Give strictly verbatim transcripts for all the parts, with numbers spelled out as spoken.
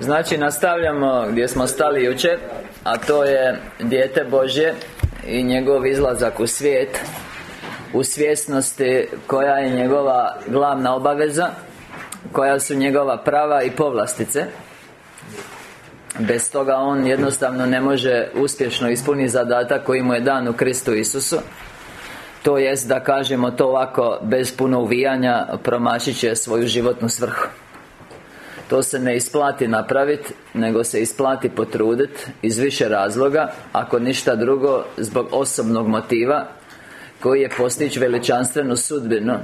Znači, nastavljamo gdje smo stali jučer, a to je dijete Božje i njegov izlazak u svijet, u svjesnosti koja je njegova glavna obaveza, koja su njegova prava i povlastice. Bez toga on jednostavno ne može uspješno ispuniti zadatak koji mu je dan u Kristu Isusu. To jest, da kažemo to ovako, bez puno uvijanja, promašit će svoju životnu svrhu. To se ne isplati napraviti, nego se isplati potruditi iz više razloga. Ako ništa drugo, zbog osobnog motiva koji je postići veličanstvenu sudbinu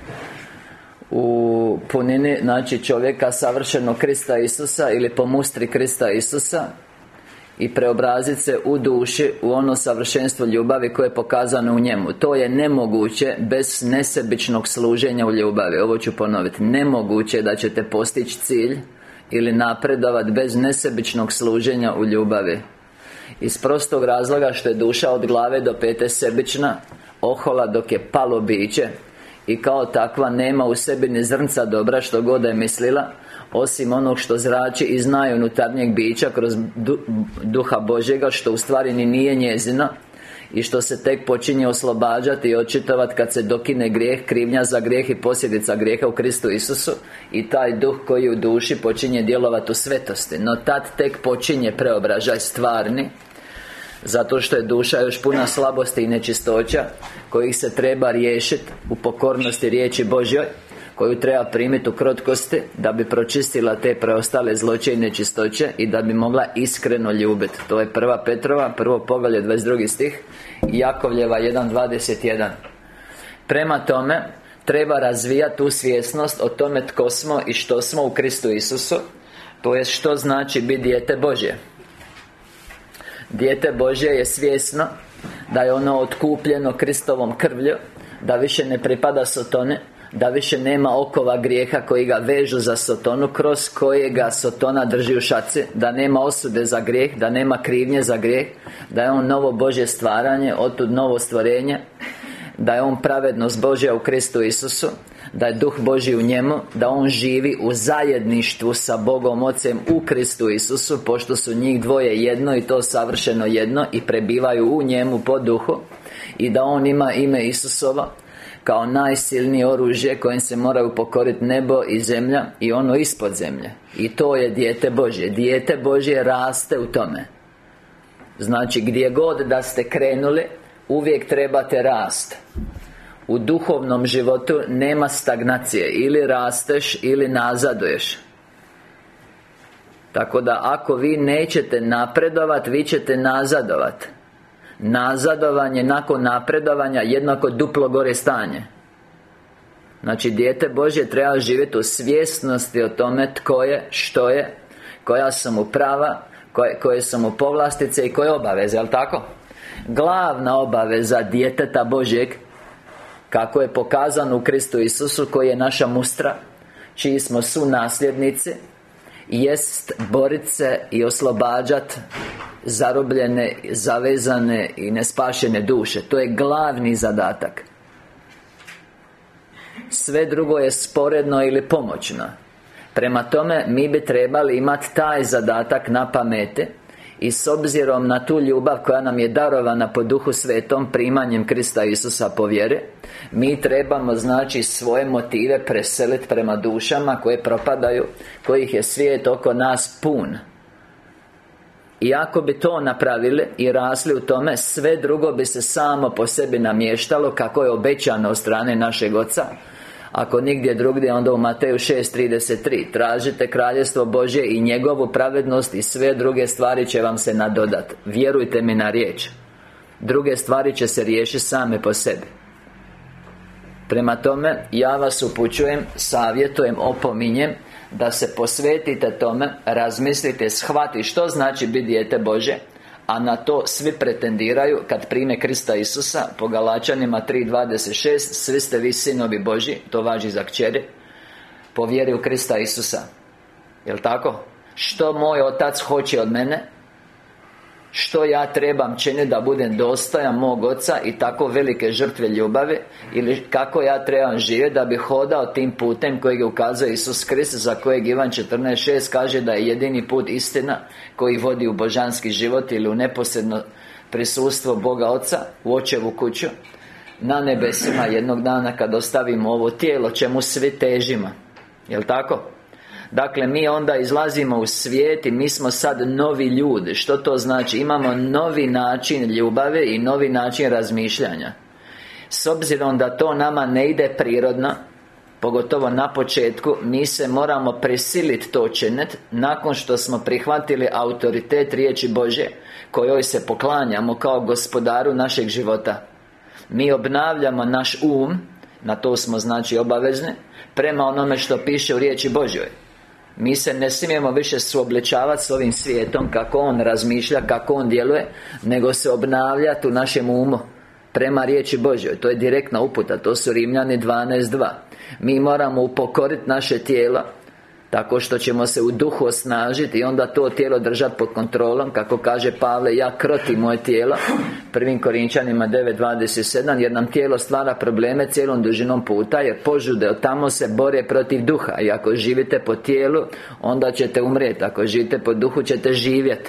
u punini, znači čovjeka savršenog Krista Isusa, ili po mustri Krista Isusa, i preobraziti se u duši u ono savršenstvo ljubavi koje je pokazano u njemu. To je nemoguće bez nesebičnog služenja u ljubavi. Ovo ću ponoviti. Nemoguće da ćete postići cilj ili napredovati bez nesebičnog služenja u ljubavi. Iz prostog razloga što je duša od glave do pete sebična, ohola dok je palo biće, i kao takva nema u sebi ni zrnca dobra, što god da je mislila, osim onog što zrači iz najunutarnjeg bića kroz du, duha Božjega, što u stvari ni nije njezina, i što se tek počinje oslobađati i očitovati kad se dokine grijeh, krivnja za grijeh i posljedica grijeha u Kristu Isusu, i taj duh koji u duši počinje djelovati u svetosti. No tad tek počinje preobražaj stvarni, zato što je duša još puna slabosti i nečistoća kojih se treba riješiti u pokornosti riječi Božjoj, koju treba primiti u krotkosti da bi pročistila te preostale zloće i nečistoće i da bi mogla iskreno ljubiti. To je prva Petrova, prvo poglavlje, dvadeset drugi stih, i Jakovljeva jedan dvadeset jedan. Prema tome, treba razvijati tu svjesnost o tome tko smo i što smo u Kristu Isusu, to je što znači biti dijete Božje. Dijete Božje je svjesno da je ono otkupljeno Kristovom krvlju, da više ne pripada Sotoni, da više nema okova grijeha koji ga vežu za Sotonu, kroz kojega Sotona drži u šaci, da nema osude za grijeh, da nema krivnje za grijeh, da je on novo Božje stvaranje, otud novo stvorenje, da je on pravednost Božja u Kristu Isusu, da je Duh Božji u njemu, da on živi u zajedništvu sa Bogom Ocem u Kristu Isusu, pošto su njih dvoje jedno, i to savršeno jedno, i prebivaju u njemu po duhu, i da on ima ime Isusova kao najsilnije oružje kojim se moraju pokoriti nebo i zemlja i ono ispod zemlje. I to je dijete Božje. Dijete Božje raste u tome. Znači, gdje god da ste krenuli, uvijek trebate rast. U duhovnom životu nema stagnacije. Ili rasteš ili nazaduješ. Tako da ako vi nećete napredovati, vi ćete nazadovati. Nazadovanje nakon napredovanja jednako duplo gore stanje. Znači, dijete Božje treba živjeti u svjesnosti o tome tko je, što je, koja su mu prava, koje, koje su mu povlastice i koje obaveze, jel' tako? Glavna obaveza djeteta Božjeg, kako je pokazano u Kristu Isusu, koji je naša mustra, čiji smo sunasljednici, jest borit se i oslobađat zarobljene, zavezane i nespašene duše. To je glavni zadatak. Sve drugo je sporedno ili pomoćno. Prema tome, mi bi trebali imati taj zadatak na pameti, i s obzirom na tu ljubav koja nam je darovana po Duhu Svetom, primanjem Krista Isusa po vjeri, mi trebamo, znači, svoje motive preseliti prema dušama koje propadaju, kojih je svijet oko nas pun. I ako bi to napravili i rasli u tome, sve drugo bi se samo po sebi namještalo, kako je obećano od strane našeg Oca. Ako nigdje drugdje, onda u Mateju šest trideset tri: tražite kraljevstvo Božje i njegovu pravednost, i sve druge stvari će vam se nadodati. Vjerujte mi na riječ. Druge stvari će se riješiti same po sebi. Prema tome, ja vas upućujem, savjetujem, opominjem da se posvetite tome, razmislite, shvati što znači biti dijete Božje, a na to svi pretendiraju kad prime Krista Isusa. Po Galačanima tri dvadeset šest: svi ste vi sinovi Božji, to važi za kćeri, po vjeri u Krista Isusa. Jel' tako? Što moj Otac hoće od mene? što ja trebam činiti da budem dostojan mog Oca i tako velike žrtve ljubavi, ili kako ja trebam živjeti da bi hodao tim putem kojeg je ukazao Isus Krist, za kojeg Ivan četrnaest šest kaže da je jedini put istina koji vodi u božanski život ili u neposredno prisustvo Boga Oca, u Očevu kuću na nebesima jednog dana kad ostavimo ovo tijelo čemu svi težimo. Jel' tako? Dakle, mi onda izlazimo u svijet i mi smo sad novi ljudi. Što to znači? Imamo novi način ljubave i novi način razmišljanja. S obzirom da to nama ne ide prirodno, pogotovo na početku, mi se moramo prisiliti to činiti nakon što smo prihvatili autoritet riječi Božje, kojoj se poklanjamo kao gospodaru našeg života. Mi obnavljamo naš um, na to smo znači obavezni, prema onome što piše u riječi Božjoj. Mi se ne smijemo više suobličavati s ovim svijetom, kako on razmišlja, kako on djeluje, nego se obnavljati u našem umu prema riječi Božjoj. To je direktna uputa, to su Rimljani dvanaest dva. Mi moramo upokoriti naše tijelo tako što ćemo se u duhu osnažiti i onda to tijelo držati pod kontrolom, kako kaže Pavle, ja krotim moje tijelo, prvim Korinčanima devet dvadeset sedam, jer nam tijelo stvara probleme cijelom dužinom puta, jer požude od tamo se bore protiv duha. I ako živite po tijelu, onda ćete umrijeti. Ako živite po duhu, ćete živjeti.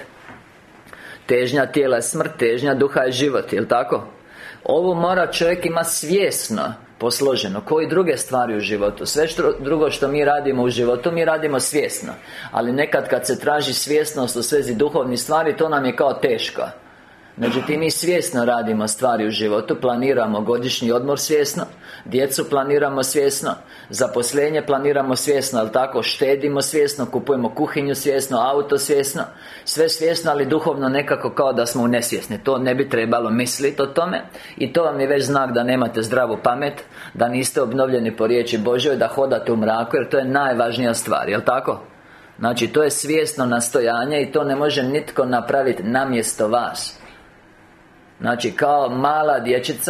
Težnja tijela je smrt, težnja duha je život, jel' tako? Ovo mora čovjek imati svjesno posloženo, kao i druge stvari u životu. Sve što, drugo što mi radimo u životu, mi radimo svjesno. Ali nekad kad se traži svjesnost u svezi duhovnih stvari, to nam je kao teško. Međutim, mi svjesno radimo stvari u životu. Planiramo godišnji odmor svjesno, djecu planiramo svjesno, zaposlenje planiramo svjesno, ali tako, štedimo svjesno, kupujemo kuhinju svjesno, auto svjesno. Sve svjesno, ali duhovno nekako kao da smo u nesvjesni. To ne bi trebalo misliti o tome. I to vam je već znak da nemate zdravu pamet, da niste obnovljeni po riječi Božjoj, da hodate u mraku, jer to je najvažnija stvar, jel' tako? Znači, to je svjesno nastojanje i to ne može nitko napraviti namjesto vas. Znači, kao mala dječica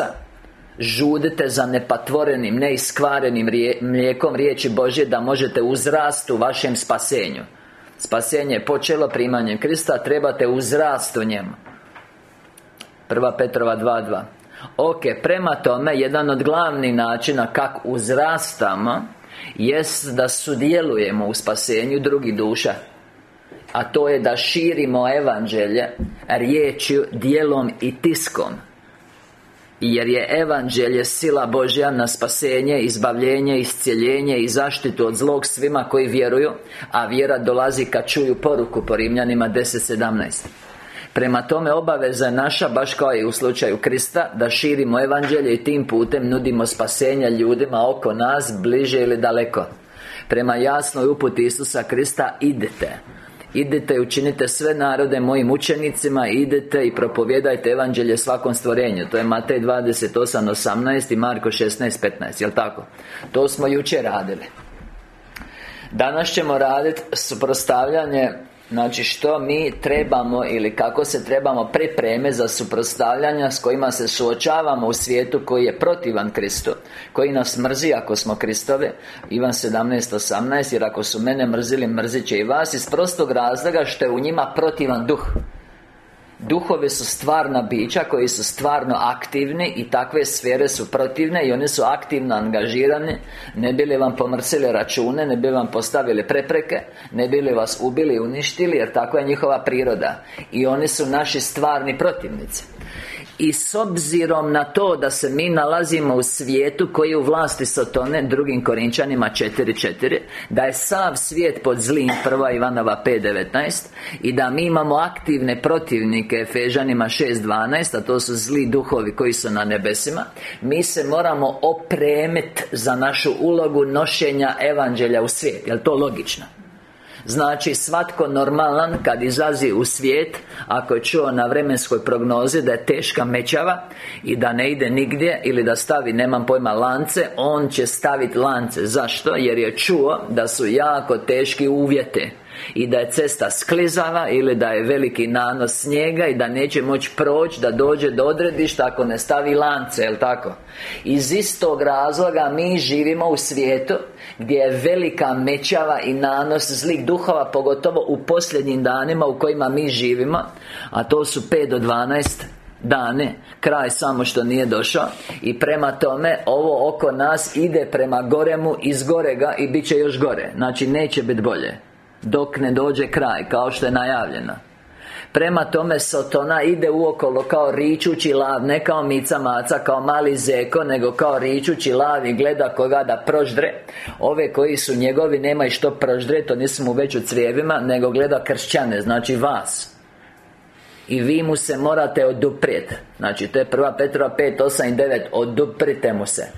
žudite za nepatvorenim, neiskvarenim rije, mlijekom riječi Božje, da možete uzrasti u vašem spasenju. Spasenje je počelo primanjem Krista, trebate uzrasti u njemu. Prva Petrova dva dva. Ok, prema tome, jedan od glavnih načina kako uzrastamo jest da sudjelujemo u spasenju drugih duša. A to je da širimo evanđelje riječju, djelom i tiskom. Jer je evanđelje sila Božja na spasenje, izbavljenje, iscjeljenje i zaštitu od zlog svima koji vjeruju. A vjera dolazi kad čuju poruku, po Rimljanima deset sedamnaest. Prema tome, obaveza je naša, baš kao i u slučaju Krista, da širimo evanđelje i tim putem nudimo spasenje ljudima oko nas, bliže ili daleko. Prema jasnoj uputi Isusa Krista, idite Idite i učinite sve narode mojim učenicima, idete i propovijedajte evanđelje svakom stvorenju. To je Matej dvadeset osam osamnaest i Marko šesnaest petnaest, jel' tako? To smo jučer radili. Danas ćemo raditi suprotstavljanje, znači što mi trebamo ili kako se trebamo pripremiti za suprotstavljanja s kojima se suočavamo u svijetu koji je protivan Kristu, koji nas mrzi ako smo Kristove. Ivan sedamnaest osamnaest, jer ako su mene mrzili, mrzit će i vas, iz prostog razloga što je u njima protivan duh. Duhovi su stvarna bića koji su stvarno aktivni i takve sfere su protivne i one su aktivno angažirane. Ne bi li vam pomrsili račune, ne bi vam postavili prepreke, ne bi li vas ubili i uništili, jer tako je njihova priroda. I oni su naši stvarni protivnici. I s obzirom na to da se mi nalazimo u svijetu koji je u vlasti Sotone, drugim Korinčanima četiri četiri, da je sav svijet pod zlim, prva Ivanova pet devetnaest, i da mi imamo aktivne protivnike, Efežanima šest dvanaest, a to su zli duhovi koji su na nebesima, mi se moramo opremiti za našu ulogu nošenja evanđelja u svijet. Je li to logično? Znači, svatko normalan kad izlazi u svijet, ako je čuo na vremenskoj prognozi da je teška mećava i da ne ide nigdje, ili da stavi, nemam pojma, lance, on će staviti lance. Zašto? Jer je čuo da su jako teški uvjeti i da je cesta sklizava ili da je veliki nanos snijega i da neće moći proći, da dođe do odredišta ako ne stavi lance, jel' tako? Iz istog razloga mi živimo u svijetu gdje je velika mećava i nanos zlih duhova, pogotovo u posljednjim danima u kojima mi živimo, a to su pet do dvanaest dane, kraj samo što nije došao. I prema tome, ovo oko nas ide prema goremu, iz gorega, i bit će još gore. Znači neće biti bolje dok ne dođe kraj, kao što je najavljeno. Prema tome, Sotona ide uokolo kao ričući lav, ne kao mica maca, kao mali zeko, nego kao ričući lav i gleda koga da proždre. Ove koji su njegovi nemaju što proždre, to nisu mu već u crijevima, nego gleda kršćane, znači vas. I vi mu se morate oduprijeti. Znači to je prva Petrova pet, osam i devet. Oduprite mu se.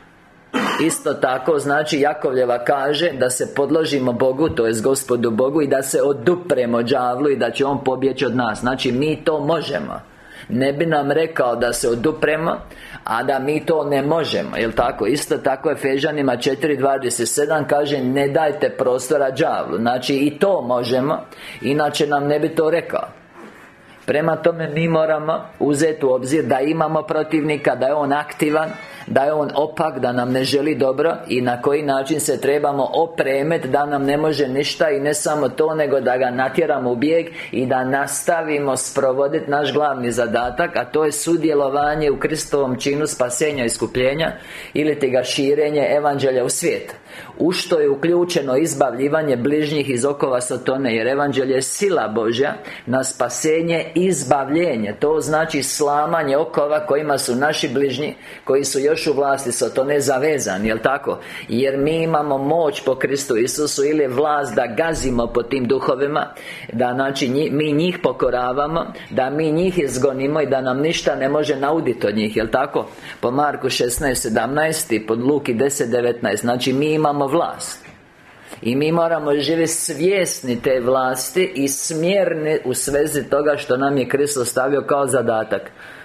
Isto tako, znači Jakovljeva kaže da se podložimo Bogu, to jest Gospodu Bogu, i da se odupremo đavlu i da će on pobjeći od nas. Znači mi to možemo. Ne bi nam rekao da se odupremo, a da mi to ne možemo, jel tako? Isto tako Efežanima četiri dvadeset sedam kaže: ne dajte prostora đavlu. Znači i to možemo, inače nam ne bi to rekao. Prema tome mi moramo uzeti u obzir da imamo protivnika, da je on aktivan, da je on opak, da nam ne želi dobro, i na koji način se trebamo opremiti da nam ne može ništa. I ne samo to, nego da ga natjeramo u bijeg i da nastavimo sprovoditi naš glavni zadatak, a to je sudjelovanje u Kristovom činu spasenja i iskupljenja, ili ti ga širenje evanđelja u svijet, u što je uključeno izbavljivanje bližnjih iz okova Sotone. Jer evanđelje je sila Božja na spasenje i izbavljenje. To znači slamanje okova kojima su naši bližnji, koji su još u vlasti Sotone, zavezani, jel tako? Jer mi imamo moć po Kristu Isusu, ili vlast da gazimo po tim duhovima, da znači njih, mi njih pokoravamo, da mi njih izgonimo i da nam ništa ne može nauditi od njih, jel tako? Po Marku šesnaest sedamnaest i pod Luki deset devetnaest. Znači mi imamo vlast. I mi moramo živjeti svjesni te vlasti i smjerni u svezi toga što nam je Kristus stavio kao zadatak.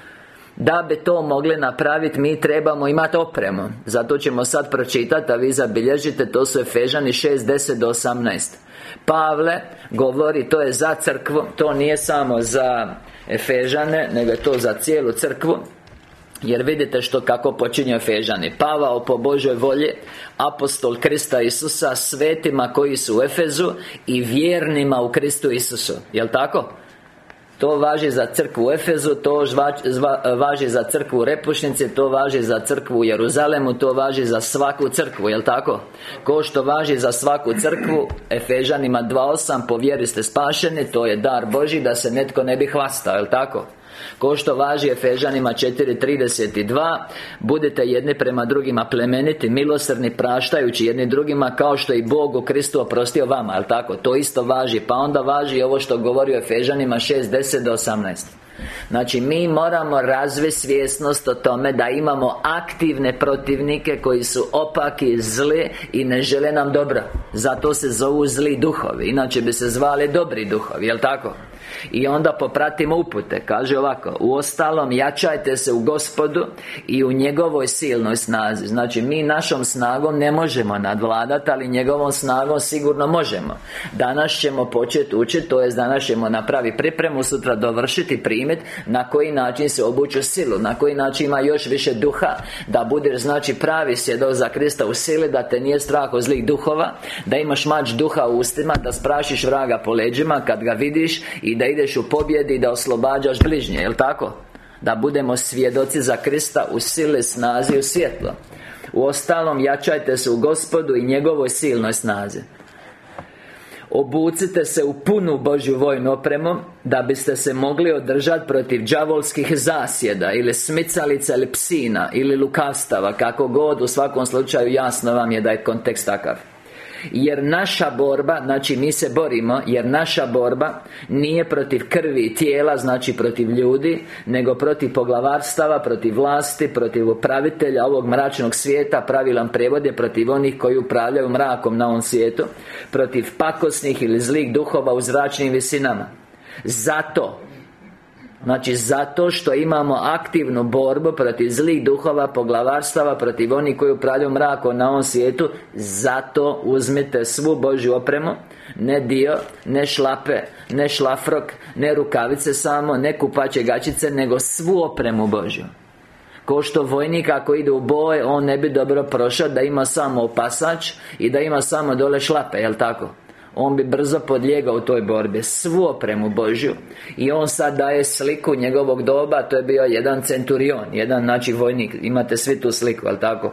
Da bi to mogli napraviti, mi trebamo imati opremu. Zato ćemo sad pročitati, a vi zabilježite, to su Efežani šest deset do osamnaest. Pavle govori, to je za crkvu, to nije samo za Efežane, nego je to za cijelu crkvu. Jer vidite što kako počinju Efežani: Pavao po Božoj volji, apostol Krista Isusa, svetima koji su u Efezu i vjernima u Kristu Isusu. Jel' tako? To važi za crkvu u Efezu, to važi za crkvu u Repušnici, to važi za crkvu u Jeruzalemu, to važi za svaku crkvu, jel' tako? Ko što važi za svaku crkvu, Efežanima dva osam, po vjeri ste spašeni, to je dar Božji, da se netko ne bi hvastao, jel' tako? Ko što važi Efežanima četiri trideset dva, budite jedni prema drugima plemeniti, milosrdni, praštajući jedni drugima, kao što i Bog u Kristu oprostio vama, jel' tako? To isto važi. Pa onda važi ovo što govori o Efežanima šest deset do osamnaest. Znači mi moramo razviti svjesnost o tome da imamo aktivne protivnike koji su opaki, zli i ne žele nam dobro. Zato se zovu zli duhovi, inače bi se zvali dobri duhovi, jel' tako? I onda popratimo upute. Kaže ovako: uostalom jačajte se u Gospodu i u njegovoj silnoj snazi. Znači mi našom snagom ne možemo nadvladati, ali njegovom snagom sigurno možemo. Danas ćemo početi učiti, to jest danas ćemo napraviti pripremu, sutra dovršiti, primiti na koji način se obući u silu, na koji način ima još više duha, da budeš znači pravi svjedok za Krista u sili, da te nije strah od zlih duhova, da imaš mač duha u ustima, da sprašiš vraga po leđima kad ga vidiš, i da ideš u pobjedi i da oslobađaš bližnje, jel' tako? Da budemo svjedoci za Krista u sili, snazi i u svjetlo. Uostalom jačajte se u Gospodu i njegovoj silnoj snazi. Obucite se u punu Božju vojnu opremu, da biste se mogli održati protiv đavolskih zasjeda, ili smicalica, ili psina, ili lukavstava, kako god. U svakom slučaju jasno vam je da je kontekst takav. Jer naša borba, znači mi se borimo, jer naša borba nije protiv krvi i tijela, znači protiv ljudi, nego protiv poglavarstava, protiv vlasti, protiv upravitelja ovog mračnog svijeta. Pravilan prijevod je protiv onih koji upravljaju mrakom na ovom svijetu, protiv pakosnih ili zlih duhova u zračnim visinama. Zato Znači zato što imamo aktivnu borbu protiv zlih duhova, poglavarstava, protiv onih koji upravljaju mrakom na ovom svijetu. Zato uzmite svu Božju opremu, ne dio, ne šlape, ne šlafrok, ne rukavice samo, ne kupaće gačice, nego svu opremu Božju. Ko što vojnik ako ide u boj, on ne bi dobro prošao da ima samo opasač i da ima samo dole šlape, jel' tako? on bi brzo podlijegao u toj borbi. Svu opremu Božju. I on sad daje sliku njegovog doba. To je bio jedan centurion, jedan znači vojnik. Imate svi tu sliku, jel' tako?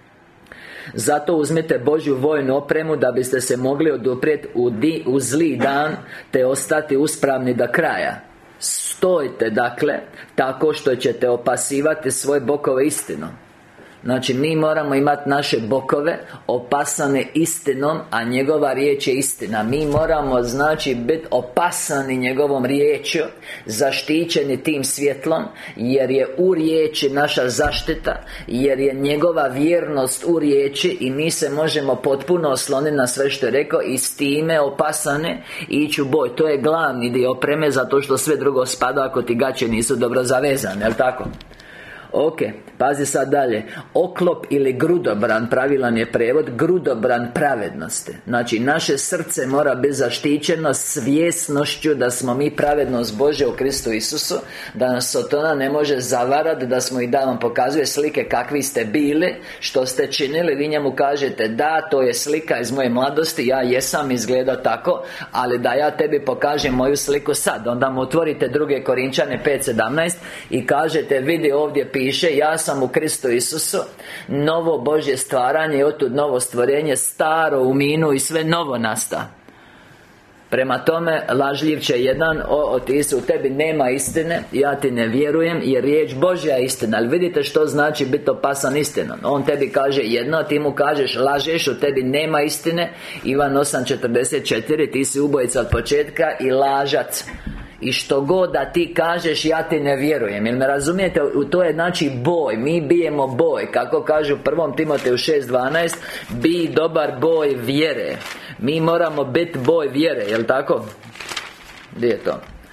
Zato uzmite Božju vojnu opremu da biste se mogli oduprijeti u, di, u zli dan, te ostati uspravni do kraja. Stojte dakle tako što ćete opasivati svoje bokove istinom. Znači mi moramo imati naše bokove opasane istinom, a njegova riječ je istina. Mi moramo znači biti opasani njegovom riječju, zaštićeni tim svjetlom, jer je u riječi naša zaštita, jer je njegova vjernost u riječi, i mi se možemo potpuno osloniti na sve što je rekao i s time opasane ići u boj. To je glavni dio opreme, zato što sve drugo spada ako ti gaće nisu dobro zavezane, jel' tako? Ok, pazi sad dalje. Oklop ili grudobran, pravilan je prevod, grudobran pravednosti. Znači, naše srce mora biti zaštićeno svjesnošću da smo mi pravednost Božja u Kristu Isusu, da nas Sotona ne može zavarati, da smo i da vam pokazuje slike kakvi ste bili, što ste činili. Vi njemu kažete, da, to je slika iz moje mladosti, ja jesam izgledao tako, ali da ja tebi pokažem moju sliku sad. Onda mu otvorite druge Korinčane pet sedamnaest i kažete, vidi ovdje piše, ja sam u Kristu Isusu, novo Božje stvaranje, i otud novo stvorenje, staro u minu i sve novo nasta. Prema tome, lažljiv će jedan, o, o ti su, u tebi nema istine, ja ti ne vjerujem, jer riječ Božja je istina. Ali vidite što znači biti opasan istinom. On tebi kaže jedno, ti mu kažeš lažeš, u tebi nema istine. Ivan osam četrdeset četiri, ti si ubojica od početka i lažac. I što god da ti kažeš, ja ti ne vjerujem. Jel me razumijete? To je znači boj. Mi bijemo boj. Kako kaže u prvom Timoteju šest dvanaest, bi dobar boj vjere. Mi moramo biti boj vjere, jel' tako? Gdje je to?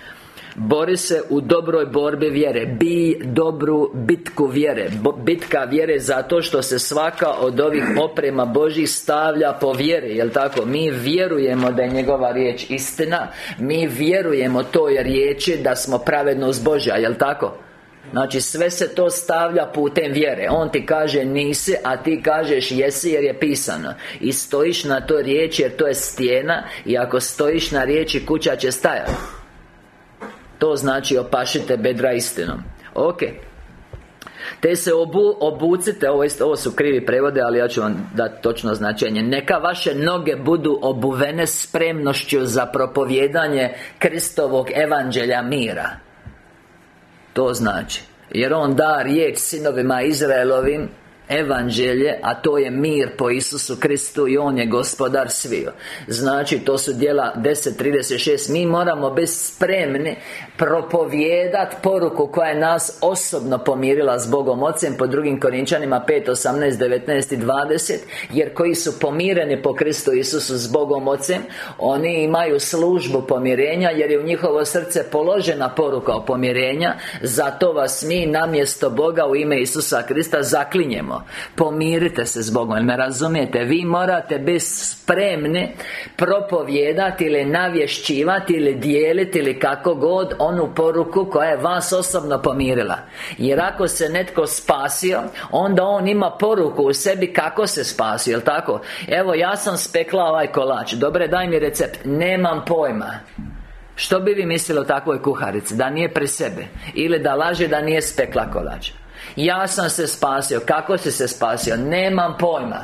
Bori se u dobroj borbi vjere. Bi dobru bitku vjere. Bitka vjere zato što se svaka od ovih oprema Božih stavlja po vjeri, jel' tako? Mi vjerujemo da je njegova riječ istina. Mi vjerujemo toj riječi da smo pravednost Božja, jel' tako? Znači sve se to stavlja putem vjere. On ti kaže nisi, a ti kažeš jesi, jer je pisano. I stojiš na toj riječi, jer to je stijena. I ako stojiš na riječi, kuća će stajati. To znači opašite bedra istinom. Ok. Te se obu, obucite, ovo, isto, ovo su krivi prevode, ali ja ću vam dati točno značenje. Neka vaše noge budu obuvene spremnošću za propovijedanje Kristovog evanđelja mira. To znači, jer on da riječ sinovima Izraelovim, evanđelje, a to je mir po Isusu Kristu, i on je gospodar sviju. Znači, to su djela deset trideset šest. Mi moramo biti spremni propovijedati poruku koja je nas osobno pomirila s Bogom Ocem, po drugim Korinčanima pet osamnaest devetnaest i dvadeset. Jer koji su pomireni po Kristu Isusu s Bogom Ocem, oni imaju službu pomirenja, jer je u njihovo srce položena poruka o pomirenja. Zato vas mi namjesto Boga u ime Isusa Krista zaklinjemo: pomirite se s Bogom. Jel me razumijete? Vi morate biti spremni propovijedati ili navješćivati ili dijeliti ili kako god onu poruku koja je vas osobno pomirila. Jer ako se netko spasio, onda on ima poruku u sebi kako se spasio, jel tako? Evo, ja sam spekla ovaj kolač. Dobre, daj mi recept. Nemam pojma. Što bi vi mislili o takvoj kuharici? Da nije pri sebi, ili da laže da nije spekla kolač. Ja sam se spasio. Kako si se spasio? Nemam pojma.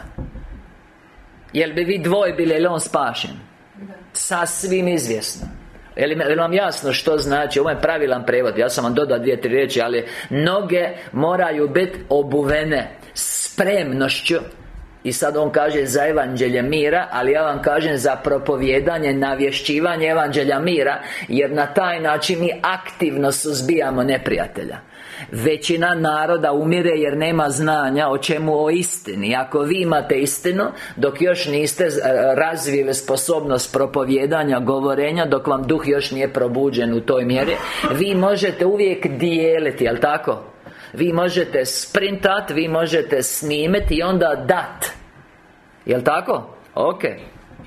Jel bi vi dvoje bili, ili on spašen? Sasvim izvjesno. Je li vam jasno što znači? Ovo je pravilan prevod. Ja sam vam dodao dvije, tri riječi, ali noge moraju biti obuvene spremnošću. I sad on kaže za evanđelje mira, ali ja vam kažem za propovijedanje, navješćivanje evanđelja mira, jer na taj način mi aktivno suzbijamo neprijatelja. Većina naroda umire jer nema znanja o čemu, o istini. Ako vi imate istinu, dok još niste razvili sposobnost propovijedanja, govorenja, dok vam duh još nije probuđen u toj mjeri, vi možete uvijek dijeliti, jel tako? Vi možete sprintat, vi možete snimiti i onda dat. Jel tako? Ok.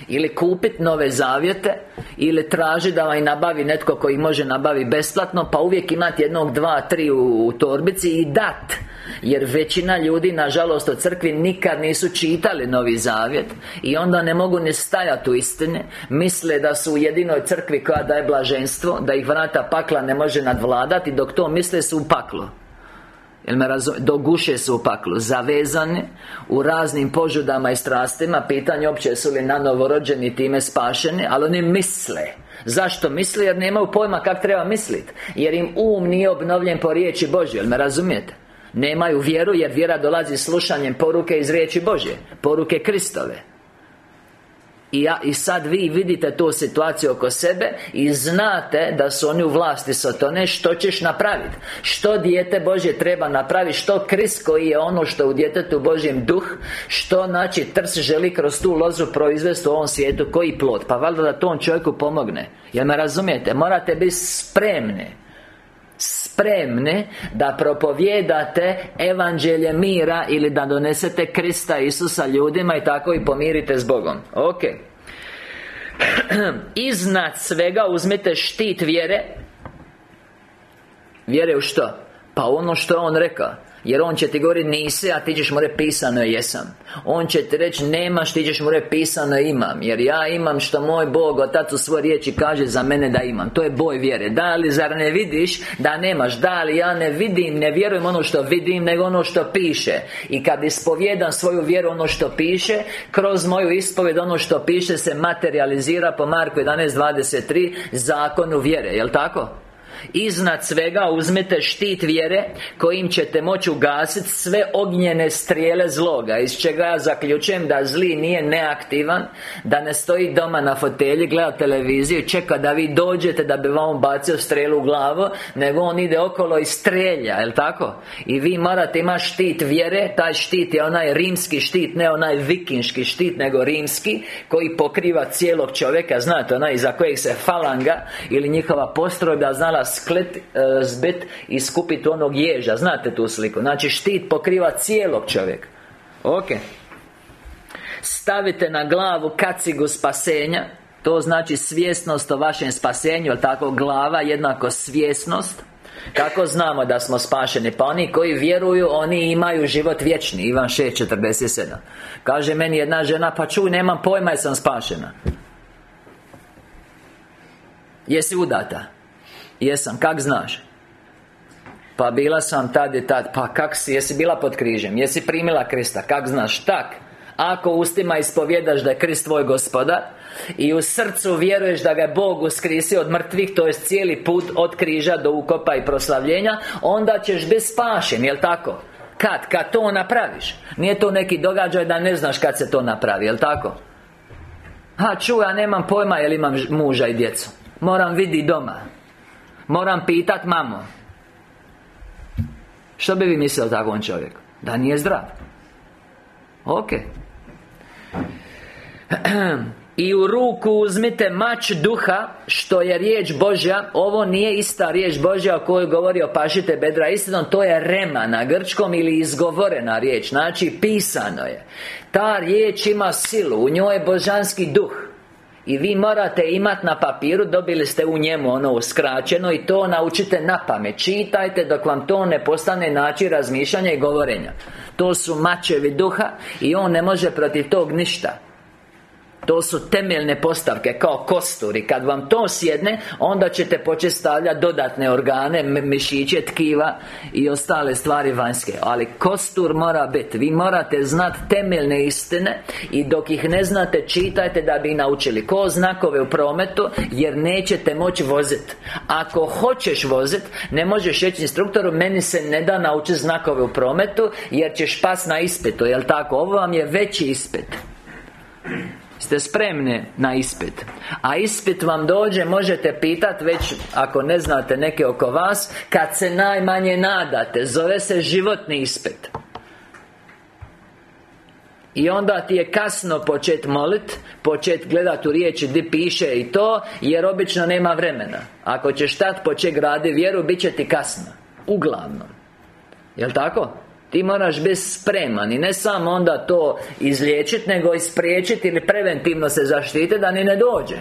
Ili kupiti nove zavjete, ili traži da vam i nabavi netko koji može nabavi besplatno, pa uvijek imati jednog, dva, tri u, u torbici i dat. Jer većina ljudi, nažalost, u crkvi nikad nisu čitali Novi Zavjet i onda ne mogu ni stajati u istine. Misle da su u jedinoj crkvi koja daje blaženstvo, da ih vrata pakla ne može nadvladati, dok to misle su u paklu. Jel me razumije? Do guše su u paklu, zavezani u raznim požudama i strastima. Pitanje uopće su li na novorođeni time spašeni, ali oni misle. Zašto misle? Jer nemaju pojma kako treba misliti. Jer im um nije obnovljen po riječi Božje. Jel me razumijete? Nemaju vjeru, jer vjera dolazi slušanjem poruke iz riječi Božje, poruke Kristove. I, ja, I sad vi vidite tu situaciju oko sebe i znate da su oni u vlasti Satane. Što ćeš napraviti? Što dijete Božje treba napraviti? Što Krist koji je ono što u djetetu Božjem duh? Što znači trs želi kroz tu lozu proizvesti u ovom svijetu? Koji plod? Pa valjda da tom čovjeku pomogne. Jel me razumijete? Morate biti spremni Spremni da propovijedate evanđelje mira ili da donesete Krista Isusa ljudima i tako i pomirite s Bogom. Ok. Iznad svega uzmite štit vjere. Vjere u što? Pa ono što je On rekao. Jer On će ti govoriti nisi, a ti ćeš mu reći pisano je jesam. On će ti reći nemaš, ti ćeš mu reći pisano je imam. Jer ja imam što moj Bog Otac u svoj riječi kaže za mene da imam. To je boj vjere. Da li zar ne vidiš da nemaš? Da li ja ne vidim, ne vjerujem ono što vidim, nego ono što piše. I kad ispovjedam svoju vjeru ono što piše, kroz moju ispovjed ono što piše se materializira po Marku jedanaest dvadeset tri zakonu vjere. Jel' tako? Iznad svega uzmite štit vjere kojim ćete moći ugasiti sve ognjene strijele zloga. Iz čega ja zaključujem da zli nije neaktivan, da ne stoji doma na fotelji, gleda televiziju i čeka da vi dođete da bi vam bacio strelu u glavu, nego on ide okolo i strelja, jel' tako? I vi morate imati štit vjere. Taj štit je onaj rimski štit, ne onaj vikinški štit, nego rimski, koji pokriva cijelog čovjeka. Znate, onaj za kojeg se falanga ili njihova postrojba znala sklet, e, zbit i skupiti onog ježa. Znate tu sliku? Znači štit pokriva cijelog čovjeka. Ok. Stavite na glavu kacigu spasenja. To znači svjesnost o vašem spasenju. Jel' tako? Glava jednako svjesnost. Kako znamo da smo spašeni? Pa oni koji vjeruju, oni imaju život vječni. Ivan šest četrdeset sedam. Kaže meni jedna žena, pa čuj, nemam pojma jer sam spašena. Jesi udata? Jesam, kak znaš? Pa bila sam tad i tad. Pa kak si, jesi bila pod križem? Jesi primila Krista? Kak znaš? Tak. Ako ustima ispovjedaš da je Krist tvoj gospodar i u srcu vjeruješ da ga je Bog uskrisio od mrtvih, to je cijeli put od križa do ukopa i proslavljenja, onda ćeš biti spašen, jel' tako? Kad? Kad to napraviš. Nije to neki događaj da ne znaš kad se to napravi, jel' tako? Ha, čuj, ja nemam pojma jel imam muža i djecu. Moram vidjeti doma. Moram pitat mamo. Što bi vi mislili o takvom čovjeku? Da nije zdrav. Ok. I u ruku uzmite mač duha, što je riječ Božja. Ovo nije ista riječ Božja o kojoj govori opašite bedra istinom. To je rema na grčkom ili izgovorena riječ. Znači pisano je. Ta riječ ima silu, u njoj je božanski duh. I vi morate imati na papiru, dobili ste u njemu ono uskraćeno i to naučite na pamet. Čitajte dok vam to ne postane način razmišljanja i govorenja. To su mačevi duha i on ne može protiv tog ništa. To su temeljne postavke, kao kostur. I kad vam to sjedne, onda ćete početi stavljati dodatne organe, mišiće, tkiva i ostale stvari vanjske. Ali kostur mora biti. Vi morate znati temeljne istine i dok ih ne znate, čitajte da bi ih naučili. Ko znakove u prometu, jer nećete moći voziti. Ako hoćeš voziti, ne možeš reći instruktoru, meni se ne da naučiti znakove u prometu, jer ćeš pas na ispitu, jel' tako? Ovo vam je veći ispit. Ste spremni na ispit. A ispit vam dođe, možete pitati već, ako ne znate neke oko vas, kad se najmanje nadate. Zove se životni ispit. I onda ti je kasno početi molit, početi gledati u riječi di piše i to, jer obično nema vremena. Ako ćeš tad početi graditi vjeru, bit će ti kasno. Uglavnom. Jel' tako? Ti moraš biti spreman i ne samo onda to izliječiti, nego i spriječiti ili preventivno se zaštiti da ni ne dođe.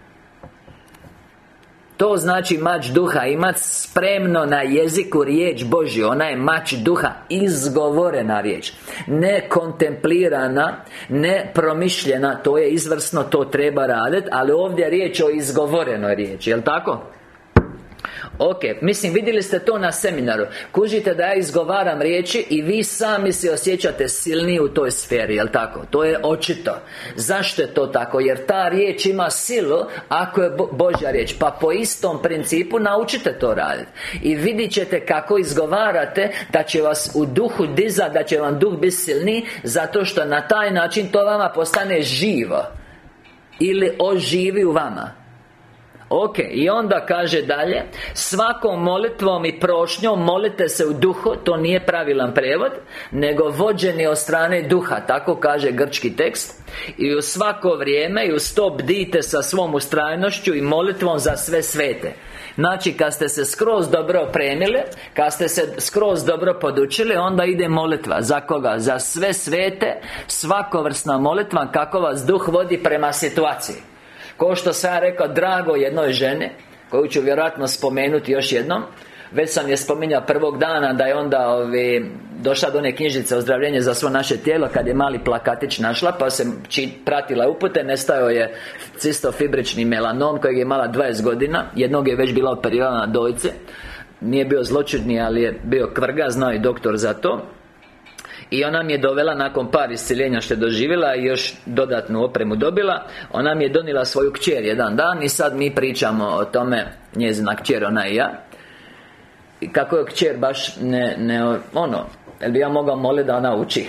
To znači mač duha, imati spremno na jeziku riječ Božju. Ona je mač duha, izgovorena riječ, ne kontemplirana, ne promišljena. To je izvrsno, to treba raditi. Ali ovdje je riječ o izgovorenoj riječi, jel' tako? Ok, mislim, vidjeli ste to na seminaru. Kužite da ja izgovaram riječi i vi sami se osjećate silniji u toj sferi, jel' tako? To je očito. Zašto je to tako? Jer ta riječ ima silu ako je Bo- Božja riječ. Pa po istom principu naučite to raditi. I vidjet ćete kako izgovarate, da će vas u duhu dizati, da će vam duh biti silniji, zato što na taj način to vama postane živo ili oživi u vama. Ok, i onda kaže dalje: svakom molitvom i prošnjom molite se u duhu. To nije pravilan prevod, nego vođeni od strane duha. Tako kaže grčki tekst. I u svako vrijeme i uz to bdijte sa svom ustrajnošću i molitvom za sve svete. Znači, kad ste se skroz dobro opremili, kad ste se skroz dobro podučili, onda ide molitva. Za koga? Za sve svete. Svakovrsna molitva kako vas duh vodi prema situaciji. Ko što sam ja rekao drago jednoj ženi, koju ću vjerojatno spomenuti još jednom. Već sam je spominjao prvog dana, da je onda ovi, došla do one knjižice Ozdravljenje za svo naše tijelo, kad je mali plakatić našla, pa se či, pratila upute. Nestajao je cistofibrični melanom kojeg je imala dvadeset godina. Jednog je već bila operirana na dojce. Nije bio zločudni, ali je bio kvrga, znao i doktor za to. I ona mi je dovela, nakon par isciljenja što je doživjela i još dodatnu opremu dobila, ona mi je donijela svoju kćer jedan dan. I sad mi pričamo o tome, njezina kćer, ona i ja. I kako je kćer baš ne, ne ono, jel bi ja mogao moliti da ona uči?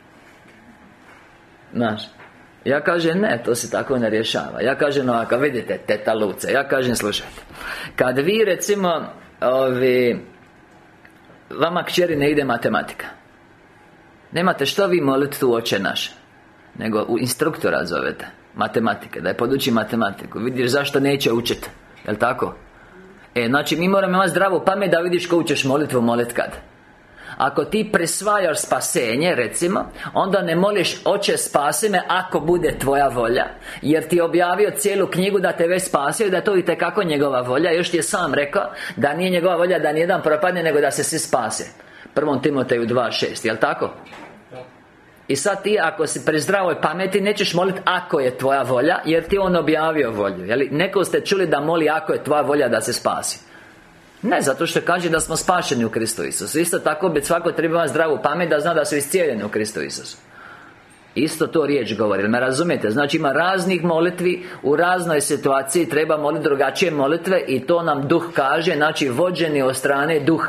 Znaš, ja kažem ne, to se tako ne rješava. Ja kažem ovako, vidite, teta Luce, ja kažem slušajte, kad vi recimo ovi, vama kćeri ne ide matematika, nemate što vi moliti tu Oče naš, nego u instruktora zovete matematike, da je poduči matematiku. Vidiš zašto neće učiti, jel' tako? E, znači mi moramo imati zdravu pamet da vidiš koju ćeš molitvu molit kad. Ako ti prisvajaš spasenje, recimo, onda ne moliš Oče spasi me ako bude tvoja volja, jer ti je objavio cijelu knjigu da te već spasio i da je to itekako njegova volja. Još ti je sam rekao da nije njegova volja da nijedan propadne, nego da se svi spase. Prvom Timoteju dva šest, jel' tako? I sad ti, ako si pri zdravoj pameti, nećeš moliti ako je tvoja volja, jer ti on objavio volju, jel? Neko ste čuli da moli ako je tvoja volja da se spasi? Ne, zato što kaže da smo spašeni u Kristu Isusu. Isto tako bi svako treba imati zdravu pamet da zna da su iscijeljeni u Kristu Isusu. Isto to riječ govori, jel me razumijete? Znači ima raznih molitvi, u raznoj situaciji treba moliti drugačije molitve. I to nam duh kaže, znači vođeni od strane duha.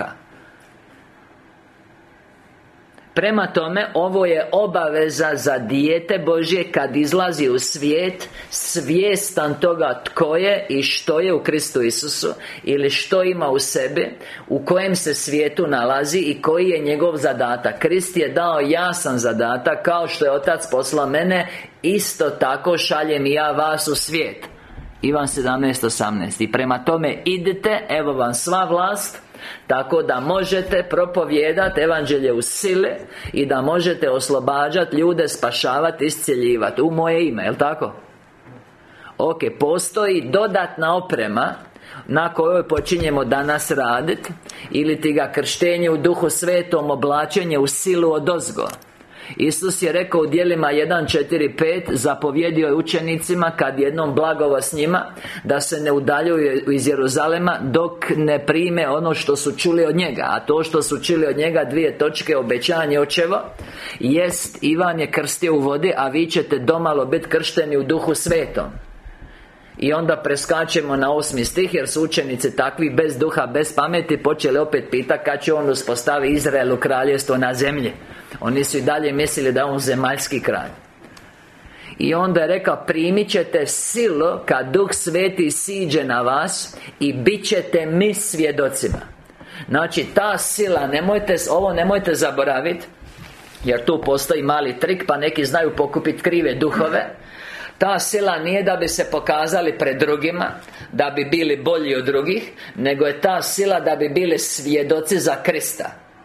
Prema tome, ovo je obaveza za dijete Božje kad izlazi u svijet, svjestan toga tko je i što je u Kristu Isusu, ili što ima u sebi, u kojem se svijetu nalazi i koji je njegov zadatak. Krist je dao jasan zadatak, kao što je Otac poslao mene, isto tako šaljem i ja vas u svijet. Ivan sedamnaest osamnaest. I prema tome idite, evo vam sva vlast, tako da možete propovijedati evanđelje u sile i da možete oslobađati ljude, spašavati, iscjeljivati u moje ime, jel' tako? Ok, postoji dodatna oprema na kojoj počinjemo danas raditi, ili ti ga krštenje u Duhu Svetom, oblačenje u silu odozgo. Isus je rekao u djelima jedan, četiri, pet, zapovjedio je učenicima kad jednom blagovo s njima, da se ne udaljuju iz Jeruzalema dok ne prime ono što su čuli od njega. A to što su čuli od njega, dvije točke, obećanje očevo, jest Ivan je krstio u vodi, a vi ćete domalo biti kršteni u Duhu Svetom. I onda preskačemo na osmi stih, jer su učenici takvi bez duha, bez pameti počeli opet pitati kad će on uspostavi Izraelu kraljevstvo na zemlji. Oni su i dalje mislili da je on zemaljski kralj. I onda je rekao, primit ćete silu kad Duh Sveti siđe na vas i bit ćete mi svjedocima. Znači ta sila, nemojte, ovo nemojte zaboraviti, jer tu postoji mali trik, pa neki znaju pokupiti krive duhove. Ta sila nije da bi se pokazali pred drugima, da bi bili bolji od drugih, nego je ta sila da bi bili svjedoci za Krista.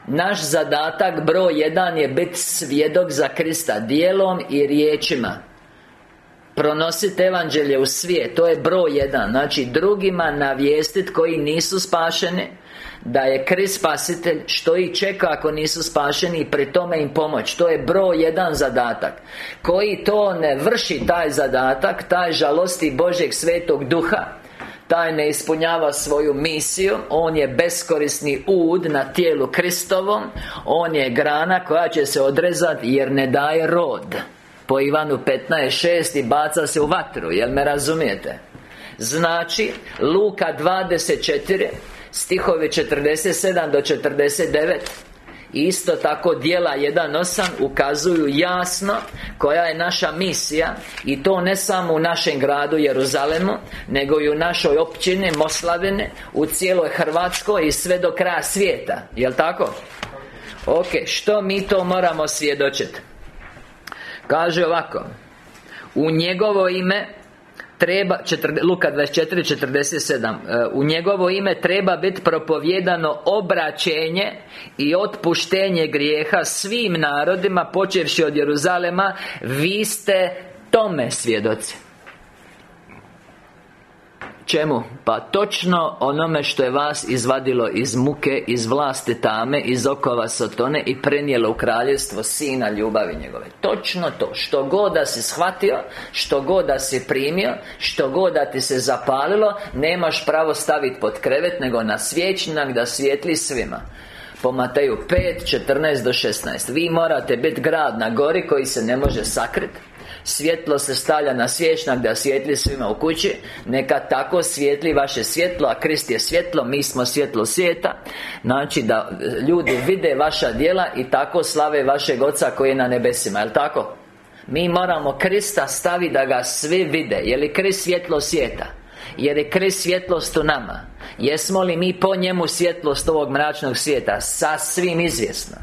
Naš zadatak broj jedan je biti svjedok za Krista, djelom i riječima. Pronositi evanđelje u svijet, to je broj jedan. Znači drugima navijestiti koji nisu spašeni da je Krist spasitelj, što ih čeka ako nisu spašeni, i pri tome im pomoć. To je broj jedan zadatak. Koji to ne vrši taj zadatak, taj žalosti Božjeg Svetog Duha, taj ne ispunjava svoju misiju. On je beskorisni ud na tijelu Kristovom. On je grana koja će se odrezati jer ne daje rod, po Ivanu petnaest šest, i baca se u vatru. Jel me razumijete? Znači, Luka dvadeset četiri, stihovi četrdeset sedam do četrdeset devet, isto tako djela jedan osam ukazuju jasno koja je naša misija. I to ne samo u našem gradu Jeruzalemu, nego i u našoj općini Moslavine, u cijeloj Hrvatskoj i sve do kraja svijeta. Jel' tako? Ok, što mi to moramo svjedočiti? Kaže ovako: u njegovo ime treba, Luka dvadeset četiri četrdeset sedam, u njegovo ime treba biti propovjedano obraćenje i otpuštenje grijeha svim narodima, počevši od Jeruzalema. Vi ste tome svjedoci. Čemu? Pa točno onome što je vas izvadilo iz muke, iz vlasti tame, iz okova Sotone i prenijelo u kraljevstvo Sina ljubavi njegove. Točno to. Što god da si shvatio, što god da si primio, što god da ti se zapalilo, nemaš pravo staviti pod krevet, nego na svječnjak da svijetli svima. Po Mateju pet četrnaest do šesnaest. Vi morate biti grad na gori koji se ne može sakriti. Svjetlo se stavlja na svječnjak da svijetli svima u kući. Neka tako svijetli vaše svjetlo, a Krist je svjetlo, mi smo svjetlo svijeta. Znači da ljudi vide vaša djela i tako slave vašeg Oca koji je na nebesima. Jel' tako? Mi moramo Krista staviti da ga svi vide. Je li Krist svjetlo svijeta? Jer je Krist svjetlost u nama. Jesmo li mi po njemu svjetlost ovog mračnog svijeta? Sasvim izvjesno.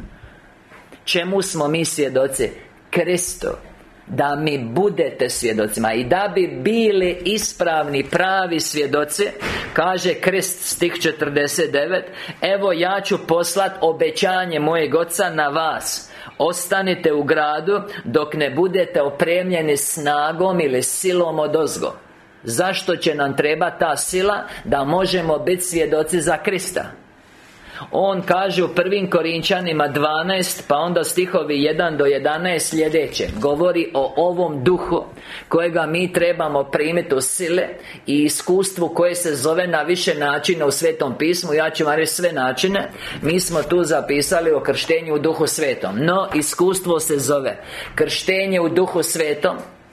Čemu smo mi svjedoci? Kristu. Da mi budete svjedocima. I da bi bili ispravni, pravi svjedoci, kaže Krist, stih četrdeset devet: evo ja ću poslat obećanje mojeg Oca na vas. Ostanite u gradu dok ne budete opremljeni snagom ili silom odozgo. Zašto će nam treba ta sila? Da možemo biti svjedoci za Krista. On kaže u prvim Korinčanima dvanaest, pa onda stihovi jedan do jedanaest sljedeće. Govori o ovom duhu kojega mi trebamo primiti u sile i iskustvu koje se zove na više načina u Svetom pismu. Ja ću vam reći sve načine. Mi smo tu zapisali o krštenju u Duhu Svetom. No, iskustvo se zove krštenje u Duhu Svetom,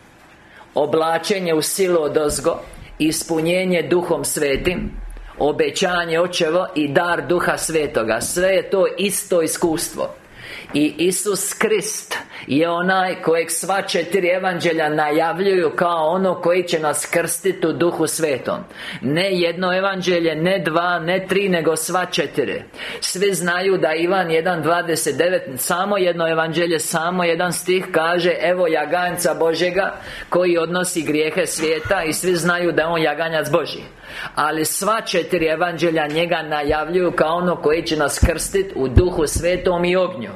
oblačenje u silu odozgo, ispunjenje Duhom Svetim, obećanje Očevo i dar Duha Svetoga. Sve je to isto iskustvo. I Isus Krist je onaj kojeg sva četiri evanđelja najavljuju kao ono koji će nas krstiti u Duhu Svetom. Ne jedno evanđelje, ne dva, ne tri, nego sva četiri. Svi znaju da Ivan jedan dvadeset devet, samo jedno evanđelje, samo jedan stih kaže: evo jaganjca Božjega koji odnosi grijehe svijeta. I svi znaju da je on jaganjac Božji. Ali sva četiri evanđelja njega najavljuju kao ono koji će nas krstiti u Duhu Svetom i ognju.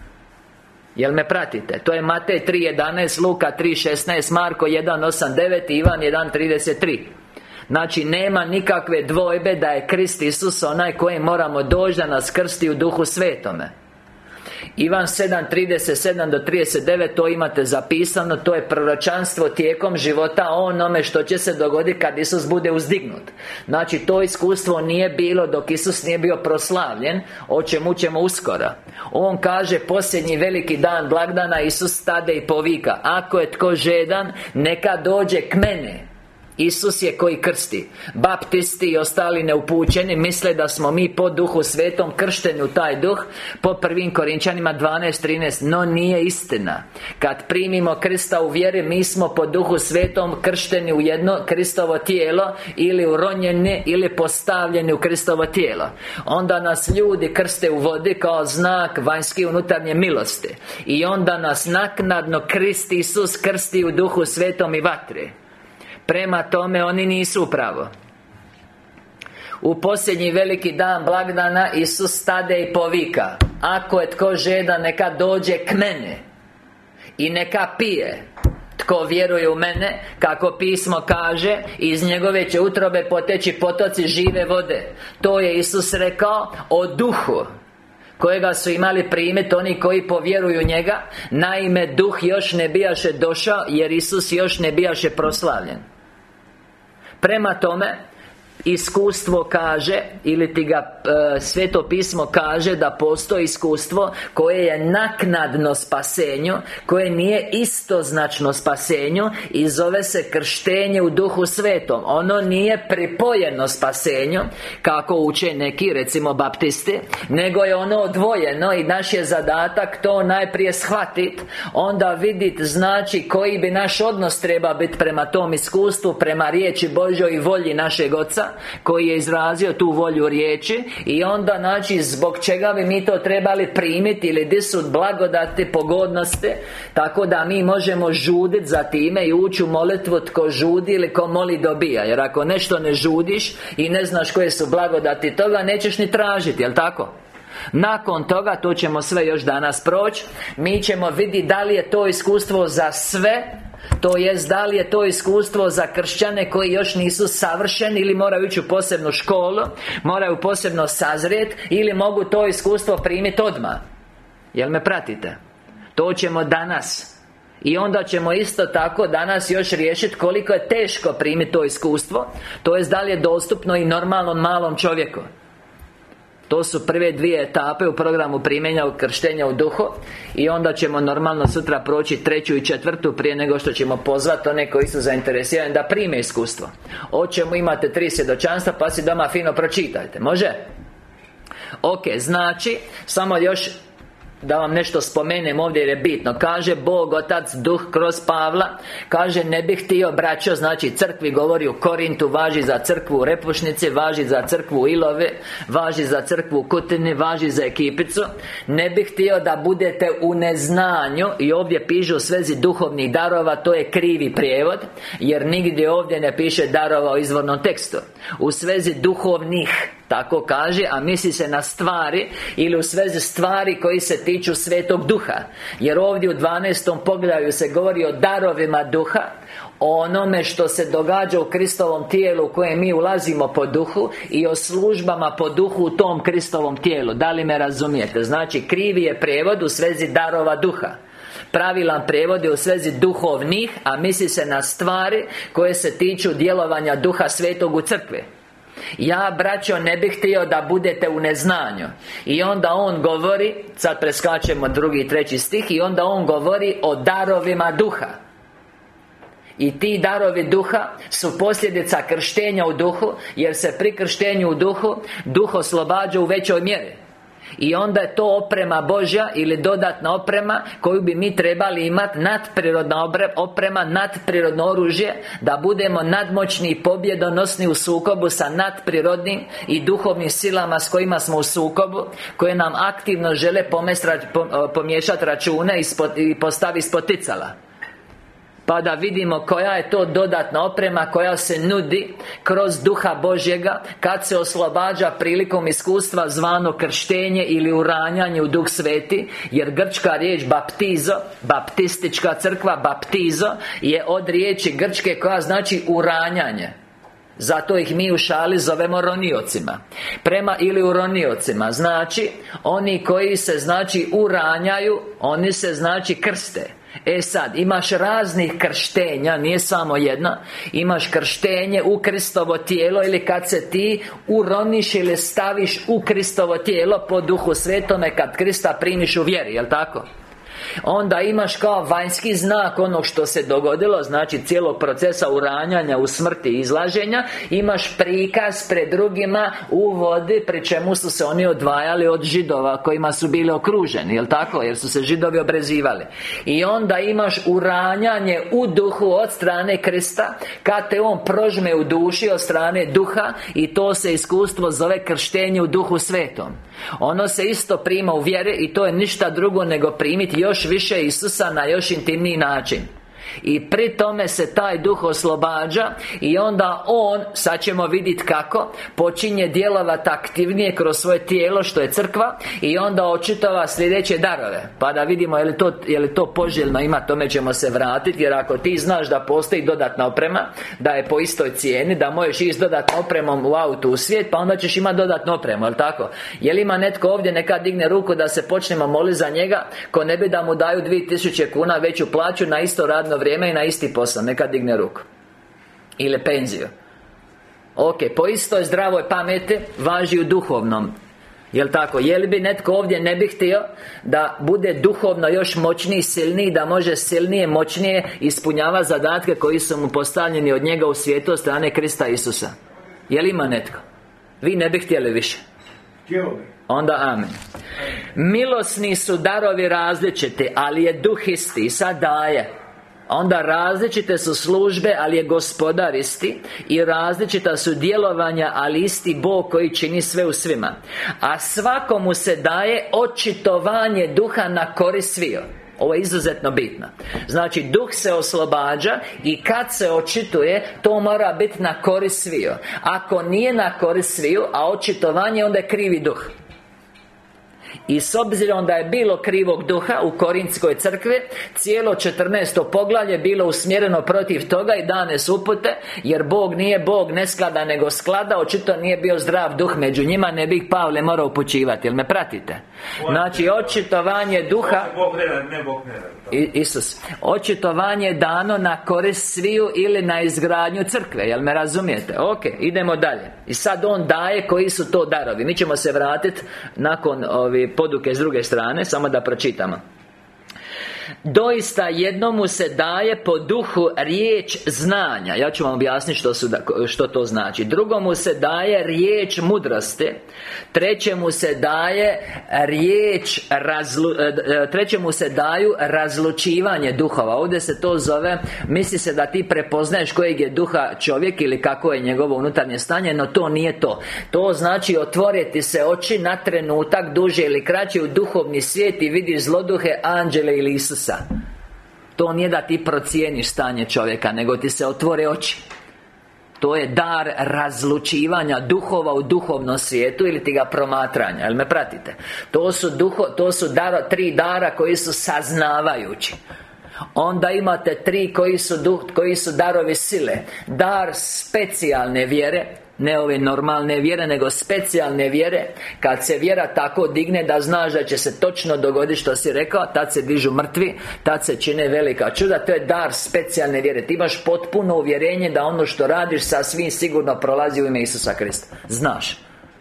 Jel me pratite? To je Matej tri jedanaest, Luka tri šesnaest, Marko jedan osam devet i Ivan jedan trideset tri. Znači nema nikakve dvojbe da je Krist Isus onaj koji moramo doći da nas krsti u Duhu Svetome. Ivan sedam trideset sedam do trideset devet, to imate zapisano. To je proročanstvo tijekom života o onome što će se dogoditi kad Isus bude uzdignut. Znači to iskustvo nije bilo dok Isus nije bio proslavljen, o čemu ćemo uskoro. On kaže: posljednji veliki dan blagdana Isus stade i povika: ako je tko žedan, neka dođe k mene. Isus je koji krsti. Baptisti i ostali neupućeni misle da smo mi po Duhu Svetom kršteni u taj duh, po prvim Korinčanima dvanaest trinaest. No nije istina. Kad primimo Krista u vjeri, mi smo po Duhu Svetom kršteni u jedno Kristovo tijelo, ili uronjeni ili postavljeni u Kristovo tijelo. Onda nas ljudi krste u vodi kao znak vanjske i unutarnje milosti. I onda nas naknadno Krist Isus krsti u Duhu Svetom i vatri. Prema tome oni nisu upravo. U posljednji veliki dan blagdana Isus stade i povika: Ako je tko žedan, neka dođe k mene i neka pije. Tko vjeruje u mene, kako pismo kaže, iz njegove će utrobe poteći potoci žive vode. To je Isus rekao o duhu kojega su imali primit oni koji povjeruju njega. Naime, duh još ne bijaše došao, jer Isus još ne bijaše proslavljen. Prema tome, iskustvo kaže, ili ti ga e, Sveto pismo kaže da postoji iskustvo koje je naknadno spasenju, koje nije istoznačno spasenju i zove se krštenje u Duhu Svetom. Ono nije pripojeno spasenju, kako uče neki, recimo baptisti, nego je ono odvojeno i naš je zadatak to najprije shvatiti, onda vidjeti znači koji bi naš odnos treba biti prema tom iskustvu, prema riječi Božjoj i volji našeg Oca koji je izrazio tu volju riječi, i onda znači zbog čega bi mi to trebali primiti ili di su blagodati, pogodnosti, tako da mi možemo žuditi za time i ući u molitvu. Tko žudi ili ko moli dobija. Jer ako nešto ne žudiš i ne znaš koje su blagodati toga, nećeš ni tražiti, jel tako? Nakon toga, to ćemo sve još danas proći, mi ćemo vidjeti da li je to iskustvo za sve, to jest da li je to iskustvo za kršćane koji još nisu savršeni ili moraju ići u posebnu školu, moraju posebno sazrijeti, ili mogu to iskustvo primiti odmah. Jel me pratite? To ćemo danas. I onda ćemo isto tako danas još riješiti koliko je teško primiti to iskustvo, to jest da li je dostupno i normalnom malom čovjeku. To su prve dvije etape u programu primjenja u krštenja u duhu. I onda ćemo normalno sutra proći treću i četvrtu, prije nego što ćemo pozvati one koji su zainteresirani da prime iskustvo. O čemu imate tri svjedočanstva, pa si doma fino pročitajte. Može? Ok, znači, samo još da vam nešto spomenem ovdje jer je bitno. Kaže Bog Otac, Duh kroz Pavla, kaže ne bih htio, braćo, znači crkvi govori u Korintu, važi za crkvu u Repušnici, važi za crkvu u Ilove, važi za crkvu u Kutini, važi za ekipicu. Ne bih htio da budete u neznanju, i ovdje piše u svezi duhovnih darova, to je krivi prijevod, jer nigdje ovdje ne piše darova u izvornom tekstu. U svezi duhovnih, tako kaže, a misli se na stvari, ili u svezi stvari koji se tiču Svetog Duha. Jer ovdje u dvanaestom poglavlju se govori o darovima Duha, o onome što se događa u Kristovom tijelu u koje mi ulazimo po Duhu, i o službama po Duhu u tom Kristovom tijelu. Da li me razumijete? Znači, krivi je prijevod u svezi darova Duha. Pravilan prijevod je u svezi duhovnih, a misli se na stvari koje se tiču djelovanja Duha Svetog u crkvi. Ja, braćo, ne bih htio da budete u neznanju. I onda on govori, sad preskačemo drugi i treći stih, i onda on govori o darovima Duha. I ti darovi Duha su posljedica krštenja u Duhu, jer se pri krštenju u Duhu Duh oslobađa u većoj mjeri. I onda je to oprema Božja ili dodatna oprema koju bi mi trebali imati, nadprirodna oprema, nadprirodno oružje, da budemo nadmoćni i pobjedonosni u sukobu sa nadprirodnim i duhovnim silama s kojima smo u sukobu, koje nam aktivno žele pomiješati račune i postaviti spoticala. Pa da vidimo koja je to dodatna oprema koja se nudi kroz Duha Božjega kad se oslobađa prilikom iskustva zvano krštenje ili uranjanje u Duh Sveti. Jer grčka riječ baptizo, baptistička crkva, baptizo, je od riječi grčke koja znači uranjanje. Zato ih mi u šali zovemo roniocima. Prema ili uroniocima, znači oni koji se znači uranjaju, oni se znači krste. E sad, imaš raznih krštenja, nije samo jedna. Imaš krštenje u Kristovo tijelo, ili kad se ti uroniš ili staviš u Kristovo tijelo po Duhu Svetome, kad Krista primiš u vjeri, jel tako? Onda imaš kao vanjski znak onog što se dogodilo, znači cijelog procesa uranjanja u smrti i izlaženja. Imaš prikaz pred drugima u vodi, pri čemu su se oni odvajali od Židova kojima su bili okruženi, jel tako? Jer su se Židovi obrezivali. I onda imaš uranjanje u Duhu od strane Krista, kad te on prožme u duši od strane Duha, i to se iskustvo zove krštenje u Duhu Svetom. Ono se isto prima u vjeri, i to je ništa drugo nego primiti još više Isusa na još intimniji način. I pri tome se taj duh oslobađa. I onda on, sad ćemo vidjeti kako, počinje djelovati aktivnije kroz svoje tijelo, što je crkva. I onda očitova sljedeće darove. Pa da vidimo je li to, je li to poželjno ima, tome ćemo se vratiti. Jer ako ti znaš da postoji dodatna oprema, da je po istoj cijeni, da možeš ići s dodatnom opremom u autu u svijet, pa onda ćeš imati dodatnu opremu, jel tako? Je li ima netko ovdje neka digne ruku da se počnemo moliti za njega, ko ne bi da mu daju dvije tisuće kuna veću plaću na isto radno vrijeme i na isti posao? Neka digne ruku. Ili penziju. Ok, po istoj zdravoj pameti važi u duhovnom. Jel tako? Je li bi netko ovdje ne bi htio da bude duhovno još moćniji, silniji, da može silnije, moćnije ispunjava zadatke koji su mu postavljeni od njega u svijetu od strane Krista Isusa? Je li ima netko? Vi ne bi htjeli više? Onda amen. Milosni su darovi različiti, ali je duh isti. I sad daje. Onda različite su službe, ali je gospodar isti. I različita su djelovanja, ali isti Bog koji čini sve u svima. A svakomu se daje očitovanje duha na korist sviju. Ovo je izuzetno bitno. Znači, duh se oslobađa i kad se očituje, to mora biti na korist sviju. Ako nije na korist sviju, a očitovanje, onda je krivi duh. I s obzirom da je bilo krivog duha u Korintskoj crkvi, cijelo četrnaesto poglavlje bilo usmjereno protiv toga i dane su upute, jer Bog nije Bog nesklada nego sklada. Očito nije bio zdrav duh među njima, ne bi ih Pavle morao upućivati. Jel me pratite? Znači, očitovanje duha I, Isus Očitovanje dano na korist sviju ili na izgradnju crkve. Jel me razumijete? Ok, idemo dalje. I sad on daje koji su to darovi. Mi ćemo se vratiti nakon ovi poduke s druge strane, samo da pročitamo. Doista jednomu se daje po duhu riječ znanja. Ja ću vam objasniti što, su, što to znači. Drugomu se daje riječ mudrosti. Trećemu se daje riječ razlu, Trećemu se daju razlučivanje duhova. Ovdje se to zove, misli se da ti prepoznaješ kojeg je duha čovjek ili kako je njegovo unutarnje stanje, no to nije to. To znači otvoriti se oči na trenutak, duže ili kraće, u duhovni svijet i vidiš zloduhe, anđele ili Isusa. To nije da ti procijeniš stanje čovjeka, nego ti se otvore oči. To je dar razlučivanja duhova u duhovnom svijetu ili ti ga promatranja. Jel me pratite? To su, duho, to su daro, tri dara koji su saznavajući. Onda imate tri koji su, duh, koji su darovi sile. Dar specijalne vjere, ne ove normalne vjere, nego specijalne vjere. Kad se vjera tako digne da znaš da će se točno dogoditi što si rekao, tad se dižu mrtvi, tad se čine velika čuda. To je dar specijalne vjere. Ti imaš potpuno uvjerenje da ono što radiš sasvim sigurno prolazi u ime Isusa Krista. Znaš.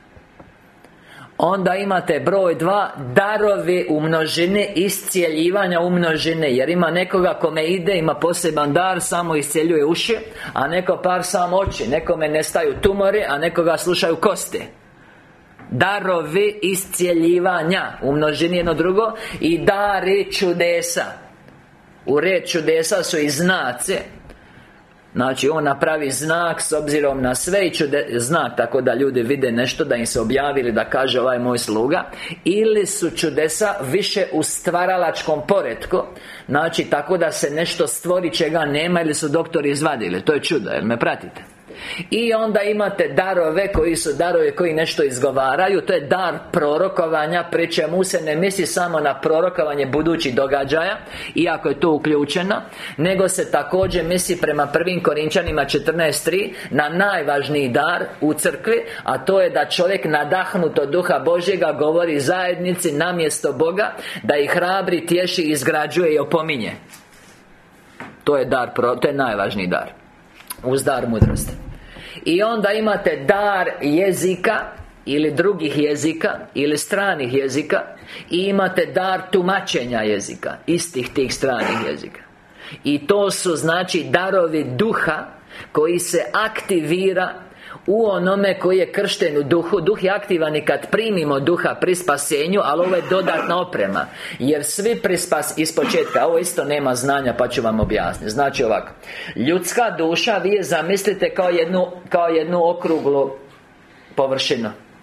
Onda imate broj dva, darovi u množini, iscijeljivanja u množine. Jer ima nekoga kome ide, ima poseban dar, samo iscijeljuje uši, a neko par samo oči. Nekome nestaju tumori, a nekoga slušaju kosti. Darovi iscijeljivanja u množini, jedno drugo. I dari čudesa. U red čudesa su i znaci. Znači, on napravi znak s obzirom na sve i čude, znak tako da ljudi vide nešto, da im se objavili, da kaže ovaj moj sluga. Ili su čudesa više u stvaralačkom poretku. Znači, tako da se nešto stvori čega nema, ili su doktori izvadili. To je čudo, jel me pratite? I onda imate darove koji su darovi koji nešto izgovaraju. To je dar prorokovanja, pri čemu se ne misli samo na prorokovanje budućih događaja, iako je to uključeno, nego se također misli prema prvim Korinčanima četrnaest tri na najvažniji dar u crkvi, a to je da čovjek nadahnut od Duha Božjega govori zajednici namjesto Boga, da ih hrabri, tješi, izgrađuje i opominje. To je dar, to je najvažniji dar uz dar mudrosti. I onda imate dar jezika ili drugih jezika ili stranih jezika. I imate dar tumačenja jezika, istih tih stranih jezika. I to su znači darovi duha koji se aktivira u onome koji je kršten u duhu. Duh je aktivan i kad primimo duha pri spasenju, ali ovo je dodatna oprema. Jer svi pri spas iz početka, ovo isto nema znanja pa ću vam objasniti. Znači ovako, ljudska duša vi je zamislite kao jednu, kao jednu okruglu površinu.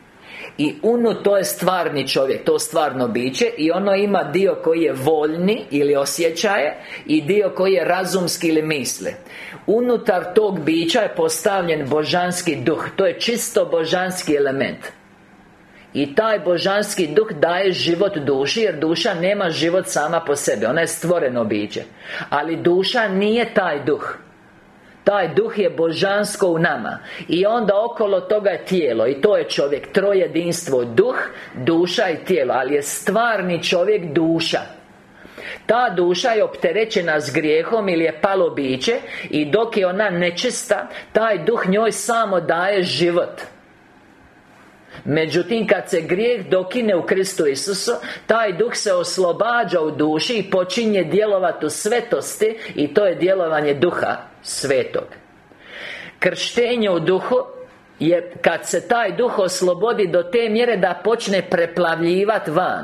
I unu to je stvarni čovjek, to stvarno biće. I ono ima dio koji je voljni ili osjećaje, i dio koji je razumski ili misli. Unutar tog bića je postavljen božanski duh. To je čisto božanski element. I taj božanski duh daje život duši, jer duša nema život sama po sebi. Ona je stvoreno biće. Ali duša nije taj duh. Taj duh je božansko u nama. I onda okolo toga je tijelo. I to je čovjek. Trojedinstvo. Duh, duša i tijelo. Ali je stvarni čovjek duša. Ta duša je opterećena s grijehom ili je palo biće. I dok je ona nečista, taj duh njoj samo daje život. Međutim, kad se grijeh dokine u Kristu Isusu, taj duh se oslobađa u duši i počinje djelovati u svetosti. I to je djelovanje duha svetog. Krštenje u duhu je kad se taj duh oslobodi do te mjere da počne preplavljivati van.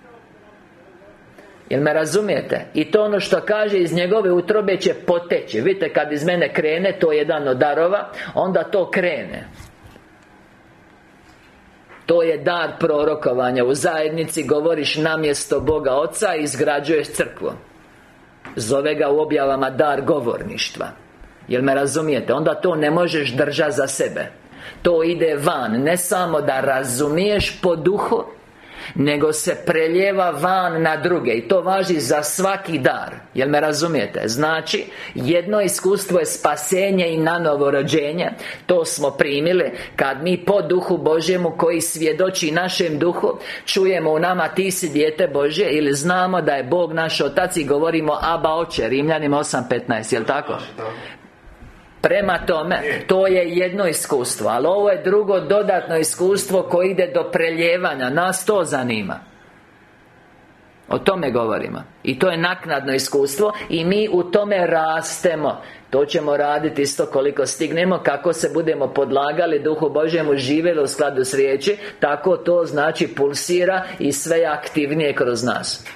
Jel me razumijete? I to ono što kaže, iz njegove utrobe će poteći. Vidite, kad iz mene krene, to je jedan od darova, onda to krene. To je dar prorokovanja. U zajednici govoriš namjesto Boga Oca i izgrađuješ crkvu. Zove ga u objavama dar govorništva. Jel me razumijete? Onda to ne možeš držati za sebe. To ide van. Ne samo da razumiješ po duhu, nego se preljeva van na druge. I to važi za svaki dar. Jel me razumijete? Znači, jedno iskustvo je spasenje i nanovo rođenje. To smo primili kad mi po duhu Božjemu, koji svjedoči našem duhu, čujemo u nama ti si dijete Božje, ili znamo da je Bog naš Otac i govorimo Aba Oče. Rimljanima osam petnaest. Jel tako? Prema tome, to je jedno iskustvo. Ali ovo je drugo dodatno iskustvo koje ide do preljevanja. Nas to zanima. O tome govorimo. I to je naknadno iskustvo. I mi u tome rastemo. To ćemo raditi isto koliko stignemo. Kako se budemo podlagali Duhu Božjemu, živjeli u skladu s riječi, tako to znači pulsira i sve je aktivnije kroz nas.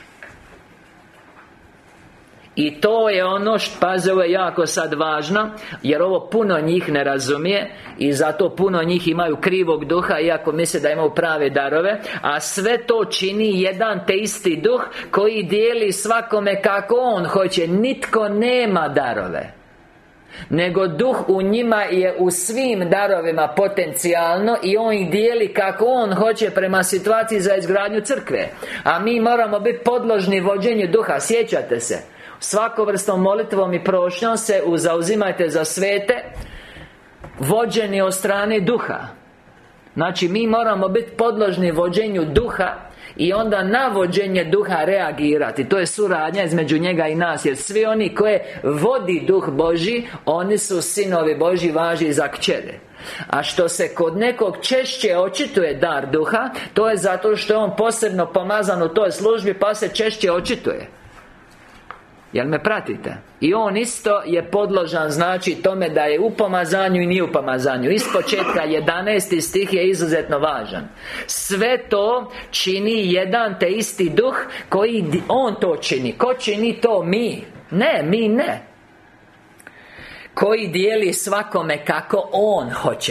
I to je ono što, pazi, ovo je jako sad važno, jer ovo puno njih ne razumije. I zato puno njih imaju krivog duha, iako misle da imaju prave darove. A sve to čini jedan te isti duh, koji dijeli svakome kako on hoće. Nitko nema darove, nego duh u njima je u svim darovima potencijalno, i on ih dijeli kako on hoće prema situaciji za izgradnju crkve. A mi moramo biti podložni vođenju duha. Sjećate se, svakovrstom molitvom i prošnjom se zauzimajte za svete, vođeni od strane duha. Znači, mi moramo biti podložni vođenju duha i onda na vođenje duha reagirati. To je suradnja između njega i nas. Jer svi oni koje vodi duh Božji, oni su sinovi Božji, važi za kćere. A što se kod nekog češće očituje dar duha, to je zato što je on posebno pomazan u toj službi, pa se češće očituje. Jel me pratite? I on isto je podložan, znači, tome da je u pomazanju i nije u pomazanju. Iz početka jedanaesti stih je izuzetno važan. Sve to čini jedan te isti duh, koji on to čini. Ko čini to? Mi. Ne, mi ne. Koji dijeli svakome kako on hoće.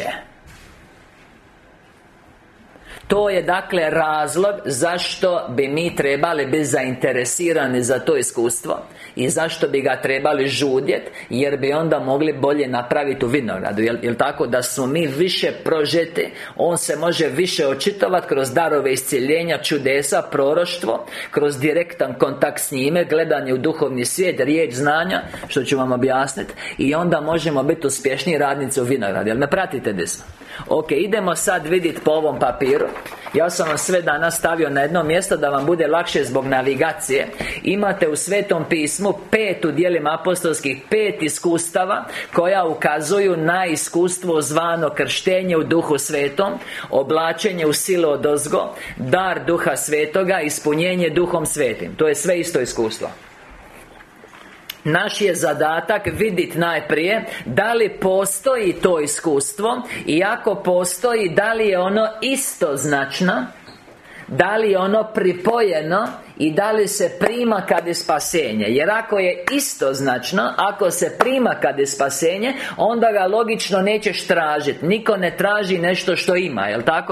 To je dakle razlog zašto bi mi trebali biti zainteresirani za to iskustvo i zašto bi ga trebali žudjeti, jer bi onda mogli bolje napraviti u vinogradu. Jel, jel tako? Da smo mi više prožeti, on se može više očitovati kroz darove iscjeljenja, čudesa, proroštvo, kroz direktan kontakt s njime, gledanje u duhovni svijet, riječ znanja, što ću vam objasniti, i onda možemo biti uspješniji radnici u vinogradu. Jel me pratite desno? Ok, idemo sad vidjeti po ovom papiru. Ja sam vam sve danas stavio na jedno mjesto da vam bude lakše zbog navigacije. Imate u Svetom pismu pet, u djelima apostolskih, pet iskustava koja ukazuju na iskustvo zvano krštenje u Duhu Svetom, oblačenje u silu odozgo, dar Duha Svetoga, ispunjenje Duhom Svetim. To je sve isto iskustvo. Naš je zadatak vidjeti najprije da li postoji to iskustvo, i ako postoji, da li je ono istoznačno, da li je ono pripojeno i da li se prima kad je spasenje. Jer ako je istoznačno, ako se prima kad je spasenje, onda ga logično nećeš tražiti. Niko ne traži nešto što ima, jel tako?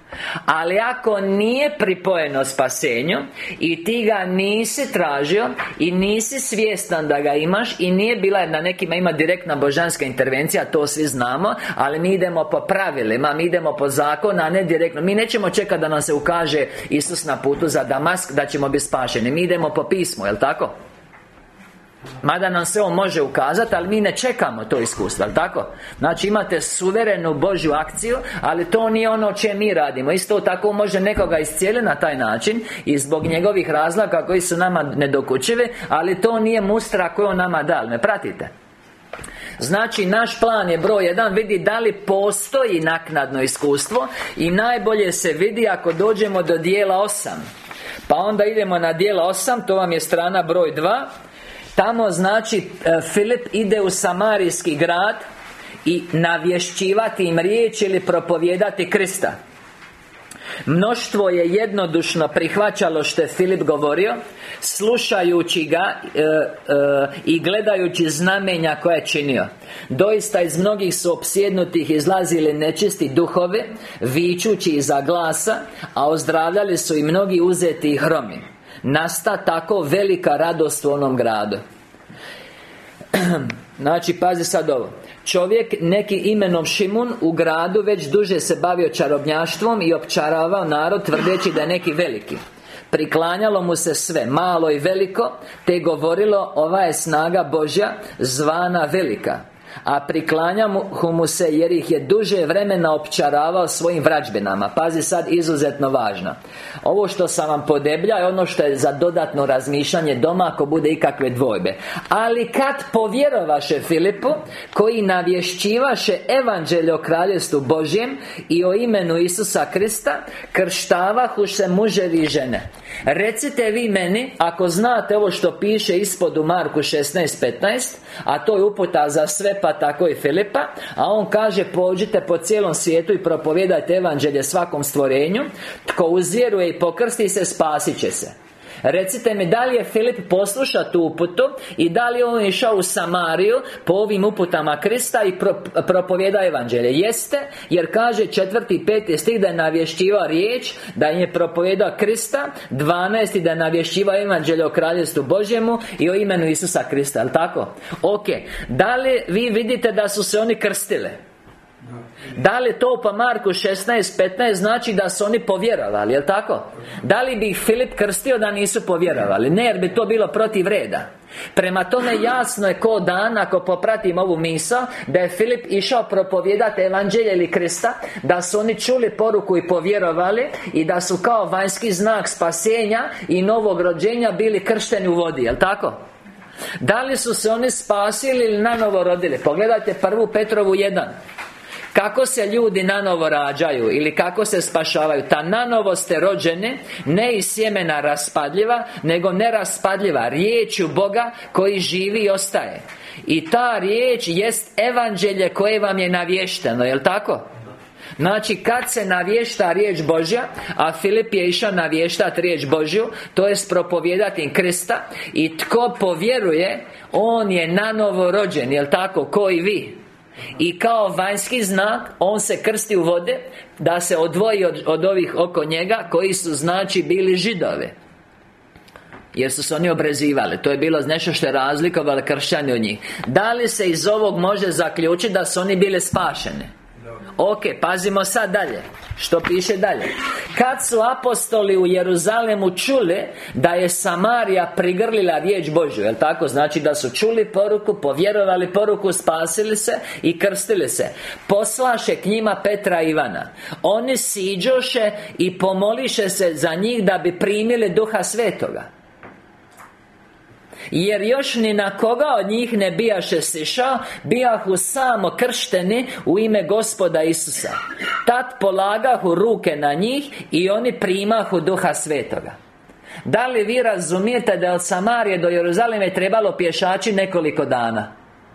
Ali ako nije pripojeno spasenju i ti ga nisi tražio i nisi svjestan da ga imaš i nije bila, na nekima ima direktna božanska intervencija, to svi znamo, ali mi idemo po pravilima, mi idemo po zakonu, a ne direktno. Mi nećemo čekati da nam se ukaže Isus na putu za Damask da ćemo biti spašeni. Mi idemo po pismu, jel' tako? Mada nam se on može ukazati, ali mi ne čekamo to iskustvo, jel' tako? Znači imate suverenu Božju akciju, ali to nije ono o čem mi radimo. Isto tako može nekoga iscijeliti na taj način i zbog njegovih razloga koji su nama nedokučivi, ali to nije mustra koju on nama dal. Me pratite? Znači naš plan je broj jedan, vidi da li postoji naknadno iskustvo, i najbolje se vidi ako dođemo do dijela osam. Pa onda idemo na dijela osam, to vam je strana broj dva. Tamo znači Filip ide u samarijski grad i navješćivati im riječ ili propovijedati Krista. Mnoštvo je jednodušno prihvaćalo što je Filip govorio, slušajući ga e, e, i gledajući znamenja koje je činio. Doista iz mnogih su opsjednutih izlazili nečisti duhovi, vičući iza glasa, a ozdravljali su i mnogi uzeti i hromi. Nasta tako velika radost u onom gradu. Znači, pazi sad ovo. Čovjek neki imenom Šimun u gradu već duže se bavio čarobnjaštvom i opčaravao narod tvrdeći da je neki veliki. Priklanjalo mu se sve, malo i veliko, te govorilo: ova je snaga Božja, zvana velika. A priklanjao mu se jer ih je duže vremena opčaravao svojim vrađbinama. Pazi sad, izuzetno važno. Ovo što sam vam podebljao je ono što je za dodatno razmišljanje doma ako bude ikakve dvojbe. Ali kad povjerovaše Filipu, koji navješćivaše evanđelje o kraljevstvu Božjem i o imenu Isusa Krista, krštavahu se muževi i žene. Recite vi meni, ako znate ovo što piše ispod u Marku šesnaest petnaest, a to je uputa za sve, pa tako i Filipa, a on kaže: pođite po cijelom svijetu i propovijedajte evanđelje svakom stvorenju. Tko uzvjeruje i pokrsti se, spasit će se. Recite mi, da li je Filip poslušao tu uputu i da li je on išao u Samariju po ovim uputama Krista i pro, propovjeda evanđelje? Jeste, jer kaže četvrti i peti stih da je navješćivao riječ, da im je propovjedao Krista. Dvanaesti da je navješćivao evanđelje o kraljevstvu Božjemu i o imenu Isusa Krista, jel' tako? Ok, da li vi vidite da su se oni krstile? Da li to po Marku šesnaest petnaest znači da su oni povjerovali, jel' tako? Da li bi ih Filip krstio da nisu povjerovali? Ne, jer bi to bilo protiv reda. Prema tome jasno je ko dan, ako popratim ovu misao, da je Filip išao propovijedati evanđelje ili Krista, da su oni čuli poruku i povjerovali, i da su kao vanjski znak spasenja i novog rođenja bili kršteni u vodi, jel' tako? Da li su se oni spasili ili nanovo rodili? Pogledajte prvu Petrovu jedan. Kako se ljudi nanovo rađaju ili kako se spašavaju? Ta nanovo ste rođeni, ne iz sjemena raspadljiva, nego neraspadljiva, riječju Boga koji živi i ostaje. I ta riječ jest evanđelje koje vam je navješteno, jel' tako? Znači, kad se navješta riječ Božja, a Filip je išao navještati riječ Božju, to je propovijedati im Krista, i tko povjeruje, on je nanovo rođen, jel' tako, ko i vi. I kao vanjski znak on se krsti u vode, da se odvoji od, od ovih oko njega koji su znači bili Židove, jer su se oni obrezivali. To je bilo nešto što je razlikovalo kršćani od njih. Da li se iz ovog može zaključiti da su oni bili spašeni? Ok, pazimo sad dalje. Što piše dalje? Kad su apostoli u Jeruzalemu čuli da je Samarija prigrlila riječ Božju, jel' tako? Znači da su čuli poruku, povjerovali poruku, spasili se i krstili se. Poslaše k njima Petra i Ivana. Oni siđoše i pomoliše se za njih da bi primili Duha Svetoga. Jer još ni na koga od njih ne bijaše sišao, bijahu samo kršteni u ime Gospoda Isusa. Tad polagahu ruke na njih i oni primahu Duha Svetoga. Da li vi razumijete da od Samarije do Jeruzalema je trebalo pješači nekoliko dana?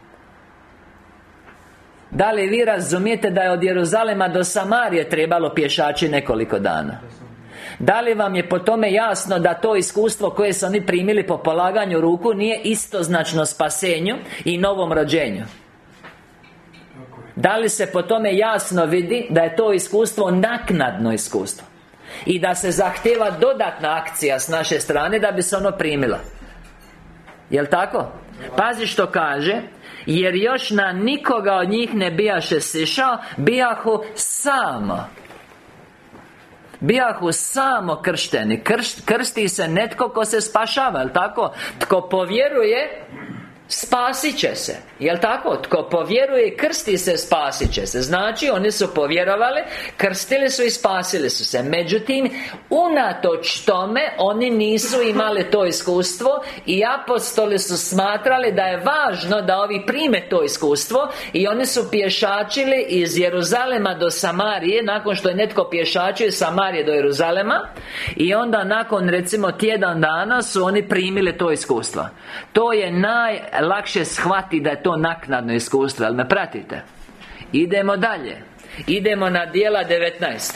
Da li vi razumijete da je od Jeruzalema do Samarije trebalo pješači nekoliko dana? Da li vam je po tome jasno da to iskustvo koje su oni primili po polaganju ruku nije istoznačno spasenju i novom rođenju? Da li se po tome jasno vidi da je to iskustvo naknadno iskustvo i da se zahtjeva dodatna akcija s naše strane da bi se ono primilo? Jel' tako? Pazi što kaže: jer još na nikoga od njih ne bijaše sišao, bijahu samo Bijahu samo kršteni. Krš, krsti se netko ko se spašava, jel' tako? Tko povjeruje, spasit će se. Jel' tako? Tko povjeruje i krsti se, spasit će se. Znači, oni su povjerovali, krstili su i spasili su se. Međutim, unatoč tome, oni nisu imali to iskustvo i apostoli su smatrali da je važno da ovi prime to iskustvo. I oni su pješačili iz Jeruzalema do Samarije, nakon što je netko pješačio iz Samarije do Jeruzalema. I onda nakon, recimo, tjedan dana su oni primili to iskustvo. To je najlakše shvatiti da je to naknadno iskustvo, ali me pratite? Idemo dalje. Idemo na Djela devetnaest.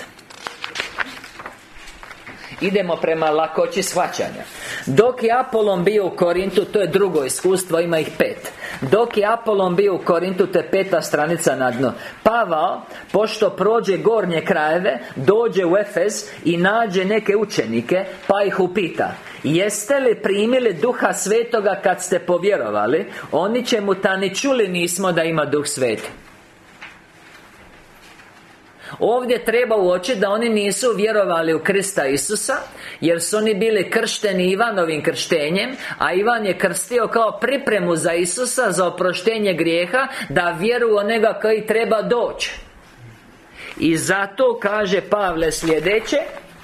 Idemo prema lakoći shvaćanja. Dok je Apolon bio u Korintu, to je drugo iskustvo, ima ih pet. Dok je Apolon bio u Korintu, to je peta stranica na dnu. Pavao, pošto prođe gornje krajeve, dođe u Efez i nađe neke učenike, pa ih upita: jeste li primili Duha Svetoga kad ste povjerovali? Oni će mu: ta ni čuli nismo da ima Duh Sveti. Ovdje treba uočiti da oni nisu vjerovali u Krista Isusa, jer su oni bili kršteni Ivanovim krštenjem, a Ivan je krstio kao pripremu za Isusa, za oproštenje grijeha, da vjeruju u onega koji treba doći. I zato kaže Pavle sljedeće: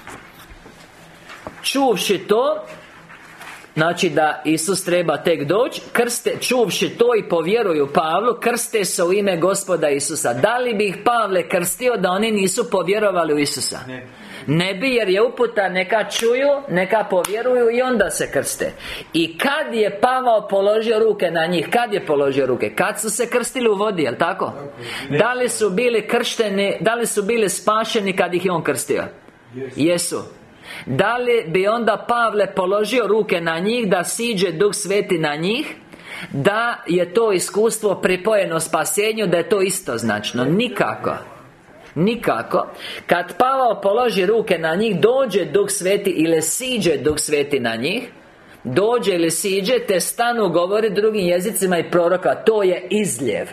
čuvši to, znači da Isus treba tek doći, krste, čuvši to i povjeruju Pavlu, krste se u ime Gospoda Isusa. Da li bi ih Pavle krstio da oni nisu povjerovali u Isusa? Ne. Ne bi, jer je uputa neka čuju, neka povjeruju i onda se krste. I kad je Pavao položio ruke na njih? Kad je položio ruke? Kad su se krstili u vodi, jel' tako? Da li su bili kršteni, da li su bili spašeni kad ih je on krstio? Jesu. Da li bi onda Pavle položio ruke na njih da siđe Duh Sveti na njih? Da je to iskustvo pripojeno spasenju, da je to istoznačno? Nikako. Nikako. Kad Pavao položi ruke na njih, dođe Duh Sveti ili siđe Duh Sveti na njih, dođe ili siđe, te stanu govori drugim jezicima i proroka. To je izljev.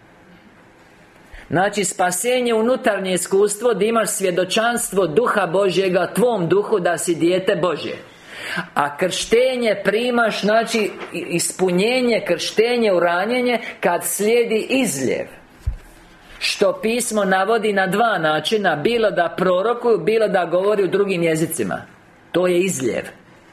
Znači, spasenje, unutarnje iskustvo, da imaš svjedočanstvo Duha Božjega tvom duhu da si dijete Božje. A krštenje primaš, znači ispunjenje, krštenje, uranjenje, kad slijedi izljev. Što pismo navodi na dva načina: bilo da prorokuju, bilo da govori u drugim jezicima. To je izljev.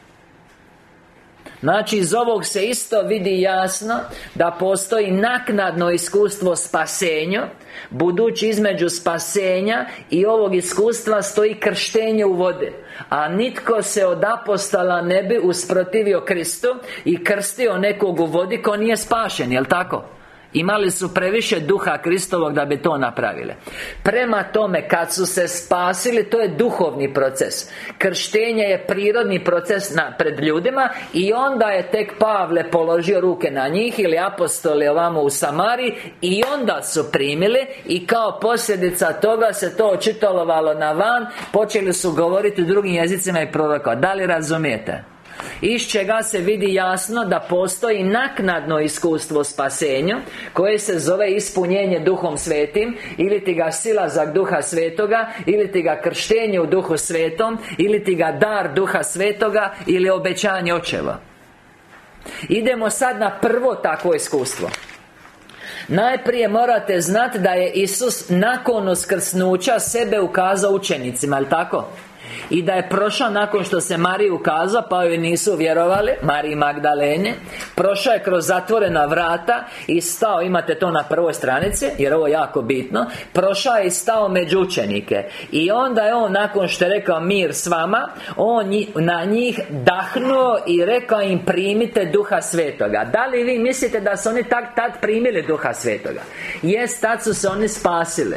Znači, iz ovog se isto vidi jasno da postoji naknadno iskustvo spasenju, budući između spasenja i ovog iskustva stoji krštenje u vode. A nitko se od apostola ne bi usprotivio Kristu i krstio nekog u vodi ko nije spašen, jel' tako? Imali su previše Duha Kristovog da bi to napravili. Prema tome, kad su se spasili, to je duhovni proces. Krštenje je prirodni proces na, pred ljudima. I onda je tek Pavle položio ruke na njih, ili apostoli ovamo u Samariji, i onda su primili. I kao posljedica toga se to očitalovalo na van. Počeli su govoriti u drugim jezicima i proroka. Da li razumijete? Iz čega se vidi jasno da postoji naknadno iskustvo spasenju, koje se zove ispunjenje Duhom Svetim, ili ti ga silazak Duha Svetoga, ili ti ga krštenje u Duhu Svetom, ili ti ga dar Duha Svetoga, ili obećanje očeva. Idemo sad na prvo takvo iskustvo. Najprije morate znati da je Isus nakon uskrsnuća sebe ukazao učenicima, jel' tako? I da je prošao nakon što se Mariji ukazao, pa joj nisu vjerovali, Mariji Magdalene. Prošao je kroz zatvorena vrata i stao, imate to na prvoj stranici, jer ovo je jako bitno. Prošao je i stao među učenike. I onda je on, nakon što je rekao mir s vama, on na njih dahnuo i rekao im: primite Duha Svetoga. Da li vi mislite da su oni tak, tad primili Duha Svetoga? Jest, tad su se oni spasili.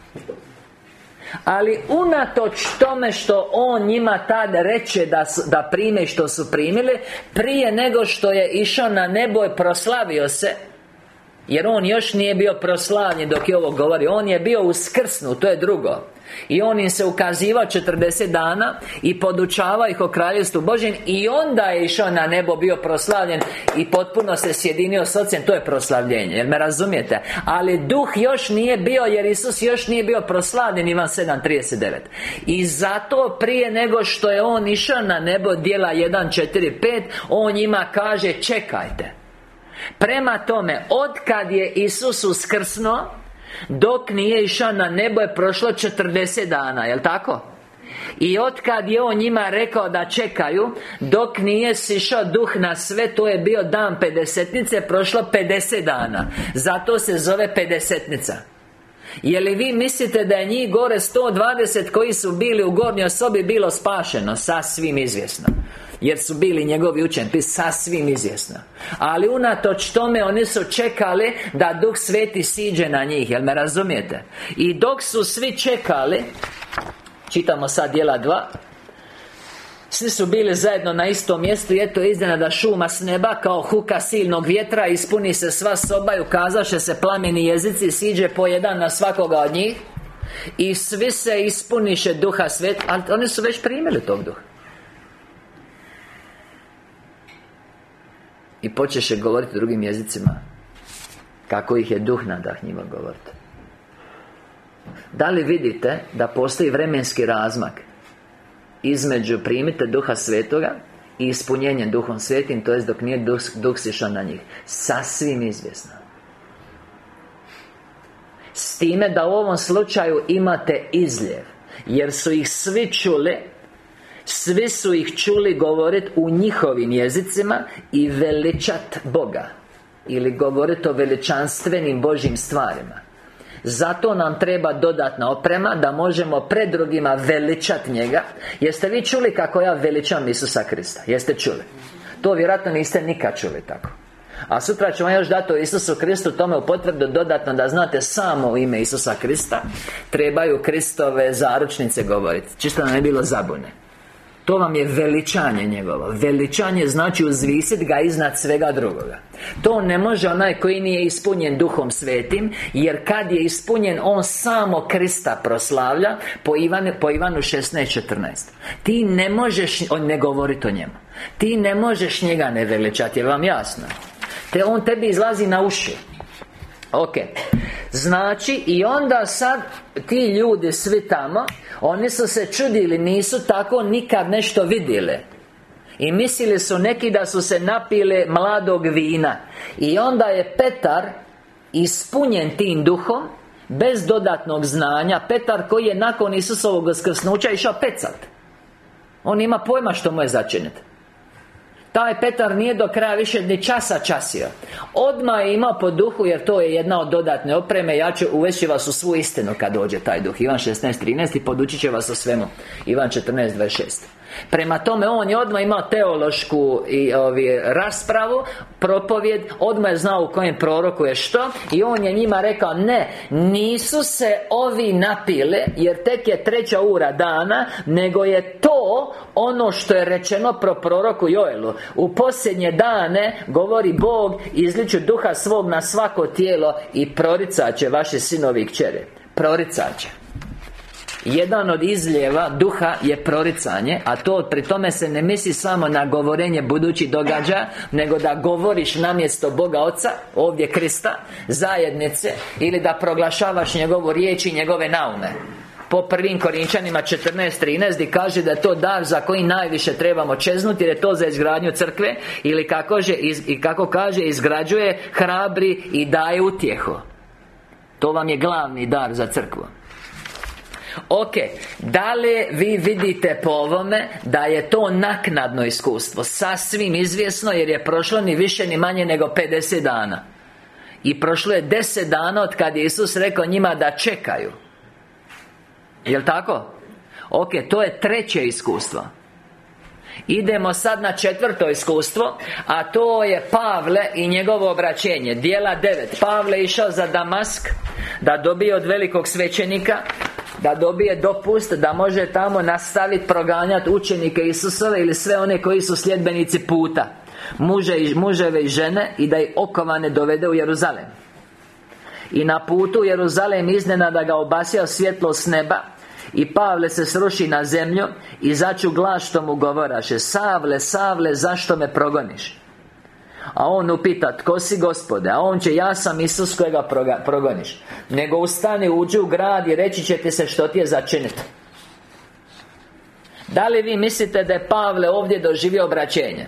Ali unatoč tome što on njima tad reče da, su, da prime što su primili, prije nego što je išao na nebo i proslavio se, Jer on još nije bio proslavljen dok je ovo govori. On je bio uskrsnut, to je drugo. I on im se ukazivao četrdeset dana i podučavao ih o kraljevstvu Božjem. I onda je išao na nebo, bio proslavljen i potpuno se sjedinio s Ocem. To je proslavljenje, jer me razumijete? Ali Duh još nije bio, jer Isus još nije bio proslavljen. Ivan sedam trideset devet. I zato prije nego što je on išao na nebo, djela jedan četiri pet, on njima kaže čekajte. Prema tome, otkad je Isus uskrsnuo dok nije išao na nebo je prošlo četrdeset dana, jel' tako? I otkad je on njima rekao da čekaju, dok nije sišao Duh na sve, to je bio dan pedesetnice, prošlo pedeset dana. Zato se zove pedesetnica. Je li vi mislite da je njih gore sto dvadeset koji su bili u gornjoj sobi bilo spašeno? Sasvim izvjesno. Jer su bili njegovi učenici, sasvim izvjesno. Ali unatoč tome oni su čekali da Duh Sveti siđe na njih, jel me razumijete? I dok su svi čekali, čitamo sad djela dva, svi su bili zajedno na istom mjestu i eto iznenada šuma s neba kao huka silnog vjetra, ispuni se sva soba i ukazaše se plameni jezici, siđe po jedan na svakoga od njih i svi se ispuniše Duha Svetog. Ali oni su već primili tog Duha. I počeše govoriti drugim jezicima kako ih je Duh nadahnjivo govoriti. Da li vidite da postoji vremenski razmak između primite Duha Svetoga i ispunjenje Duhom Svetim, to jest dok nije Duh, duh sišao na njih? Sasvim izvjesno. S time da u ovom slučaju imate izljev, jer su ih svi čuli. Svi su ih čuli govoriti u njihovim jezicima i veličat Boga, ili govoriti o veličanstvenim Božjim stvarima. Zato nam treba dodatna oprema da možemo pred drugima veličat njega. Jeste vi čuli kako ja veličam Isusa Krista? Jeste čuli? To vjerojatno niste nikad čuli tako. A sutra ću vam još dati o Isusu Kristu, tome u potvrdu dodatno da znate samo u ime Isusa Krista. Trebaju Kristove zaručnice govoriti, čisto da ne bilo zabune. To vam je veličanje njegovo. Veličanje znači uzvisiti ga iznad svega drugoga. To ne može onaj koji nije ispunjen Duhom Svetim, jer kad je ispunjen, on samo Krista proslavlja. Po Ivanu, po Ivanu šesnaest četrnaest. Ti ne možeš ne govoriti o njemu. Ti ne možeš njega ne veličati, je vam jasno? Te on tebi izlazi na uši. Ok. Znači, i onda sad ti ljudi svi tamo, oni su se čudili, nisu tako nikad nešto vidjeli. I mislili su neki da su se napili mladog vina. I onda je Petar ispunjen tim Duhom, bez dodatnog znanja. Petar koji je nakon Isusovog uskrsnuća išao pecat. On ima pojma što mu je začiniti. Taj Petar nije do kraja više ni časa časio. Odmah je imao po duhu, jer to je jedna od dodatne opreme. Ja ću uvesti vas u svu istinu kad dođe taj duh. Ivan šesnaest trinaest i podučit će vas o svemu. Ivan četrnaest dvadeset šest. Prema tome on je odmah imao teološku i, ovi, raspravu, propovjed. Odmah je znao u kojem proroku je što. I on je njima rekao: ne, nisu se ovi napile, jer tek je treća ura dana, nego je to ono što je rečeno pro proroku Joelu. U posljednje dane, govori Bog, izliču duha svog na svako tijelo i proricat će vaše sinovi i kćeri. Proricat će. Jedan od izljeva duha je proricanje, a to pri tome se ne misli samo na govorenje budućih događaja, nego da govoriš namjesto Boga Oca, ovdje Krista, zajednice, ili da proglašavaš njegovu riječ i njegove naume. Po prvim Korinčanima četrnaest trinaest gdje kaže da je to dar za koji najviše trebamo čeznuti, jer je to za izgradnju crkve, ili kako, že, iz, i kako kaže, izgrađuje, hrabri i daje utjehu. To vam je glavni dar za crkvu. Ok, da li vi vidite po ovome da je to naknadno iskustvo? Sasvim izvjesno, jer je prošlo ni više ni manje nego pedeset dana. I prošlo je deset dana od kad je Isus rekao njima da čekaju. Jel' tako? Ok, to je treće iskustvo. Idemo sad na četvrto iskustvo, a to je Pavle i njegovo obraćenje. Djela devet. Pavle je išao za Damask da dobije od velikog svećenika, da dobije dopust da može tamo nastaviti proganjati učenike Isusove ili sve one koji su sljedbenici puta, muže i, muževe i žene, i da ih okovane dovede u Jeruzalem. I na putu u Jeruzalem iznenada ga obasja svjetlo s neba, i Pavle se sruši na zemlju i začu glas što mu govoraše: Savle, Savle, zašto me progoniš? A on upita: tko si, Gospode? A on će: ja sam Isus kojega progoniš. Nego ustani, uđi u grad i reći će ti se što ti je začiniti. Da li vi mislite da je Pavle ovdje doživio obraćenje?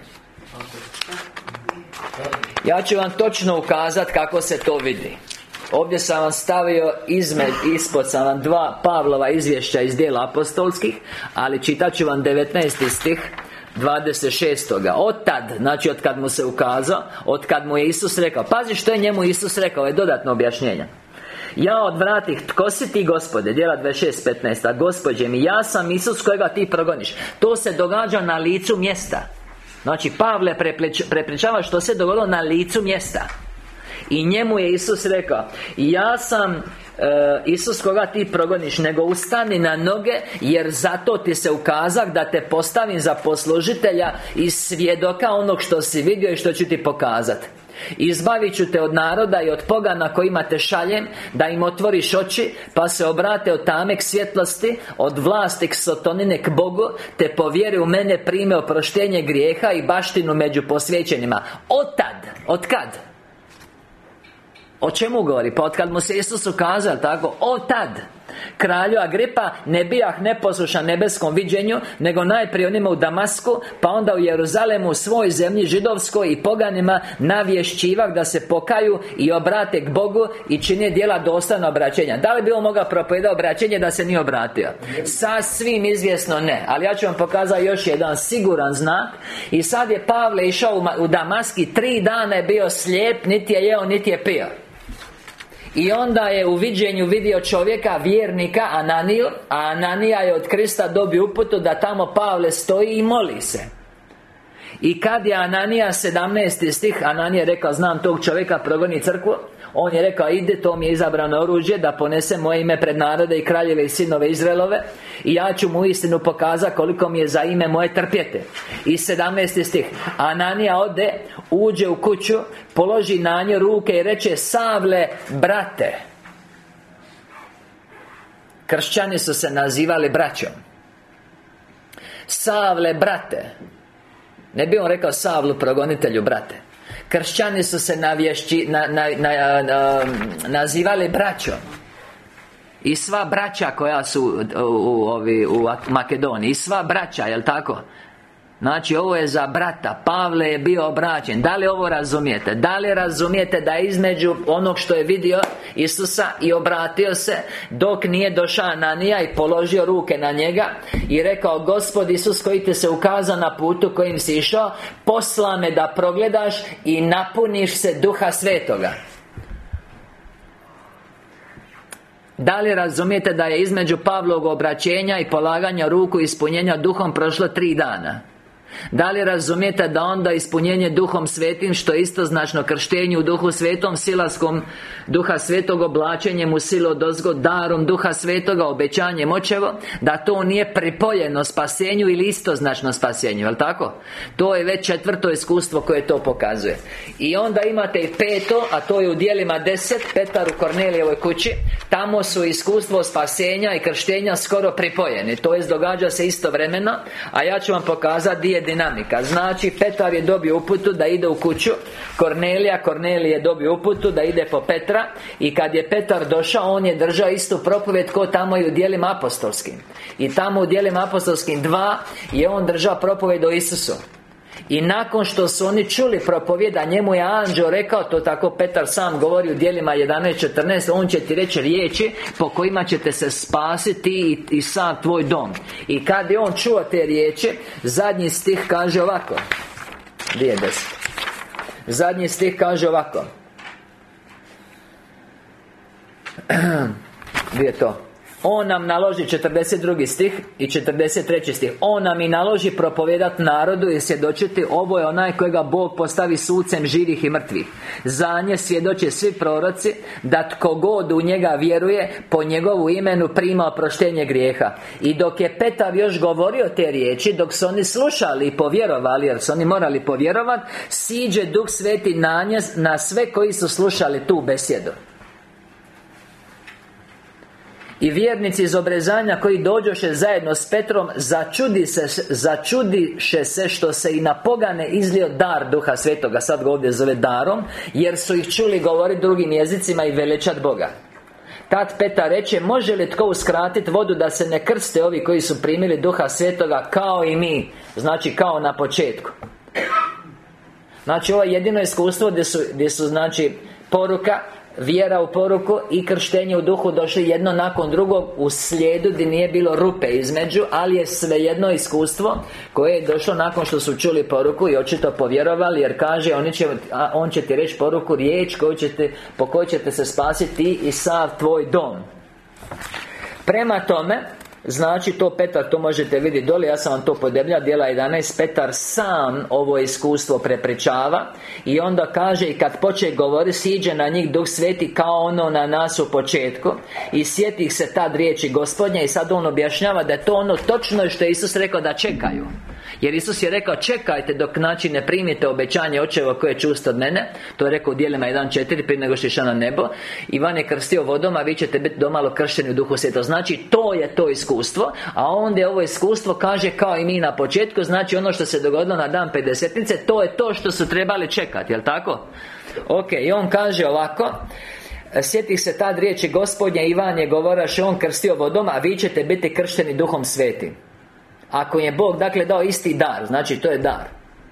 Ja ću vam točno ukazati kako se to vidi. Ovdje sam vam stavio izmed, ispod sam vam dva Pavlova izvješća iz djela apostolskih, ali čitat ću vam devetnaesti stih dvadeset šestoga. Otad, znači od kad mu se ukazao, od kad mu je Isus rekao. Pazi što je njemu Isus rekao, je dodatno objašnjenje. Ja odvratih: tko si ti, Gospode? Djela dvadeset šest petnaest. A Gospodje mi: ja sam Isus kojega ti progoniš. To se događa na licu mjesta. Znači Pavle prepričava što se dogodilo na licu mjesta. I njemu je Isus rekao: ja sam e, Isus koga ti progoniš, nego ustani na noge, jer zato ti se ukazak da te postavim za poslužitelja i svjedoka onog što si vidio i što ću ti pokazati. Izbavit ću te od naroda i od pogana kojima te šaljem, da im otvoriš oči, pa se obrate od tame k svjetlosti, od vlasti k sotonine k Bogu, te po vjeri u mene prime oproštenje grijeha i baštinu među posvećenima. Otad, od kad? O čemu govori? Pa otkad mu se Isus ukazao, tako? Otad kralju Agripa ne bijah neposlušan nebeskom viđenju, nego najprije onima u Damasku, pa onda u Jeruzalemu, u svoj zemlji židovskoj i poganima navješćivak da se pokaju i obrate k Bogu i čine djela dostojna obraćenja. Da li bi on mogao propovedati obraćenje da se nije obratio? Sasvim izvjesno ne. Ali ja ću vam pokazati još jedan siguran znak. I sad je Pavle išao u Damaski, tri dana je bio slijep, niti je jeo, niti je pio. I onda je u viđenju vidio čovjeka, vjernika, Ananiju. A Ananija je od Krista dobio uputu da tamo Pavle stoji i moli se. I kad je Ananija, sedamnaesti stih, Ananija je rekao: znam tog čovjeka, progoni crkvu. On je rekao: ide, to mi je izabrano oružje da ponese moje ime pred narode i kraljeve i sinove Izraelove, i ja ću mu istinu pokazati koliko mi je za ime moje trpjeti. I sedamnaesti stih, Ananija ode, uđe u kuću, položi na nju ruke i reče: Savle, brate. Kršćani su se nazivali braćom. Savle, brate. Ne bi on rekao Savlu, progonitelju, brate. Kršćani su se navješći, na, na, na, na, nazivali braćom. I sva braća koja su u, u, u, u Makedoniji, i sva braća, jel' tako? Znači ovo je za brata. Pavle je bio obraćen. Da li ovo razumijete? Da li razumijete da je između onog što je vidio Isusa i obratio se, dok nije došao Ananija i položio ruke na njega i rekao: Gospod Isus koji ti se ukazao na putu kojim si išao, posla me da progledaš i napuniš se Duha Svetoga. Da li razumijete da je između Pavlovog obraćenja i polaganja ruku i ispunjenja Duhom prošlo tri dana? Da li razumijete da onda ispunjenje Duhom Svetim, što je istoznačno krštenju u Duhu Svetom, silaskom Duha Svetog, oblačenjem u silu odozgo, darom Duha Svetoga, obećanjem očevo, da to nije pripojeno spasenju ili istoznačno spasenju, jel' tako? To je već četvrto iskustvo koje to pokazuje. I onda imate i peto, a to je u djelima deset, Petar u Kornelijevoj kući. Tamo su iskustvo spasenja i krštenja skoro pripojeni, to jest događa se istovremeno. A ja ću vam pokazati gdje je dinamika. Znači Petar je dobio uputu da ide u kuću Kornelija, Kornelij je dobio uputu da ide po Petra. I kad je Petar došao, on je držao istu propovjed ko tamo i u djelima apostolskim. I tamo u djelima apostolskim dva je on držao propovjed o Isusu. I nakon što su oni čuli propovjeda, njemu je anđeo rekao, to tako Petar sam govori u djelima jedanaest četrnaest, on će ti reći riječi po kojima ćete se spasiti i, i sam tvoj dom. I kad je on čuo te riječi, zadnji stih kaže ovako. Gdje je deset? Zadnji stih kaže ovako. Gdje je to? On nam naloži, četrdeset drugi stih i četrdeset treći stih, on nam i naloži propovijedati narodu i svjedočiti: ovo je onaj kojega Bog postavi sucem živih i mrtvih. Za nje svjedoče svi proroci, da tko god u njega vjeruje, po njegovu imenu prima oproštenje grijeha. I dok je Petar još govorio te riječi, dok su oni slušali i povjerovali, jer su oni morali povjerovati, siđe Duh Sveti na nje, na sve koji su slušali tu besjedu. I vjernici iz obrezanja koji dođoše zajedno s Petrom Začudi se, začudiše se što se i na pogane izlio dar Duha Svetoga. Sad ga ovdje zove darom, jer su ih čuli govoriti drugim jezicima i veličat Boga. Tad Petar reče: može li tko uskratiti vodu da se ne krste ovi koji su primili Duha Svetoga kao i mi? Znači kao na početku. Znači ovo je jedino iskustvo gdje su, gdje su znači poruka, vjera u poruku i krštenje u Duhu došli jedno nakon drugog u slijedu gdje nije bilo rupe između, ali je svejedno iskustvo koje je došlo nakon što su čuli poruku i očito povjerovali, jer kaže oni će, a on će ti reći poruku, riječ koju ćete, po kojoj ćete se spasiti ti i sav tvoj dom. Prema tome, znači to Petar, to možete vidjeti dole, ja sam vam to podebljao, djela jedanaest. Petar sam ovo iskustvo prepričava i onda kaže: i kad poče govori, siđe na njih Duh Sveti kao ono na nas u početku, i sjetih se tad riječi Gospodnja. I sad on objašnjava da je to ono točno što je Isus rekao da čekaju. Jer Isus je rekao: čekajte dok znači ne primite obećanje Očevo koje čuste od mene. To je rekao u djelima jedan četiri, prije nego što je išao na nebo. Ivan je krstio vodom, a vi ćete biti domalo kršteni u Duhu Svetom. Znači to je to iskustvo. A onda je ovo iskustvo, kaže, kao i mi na početku. Znači ono što se dogodilo na dan Pedesetnice, to je to što su trebali čekati, jel tako? Ok, i on kaže ovako: sjetih se tad riječi Gospodnja, Ivan je govoraše, on krstio vodom, a vi ćete biti kršteni Duhom Svetim. Ako je Bog dakle dao isti dar, znači to je dar.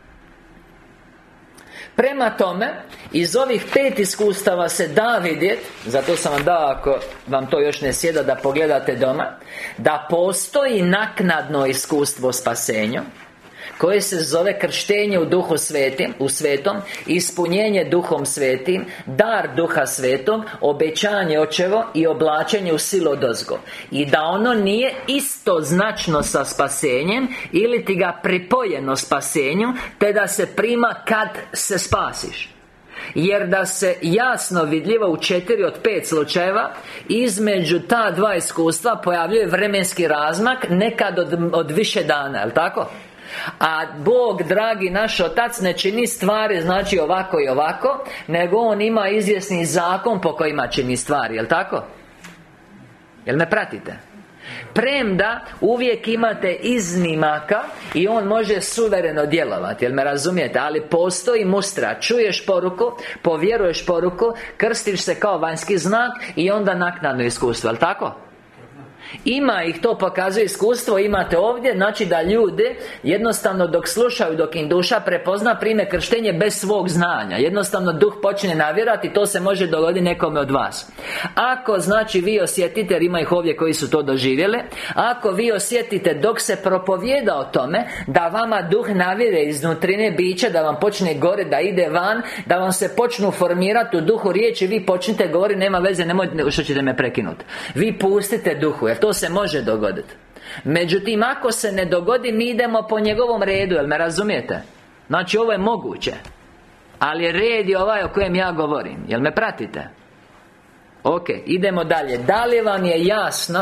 Prema tome, iz ovih pet iskustava se da vidjeti, zato sam vam dao, ako vam to još ne sjeda, da pogledate doma, da postoji naknadno iskustvo spasenju, koje se zove krštenje u Duhu Svetim, u Svetom, ispunjenje Duhom Svetim, dar Duha Svetog, obećanje Očevo i oblačenje u silu odozgo. I da ono nije isto značno sa spasenjem, ili ti ga pripojeno spasenju, te da se prima kad se spasiš. Jer da se jasno vidljivo u četiri od pet slučajeva između ta dva iskustva pojavljuje vremenski razmak, nekad od, od više dana, jel' tako? A Bog, dragi naš Otac, ne čini stvari znači ovako i ovako, nego On ima izvjesni zakon po kojima čini stvari, jel' tako? Jel' me pratite? Premda uvijek imate iznimaka i On može suvereno djelovati, jel' me razumijete? Ali postoji mustra, čuješ poruku, povjeruješ poruku, krstiš se kao vanjski znak i onda naknadno iskustvo, jel' tako? Ima ih, to pokazuje iskustvo, imate ovdje, znači da ljudi jednostavno dok slušaju, dok im duša prepozna, prime krštenje bez svog znanja. Jednostavno duh počne navjerati, to se može dogoditi nekome od vas. Ako znači vi osjetite, jer ima ih ovdje koji su to doživjeli, ako vi osjetite dok se propovijeda o tome, da vama duh navjere iznutrine bića, da vam počne gore, da ide van, da vam se počnu formirati u duhu riječi, vi počnite govoriti, nema veze, nemojte što ćete me prekinuti. Vi pustite duhu, jer to se može dogoditi. Međutim, ako se ne dogodi, mi idemo po njegovom redu, jel me razumijete? Znači ovo je moguće, ali red je ovaj o kojem ja govorim. Jel me pratite? Ok, idemo dalje. Da li vam je jasno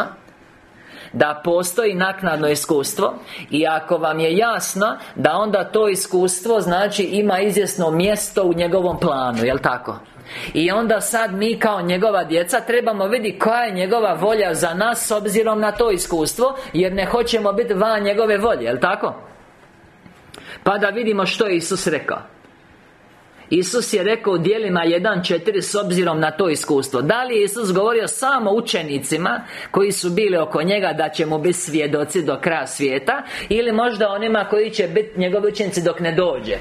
da postoji naknadno iskustvo? I ako vam je jasno da onda to iskustvo znači ima izvjesno mjesto u njegovom planu, jel tako? I onda sad mi kao njegova djeca trebamo vidjeti koja je njegova volja za nas s obzirom na to iskustvo, jer ne hoćemo biti van njegove volje, jel tako? Pa da vidimo što je Isus rekao. Isus je rekao u djelima jedan četiri s obzirom na to iskustvo. Da li je Isus govorio samo učenicima koji su bili oko njega da će mu biti svjedoci do kraja svijeta, ili možda onima koji će biti njegovi učenici dok ne dođe?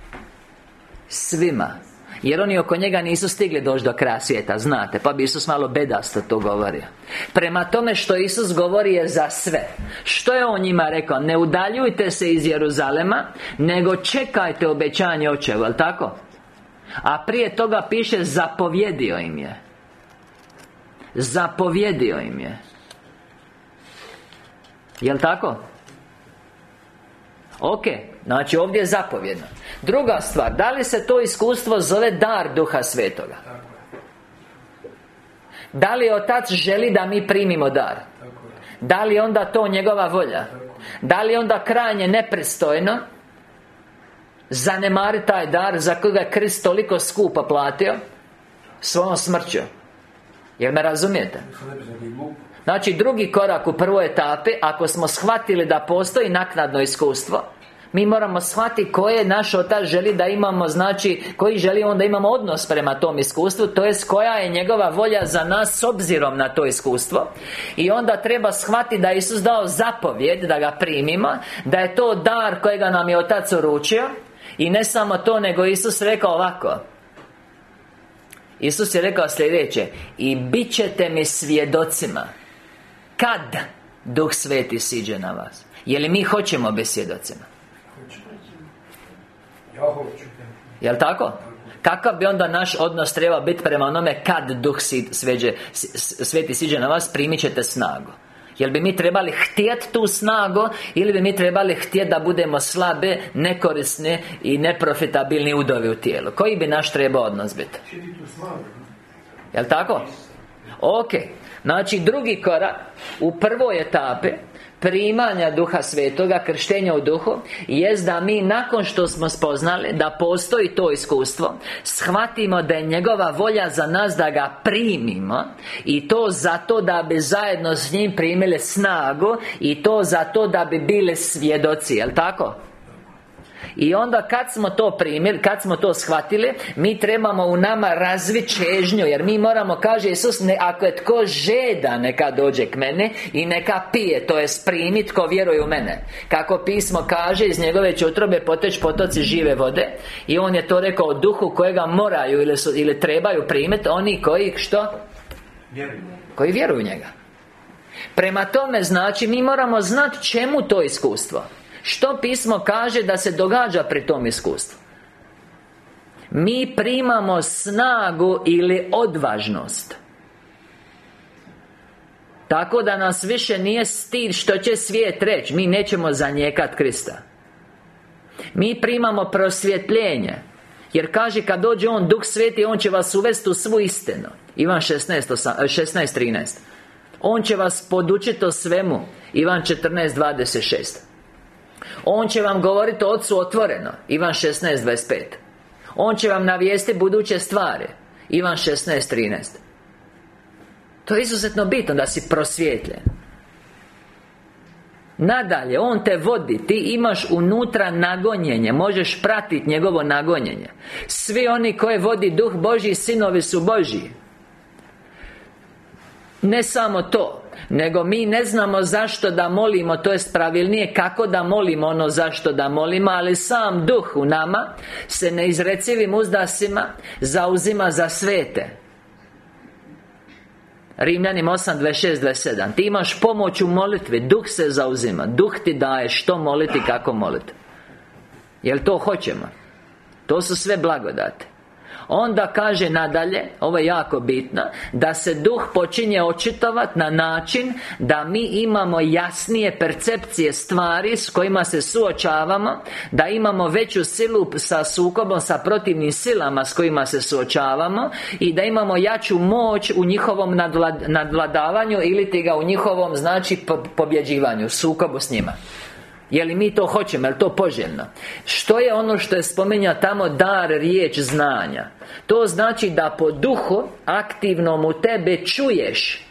Svima. Jer oni oko njega nisu stigli doći do kraja svijeta, znate. Pa bi Isus malo bedasto to govorio. Prema tome što Isus govori je za sve. Što je On njima rekao? Ne udaljujte se iz Jeruzalema, nego čekajte obećanje Očevo, jel' tako? A prije toga piše zapovjedio im je. Zapovjedio im je. Jel' tako? Ok, znači ovdje je zapovjedno. Druga stvar, da li se to iskustvo zove dar Duha Svetoga? Da li Otac želi da mi primimo dar? Da li onda to njegova volja? Da li onda krajnje nepristojno zanemari taj dar za kojega je Krist toliko skupo platio svojom smrću? Jel me razumijete? Znači drugi korak u prvoj etapi, ako smo shvatili da postoji naknadno iskustvo, mi moramo shvatiti koje naš Otac želi da imamo, znači koji želi on da imamo odnos prema tom iskustvu, to jest koja je njegova volja za nas s obzirom na to iskustvo. I onda treba shvatiti da je Isus dao zapovjed da ga primimo, da je to dar kojega nam je Otac uručio. I ne samo to, nego Isus rekao ovako. Isus je rekao sljedeće: i bit ćete mi svjedocima kad Duh Sveti siđe na vas. Je li mi hoćemo biti svjedocima? Ja hoću. Jel' tako? Kakav bi onda naš odnos trebao biti prema onome kad Duh sveđe, Sveti siđe na vas, primit ćete snagu? Jel bi mi trebali htjeti tu snagu, ili bi mi trebali htjeti da budemo slabe, nekorisne i neprofitabilni udovi u tijelu? Koji bi naš trebao odnos biti? Jel' tako? Ok. Znači drugi korak u prvoj etapi primanja Duha Svetoga, krštenja u Duhu, jest da mi nakon što smo spoznali da postoji to iskustvo, shvatimo da je njegova volja za nas da ga primimo, i to zato da bi zajedno s njim primili snagu, i to zato da bi bili svjedoci, jel' tako? I onda kad smo to primili, kad smo to shvatili, mi trebamo u nama razviti čežnju. Jer mi moramo, kaže Isus, ne, ako je tko žedan, neka dođe k mene i neka pije, to jest primi tko vjeruje u mene. Kako pismo kaže, iz njegove će utrobe poteći potoci žive vode. I on je to rekao o duhu kojega moraju ili, su, ili trebaju primiti oni koji, što? Vjeruju. Koji vjeruju u njega. Prema tome, znači, mi moramo znati čemu to iskustvo. Što pismo kaže da se događa pri tom iskustvu? Mi primamo snagu ili odvažnost, tako da nas više nije stid što će svijet reći. Mi nećemo zanijekati Krista. Mi primamo prosvjetljenje, jer kaže kad dođe On, Duh Sveti, On će vas uvesti u svu istinu. Ivan šesnaest trinaest. On će vas podučiti o svemu. Ivan četrnaest dvadeset šest. On će vam govoriti o Otcu otvoreno. Ivan šesnaest dvadeset pet. On će vam navijesti buduće stvari. Ivan šesnaest trinaest. To je izuzetno bitno da si prosvjetljen. Nadalje, On te vodi. Ti imaš unutra nagonjenje. Možeš pratiti njegovo nagonjenje. Svi oni koje vodi Duh Božji, sinovi su Božji. Ne samo to, nego mi ne znamo zašto da molimo, to jest pravilnije kako da molimo ono zašto da molimo, ali sam Duh u nama se neizrecivim uzdasima zauzima za svete. Rimljanima osam dvadeset šest dvadeset sedam. Ti imaš pomoć u molitvi, Duh se zauzima, Duh ti daje što moliti, kako moliti. Jel to hoćemo? To su sve blagodate. Onda kaže nadalje, ovo je jako bitno, da se Duh počinje očitovati na način da mi imamo jasnije percepcije stvari s kojima se suočavamo, da imamo veću silu sa sukobom, sa protivnim silama s kojima se suočavamo, i da imamo jaču moć u njihovom nadvlad, nadvladavanju ili ti ga u njihovom, znači, pobjeđivanju, sukobu s njima. Je li mi to hoćemo, je li to poželjno? Što je ono što je spominjao tamo dar, riječ, znanja? To znači da po duhu aktivnom u tebe čuješ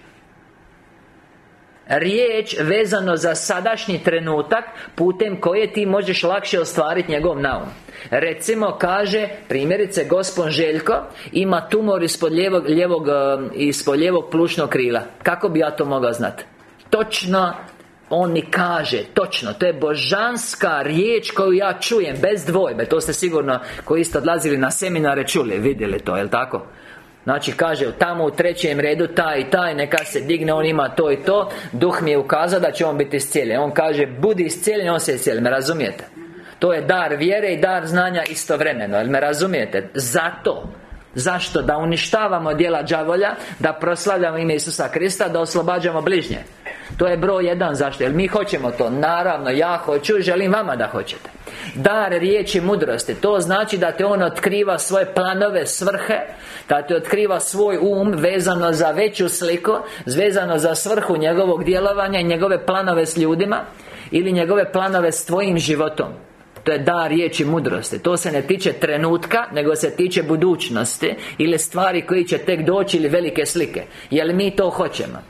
riječ vezano za sadašnji trenutak, putem koje ti možeš lakše ostvariti njegov naum. Recimo, kaže, primjerice, gospon Željko ima tumor ispod lijevog, lijevog, ispod lijevog plućnog krila. Kako bi ja to mogao znati? Točno on mi kaže, točno, to je božanska riječ koju ja čujem, bez dvojbe. To ste sigurno, koji ste odlazili na seminare, čuli, vidjeli to, jel' tako? Znači, kaže, tamo u trećem redu taj i taj, neka se digne, on ima to i to. Duh mi je ukazao da će on biti iscijeljen. On kaže, budi iscijeljen, on se iscijeli, me razumijete? To je dar vjere i dar znanja istovremeno, jel me razumijete? Zato Zašto? Da uništavamo djela đavolja, da proslavljamo ime Isusa Krista, da oslobađamo bližnje. To je broj jedan. Zašto? Jer mi hoćemo to. Naravno, ja hoću i želim vama da hoćete. Dar riječi mudrosti. To znači da te on otkriva svoje planove, svrhe, da te otkriva svoj um vezano za veću sliku, vezano za svrhu njegovog djelovanja i njegove planove s ljudima, ili njegove planove s tvojim životom. To je dar riječi mudrosti. To se ne tiče trenutka, nego se tiče budućnosti ili stvari koji će tek doći, ili velike slike. Je li mi to hoćemo?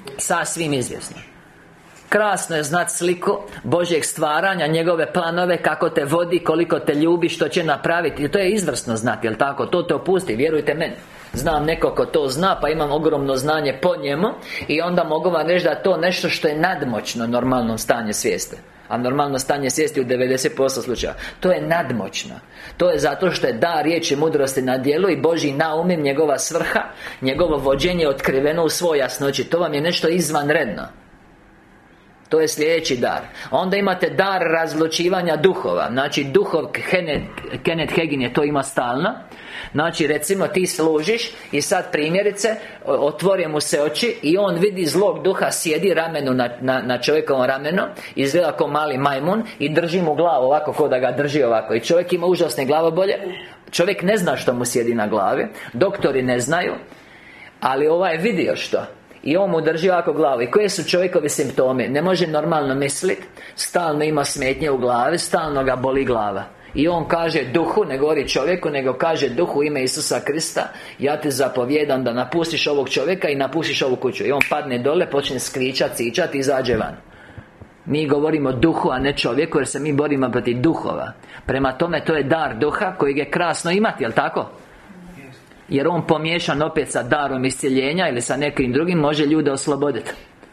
Sasvim izvjesno. Krasno je znati sliku Božjeg stvaranja, njegove planove, kako te vodi, koliko te ljubi, što će napraviti. I to je izvrsno znati, jel tako? To te opusti, vjerujte meni. Znam neko ko to zna, pa imam ogromno znanje po njemu. I onda mogu vam reći da je to nešto što je nadmoćno normalnom stanje svijesti. A normalno stanje svijesti u devedeset posto slučaja. To je nadmoćno. To je zato što je dar riječi mudrosti na djelu i Božji naum, njegova svrha, njegovo vođenje otkriveno u svoj jasnoći. To vam je nešto izvanredno. To je sljedeći dar. Onda imate dar razlučivanja duhova. Znači duhov, Kenneth Hagin je to ima stalno. Znači recimo ti služiš i sad primjerice otvore mu se oči i on vidi zlog duha, sjedi ramenu na, na, na čovjekovom ramenu, izgleda kao mali majmun i drži mu glavu ovako, ko da ga drži ovako. I čovjek ima užasne glavobolje. Čovjek ne zna što mu sjedi na glavi, doktori ne znaju, ali ovaj je vidio što. I on mu drži ovako glavu. I koje su čovjekovi simptomi? Ne može normalno misliti, stalno ima smetnje u glavi, stalno ga boli glava. I on kaže duhu, ne govori čovjeku, nego kaže duhu, ime Isusa Krista, ja te zapovjedam da napustiš ovog čovjeka i napustiš ovu kuću. I on padne dole, počne skričati, cičati i izađe van. Mi govorimo duhu, a ne čovjeku, jer se mi borimo protiv duhova. Prema tome, to je dar duha kojeg je krasno imati, jel tako? Jer on pomiješan opet sa darom iscjeljenja ili sa nekim drugim može ljude osloboditi.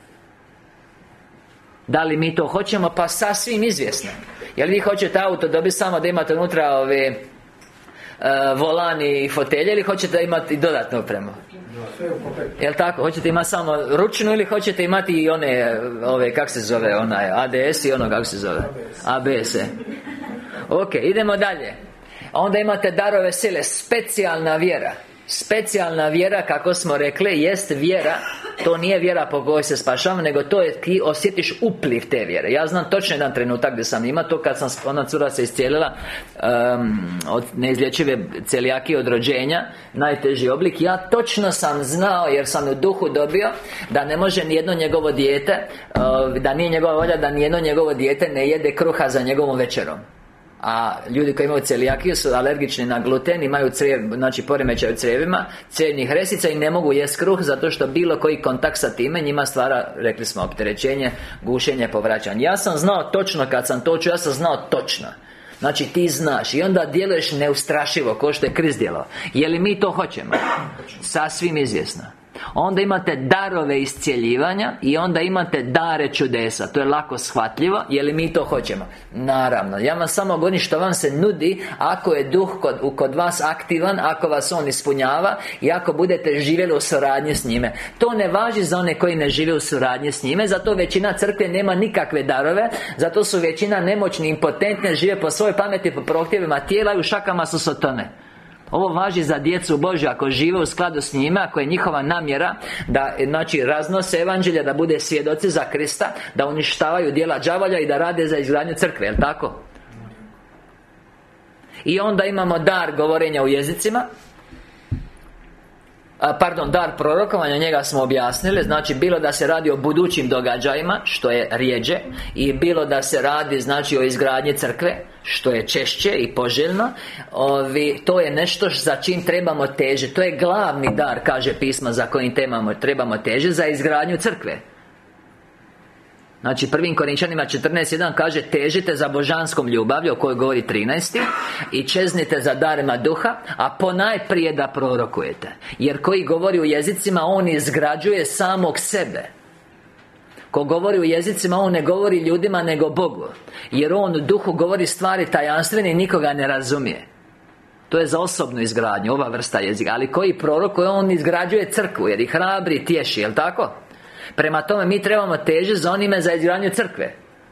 Da li mi to hoćemo? Pa sasvim izvjesno. Jel vi hoćete auto dobiti samo da imate unutra ove uh, volani i fotelje, ili hoćete imati dodatnu opremu? Jel tako? Hoćete imati samo ručnu ili hoćete imati i one, ove, kako se zove, onaj A D S i ono, kako se zove? A B S. Ok, idemo dalje. Onda imate darove sile, specijalna vjera. Specijalna vjera, kako smo rekli, jest vjera. To nije vjera po kojoj se spašava, nego to je, ti osjetiš upliv te vjere. Ja znam točno jedan trenutak gdje sam ima to, kad sam, ona cura se iscijelila um, od neizlječive celijakije od rođenja, najteži oblik. Ja točno sam znao, jer sam u duhu dobio, da ne može nijedno njegovo dijete, uh, da nije njegova volja da nijedno njegovo dijete ne jede kruha za njegovom večerom. A ljudi koji imaju celijakiju su alergični na gluten, imaju crijev, znači poremećaj u crijevima, crijevnih resica i ne mogu jest kruh, zato što bilo koji kontakt sa time njima stvara, rekli smo, opterećenje, gušenje, povraćanje. Ja sam znao točno kad sam to čuo, ja sam znao točno. Znači ti znaš i onda djeluješ neustrašivo, ko što je Krist djelao. Je li mi to hoćemo? Sasvim izvjesno. Onda imate darove iscjeljivanja i onda imate dare čudesa. To je lako shvatljivo. Je li mi to hoćemo? Naravno. Ja vam samo govorim što vam se nudi ako je duh kod, kod vas aktivan, ako vas on ispunjava i ako budete živjeli u suradnji s njime. To ne važi za one koji ne žive u suradnji s njime. Zato većina crkve nema nikakve darove. Zato su većina nemoćni, impotentne, žive po svojoj pameti, po prohtjevima tijela i u šakama su sotone. Ovo važi za djecu Božju, ako žive u skladu s njima, ako je njihova namjera da, znači, raznose evanđelje, da bude svjedoci za Krista, da uništavaju djela đavolja i da rade za izgradnju crkve, jel' tako? I onda imamo dar govorenja u jezicima. Pardon, dar prorokovanja, njega smo objasnili. Znači, bilo da se radi o budućim događajima, što je rijeđe, i bilo da se radi, znači, o izgradnji crkve, što je češće i poželjno. Ovi, to je nešto za čim trebamo težiti. To je glavni dar, kaže pismo, za kojim temamo, trebamo težiti, za izgradnju crkve. Znači, prvim Korinčanima četrnaest jedan kaže: težite za božanskom ljubavlju, o kojoj govori trinaesti, i čeznite za darima duha, a ponajprije da prorokujete. Jer koji govori u jezicima, on izgrađuje samog sebe. Ko govori u jezicima, on ne govori ljudima, nego Bogu. Jer on u duhu govori stvari tajanstvene i nikoga ne razumije. To je za osobnu izgradnju, ova vrsta jezika. Ali koji prorokuje, on izgrađuje crkvu, jer ih hrabri, tješi, jel' tako? Prema tome, mi trebamo težiti za onime za izgradnju crkve.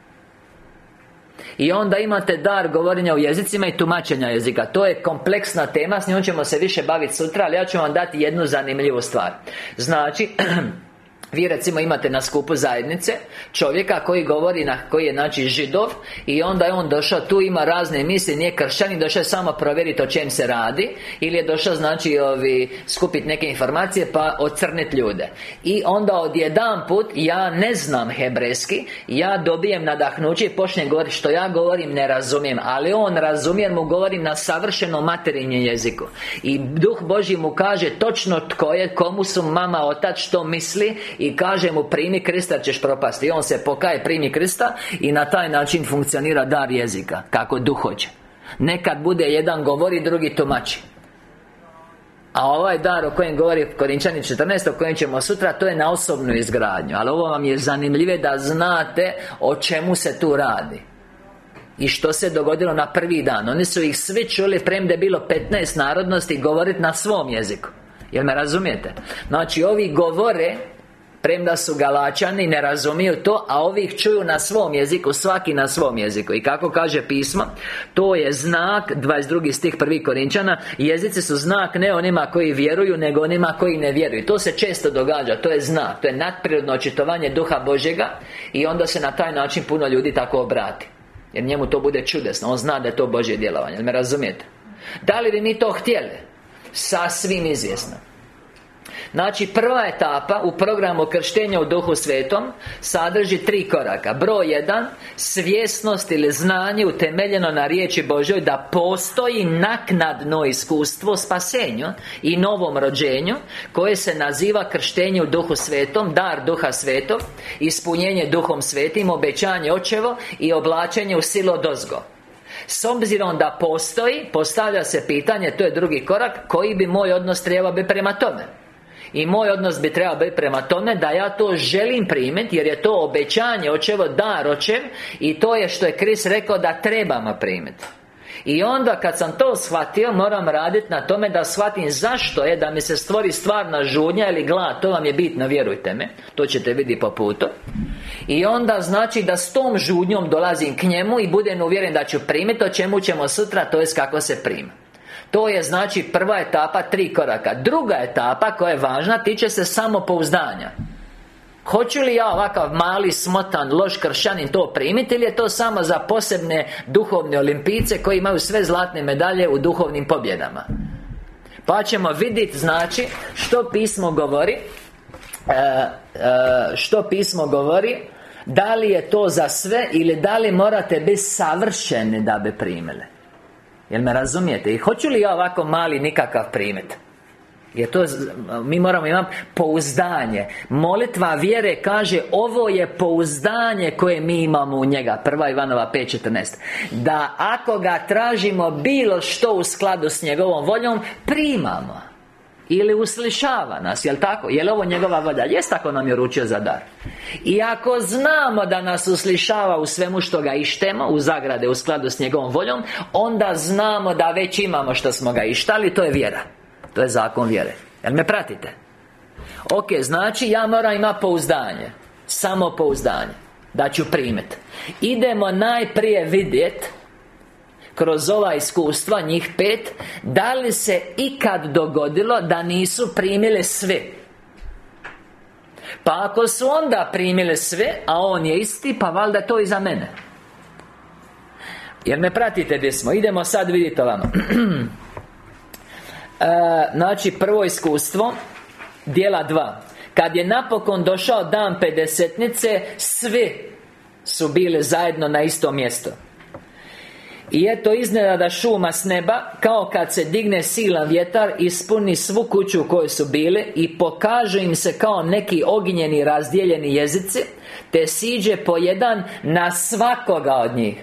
I onda imate dar govorenja u jezicima i tumačenja jezika. To je kompleksna tema, s njom ćemo se više baviti sutra, ali ja ću vam dati jednu zanimljivu stvar. Znači, vi recimo imate na skupu zajednice čovjeka koji govori, na, koji je, znači, Židov, i onda je on došao, tu ima razne misli, nije kršćanin, došao je samo provjeriti o čem se radi, ili je došao, znači, ovi, skupiti neke informacije pa ocrniti ljude. I onda odjedanput, ja ne znam hebrejski, ja dobijem nadahnuće i počnem govoriti što ja govorim ne razumijem, ali on razumije, mu govorim na savršenom materinjem jeziku. I Duh Božji mu kaže točno tko je, komu su mama, otac, što misli, i kaže mu primi Krista, ćeš propasti. I on se pokaje, primi Krista, i na taj način funkcionira dar jezika, kako Duh hoće. Nekad bude jedan govori, drugi tumači. A ovaj dar o kojem govori Korinčani četrnaest, o kojem ćemo sutra, to je na osobnu izgradnju. Ali ovo vam je zanimljivo da znate o čemu se tu radi i što se dogodilo na prvi dan. Oni su ih svi čuli, premda je bilo petnaest narodnosti, govoriti na svom jeziku. Jel me razumijete? Znači ovi govore, premda su Galačani, ne razumiju to, a ovi ih čuju na svom jeziku, svaki na svom jeziku. I kako kaže pismo, to je znak, dvadeset drugi stih prvi Korinčana, jezici su znak ne onima koji vjeruju, nego onima koji ne vjeruju. To se često događa, to je znak, to je nadprirodno očitovanje Duha Božjega, i onda se na taj način puno ljudi tako obrati, jer njemu to bude čudesno, on zna da je to Božje djelovanje. Jel me razumijete? Da li bi mi to htjeli? Sasvim izvjesno. Znači, prva etapa u programu krštenja u Duhu Svetom sadrži tri koraka. Broj jedan, svjesnost ili znanje utemeljeno na riječi Božjoj da postoji naknadno iskustvo spasenju i novom rođenju, koje se naziva krštenje u Duhu Svetom, dar Duha Svetog, ispunjenje Duhom Svetim, obećanje očevo i oblačenje u silu odozgo. S obzirom da postoji, postavlja se pitanje, to je drugi korak, koji bi moj odnos trebao biti prema tome. I moj odnos bi trebao biti prema tome da ja to želim primiti, jer je to obećanje očevo, dar očev, i to je što je Krist rekao da trebamo primiti. I onda kad sam to shvatio, moram raditi na tome da shvatim zašto je da mi se stvori stvarna žudnja ili glad. To vam je bitno, vjerujte me. To ćete vidjeti po putu. I onda znači da s tom žudnjom dolazim k njemu i budem uvjeren da ću primiti, o čemu ćemo sutra, to je kako se prima. To je znači prva etapa, tri koraka. Druga etapa koja je važna tiče se samopouzdanja. Hoću li ja ovakav mali, smotan, loš kršćanin to primiti, ili je to samo za posebne duhovne olimpijce koji imaju sve zlatne medalje u duhovnim pobjedama? Pa ćemo vidjeti znači što pismo govori, e, e, što pismo govori, da li je to za sve ili da li morate biti savršeni da bi primili. Jel me razumijete? I hoću li ja ovako mali nikakav primiti? Jer to, mi moramo imati pouzdanje. Molitva vjere kaže, ovo je pouzdanje koje mi imamo u njega. Prva Ivanova pet četrnaest. Da ako ga tražimo bilo što u skladu s njegovom voljom, primamo. Ili uslišava nas, jel tako? Jel ovo njegova volja? Jest tako nam je uručio za dar. I ako znamo da nas uslišava u svemu što ga ištemo, u zagrade, u skladu s njegovom voljom, onda znamo da već imamo što smo ga ištali. To je vjera. To je zakon vjere. Jel me pratite? Ok, znači ja moram imati pouzdanje. Samo pouzdanje da ću primiti. Idemo najprije vidjeti kroz ova iskustva, njih pet, da li se ikad dogodilo da nisu primile sve. Pa ako su onda primile sve, a on je isti, pa valjda je to i za mene. Jer me pratite gdje smo. Idemo sad vidjeti ovamo. e, Znači prvo iskustvo, dijela dva. Kad je napokon došao dan pedesetnice, svi su bili zajedno na isto mjesto. I eto iznenada šuma s neba, kao kad se digne silan vjetar, ispuni svu kuću u kojoj su bili, i pokažu im se kao neki ognjeni razdijeljeni jezici, te siđe po jedan na svakoga od njih.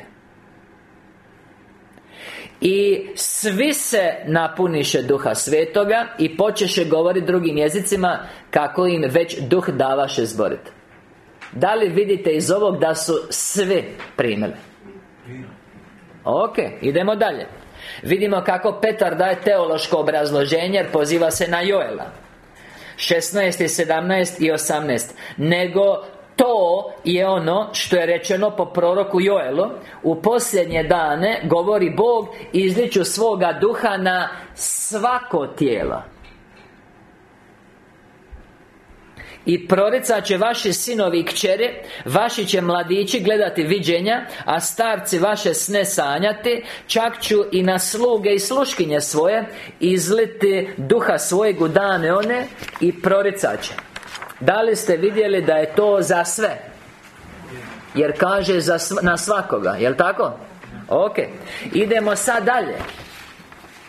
I svi se napuniše Duha Svetoga i počeše govoriti drugim jezicima, kako im već Duh davaše zboriti. Da li vidite iz ovog da su svi primili? Ok, idemo dalje. Vidimo kako Petar daje teološko obrazloženje, jer poziva se na Joela. šesnaest, sedamnaest i osamnaest. Nego to je ono što je rečeno po proroku Joelu: u posljednje dane, govori Bog, izliću svoga duha na svako tijelo. I proricat će vaši sinovi i kćeri, vaši će mladići gledati viđenja, a starci vaše sne sanjati. Čak ću i na sluge i sluškinje svoje izliti duha svojeg u dane one, i proricat će. Da li ste vidjeli da je to za sve? Jer kaže za sv- na svakoga, jel' tako? Ok, idemo sad dalje.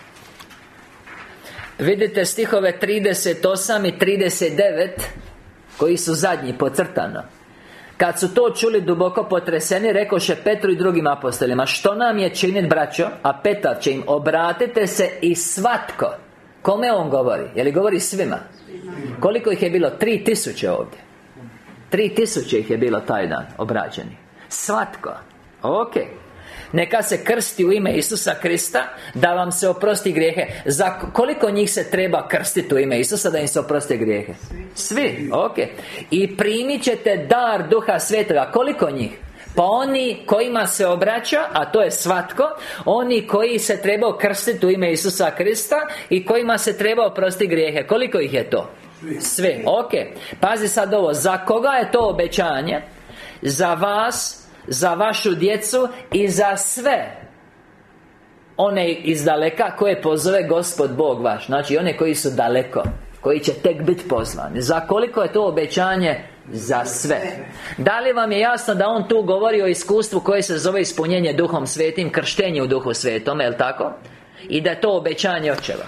Vidite stihove trideset osam i trideset devet. koji su zadnji, podcrtano. Kad su to čuli, duboko potreseni, rekoše Petru i drugim apostolima: što nam je činiti, braćo? A Petar će im: obratite se i svatko. Kome on govori? Je li govori svima? Koliko ih je bilo? Tri tisuće ovdje. Tri tisuće ih je bilo taj dan obrađeni. Svatko. Ok. Neka se krsti u ime Isusa Krista, da vam se oprosti grijehe. Za koliko njih se treba krstiti u ime Isusa da im se oprosti grijehe? Svi. Ok. I primit ćete dar Duha Svetoga. Koliko njih? Pa oni kojima se obraća, a to je svatko, oni koji se trebaju krstiti u ime Isusa Krista i kojima se treba oprostiti grijehe. Koliko ih je to? Svi. Ok. Pazi sad ovo. Za koga je to obećanje? Za vas, za vašu djecu i za sve one izdaleka koje pozove Gospod Bog vaš. Znači one koji su daleko, koji će tek biti pozvani. Za koliko je to obećanje? Za sve. Da li vam je jasno da on tu govori o iskustvu koje se zove ispunjenje Duhom Svetim, krštenje u Duhu Svetom, je li tako? I da je to obećanje očeva.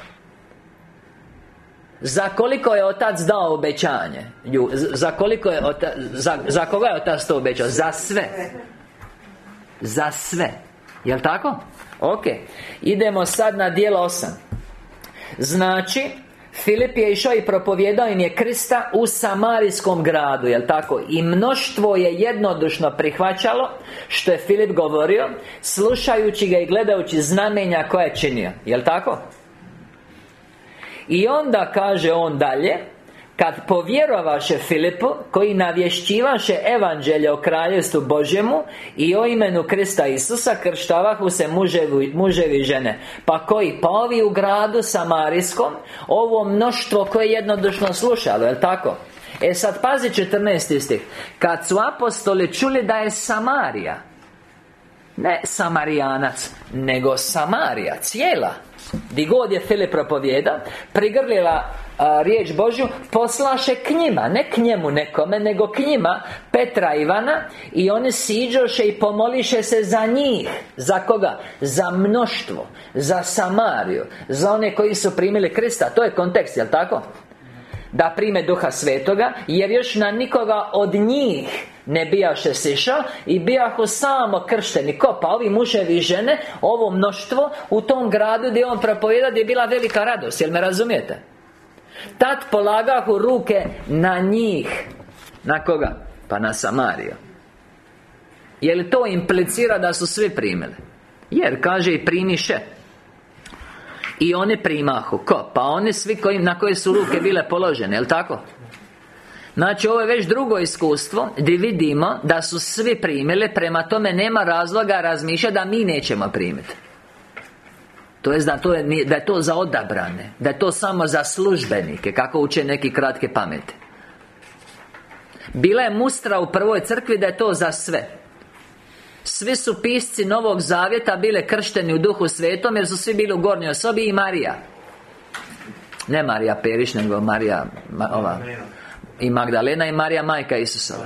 Za koliko je Otac dao obećanje? Za koliko je otac, za, za koga je Otac to obećao? Za sve. Za sve. Jel' tako? Ok. Idemo sad na dijelo osam. Znači, Filip je išao i propovijedao im je Krista u Samarijskom gradu, jel' tako? I mnoštvo je jednodušno prihvaćalo što je Filip govorio, slušajući ga i gledajući znamenja koja je činio, jel' tako? I onda kaže on dalje: kad povjerovaše Filipu, koji navješćivaše evanđelje o kraljevstvu Božjemu i o imenu Krista Isusa, krštavahu se muževi, muževi i žene. Pa koji? Pa ovi u gradu Samarijskom, ovo mnoštvo koje je jednodušno slušalo, jel' tako? E sad pazi četrnaesti stih. Kad su apostoli čuli da je Samarija, ne Samarijanac, nego Samarija cijela, di god je Filip propovijeda, prigrlila a, riječ Božju, poslaše k njima, ne k njemu nekome, nego k njima Petra i Ivana, i oni siđoše i pomoliše se za njih. Za koga? Za mnoštvo, za Samariju, za one koji su primili Krista. To je kontekst, jel' tako? Da prime Duha Svetoga, jer još na nikoga od njih ne bijaše sišao i bijahu samo kršteni. Ko? Pa ovi muževi i žene, ovo mnoštvo u tom gradu gdje on propovjeda, gdje je bila velika radost. Jel me razumijete? Tad polagahu ruke na njih. Na koga? Pa na Samariju. Je li to implicira da su svi primili? Jer kaže i primiše. I oni primahu. Ko? Pa oni svi koji, na koje su ruke bile položene, jel' tako? Znači ovo je već drugo iskustvo gdje vidimo da su svi primili. Prema tome nema razloga razmišljati da mi nećemo primiti. To jest da, to je, da je to za odabrane, da je to samo za službenike, kako uče neki kratke pameti. Bila je mustra u prvoj crkvi da je to za sve. Svi su pisci Novog Zavjeta bile kršteni u Duhu Svetom, jer su svi bili u gornjoj sobi, i Marija. Ne Marija Periš, nego Marija ova, i Magdalena i Marija majka Isusova.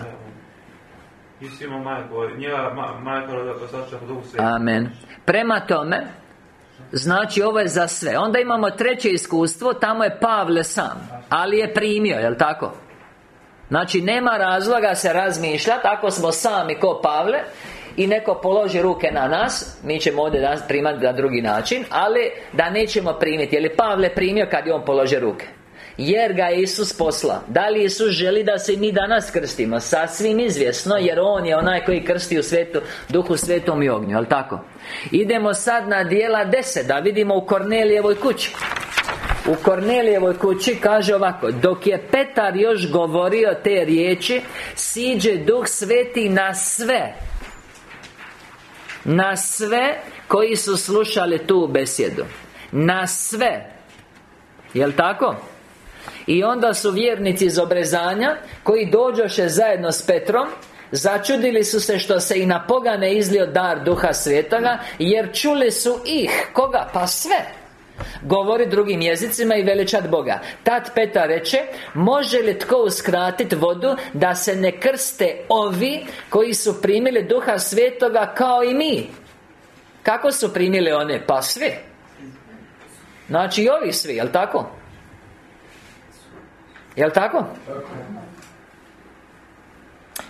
Amen. Prema tome, znači ovo je za sve. Onda imamo treće iskustvo. Tamo je Pavle sam, ali je primio, jel' tako? Znači nema razloga se razmišljati. Ako smo sami ko Pavle i neko položi ruke na nas, mi ćemo ovdje danas primati na drugi način, ali da nećemo primiti. Je li Pavle primio kad je on položi ruke? Jer ga je Isus poslao. Da li Isus želi da se mi danas krstimo? Sasvim izvjesno, jer on je onaj koji krsti u svetu, Duhu Svetom i ognju, jel' tako? Idemo sad na dijela deset, da vidimo u Kornelijevoj kući. U Kornelijevoj kući kaže ovako: dok je Petar još govorio te riječi, siđe Duh Sveti na sve Na sve koji su slušali tu besjedu. Na sve. Jel' tako? I onda su vjernici iz obrezanja, koji dođoše zajedno s Petrom, začudili su se što se i na pogane izlio dar Duha Svetoga, jer čuli su ih. Koga? Pa sve. Govori drugim jezicima i veličat Boga. Tad Petar reče: može li tko uskratiti vodu da se ne krste ovi koji su primili Duha Svetoga kao i mi? Kako su primili one? Pa svi. Znači i ovi svi, jel' tako? Jel' tako?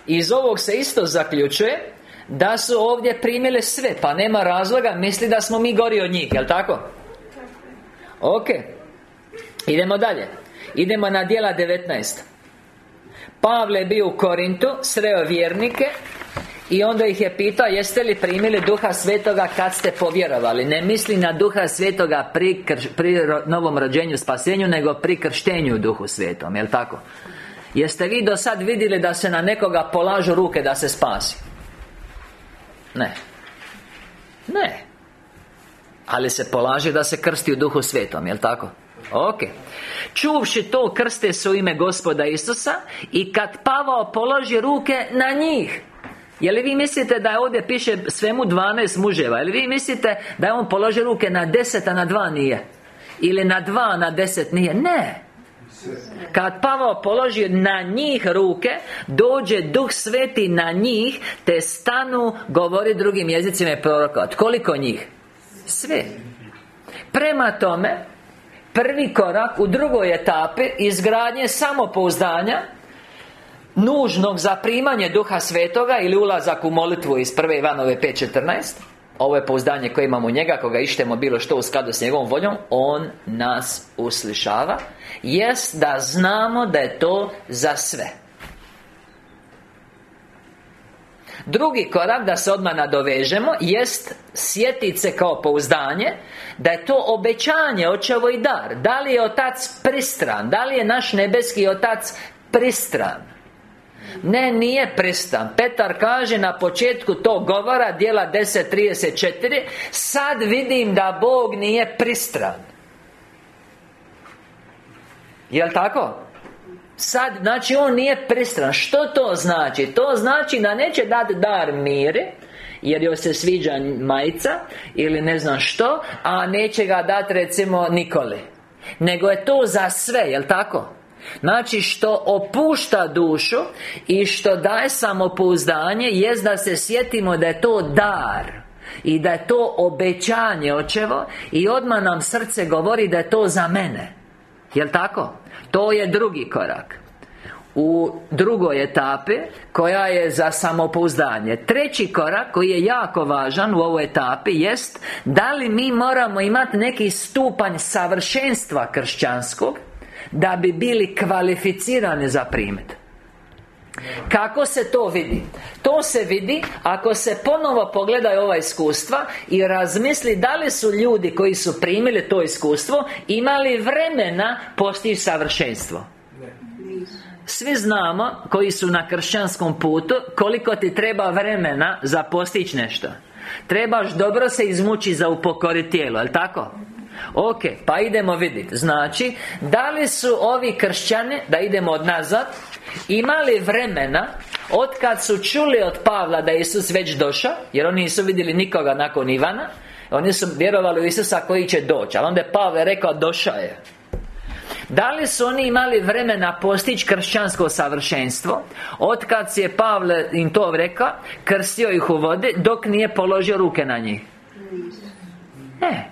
Iz ovog se isto zaključuje da su ovdje primile sve, pa nema razloga misli da smo mi gori od njih, jel' tako? Ok. Idemo dalje. Idemo na Djela devetnaest. Pavle je bio u Korintu, sreo vjernike i onda ih je pitao: jeste li primili Duha Svetoga kad ste povjerovali? Ne misli na Duha Svetoga pri, krš, pri novom rođenju, spasenju, nego pri krštenju u Duhu Svetom, jel' tako? Jeste vi do sad vidjeli da se na nekoga polažu ruke da se spasi? Ne. Ne. Ali se polaže da se krsti u Duhu Svetom, jel' tako? Ok. Čuvši to, krste se u ime Gospoda Isusa. I kad Pavao položi ruke na njih. Je li vi mislite da ovdje piše svemu dvanaest muževa? Je li vi mislite da je on položi ruke na deset, a na dva nije? Ili na dva, na deset nije? Ne. Kad Pavao položi na njih ruke, dođe Duh Sveti na njih, te stanu govori drugim jezicima i prorokovati. Koliko njih? Sve. Prema tome, prvi korak u drugoj etapi izgradnje samopouzdanja, nužnog za primanje Duha Svetoga ili ulazak u molitvu iz prve Ivanove pet četrnaest. Ovo je pouzdanje koje imamo u njega, koga ištemo bilo što u skladu s njegovom voljom, on nas uslišava. Jest da znamo da je to za sve. Drugi korak, da se odmah nadovežemo, jest sjetit se kao pouzdanje da je to obećanje, očevo i dar. Da li je Otac pristran? Da li je naš nebeski Otac pristran? Ne, nije pristran. Petar kaže na početku tog govora, Djela deset trideset četiri: sad vidim da Bog nije pristran. Jel' tako? Sad, znači on nije pristran. Što to znači? To znači da neće dati dar mire, jer joj se sviđa majica ili ne znam što, a neće ga dati recimo Nikoli. Nego je to za sve, jel' tako? Znači što opušta dušu i što daje samopouzdanje jest da se sjetimo da je to dar i da je to obećanje očevo, i odmah nam srce govori da je to za mene. Jel' tako? To je drugi korak u drugoj etapi, koja je za samopouzdanje. Treći korak, koji je jako važan u ovoj etapi, jest da li mi moramo imati neki stupanj savršenstva kršćanskog da bi bili kvalificirani za primit. Kako se to vidi? To se vidi ako se ponovo pogledaju ova iskustva i razmisli da li su ljudi koji su primili to iskustvo imali vremena postići savršenstvo. Svi znamo, koji su na kršćanskom putu, koliko ti treba vremena za postići nešto. Trebaš dobro se izmući za upokoriti tijelo, jel' tako? Ok, pa idemo vidjeti. Znači, da li su ovi kršćani, da idemo od nazad, imali vremena od kad su čuli od Pavla da je Isus već došao, jer oni nisu vidjeli nikoga nakon Ivana. Oni su vjerovali u Isusa koji će doći, ali onda je Pavle rekao došao je. Da li su oni imali vremena postići kršćansko savršenstvo od kad si je Pavle im to rekao, krstio ih u vodi, dok nije položio ruke na njih? Ne.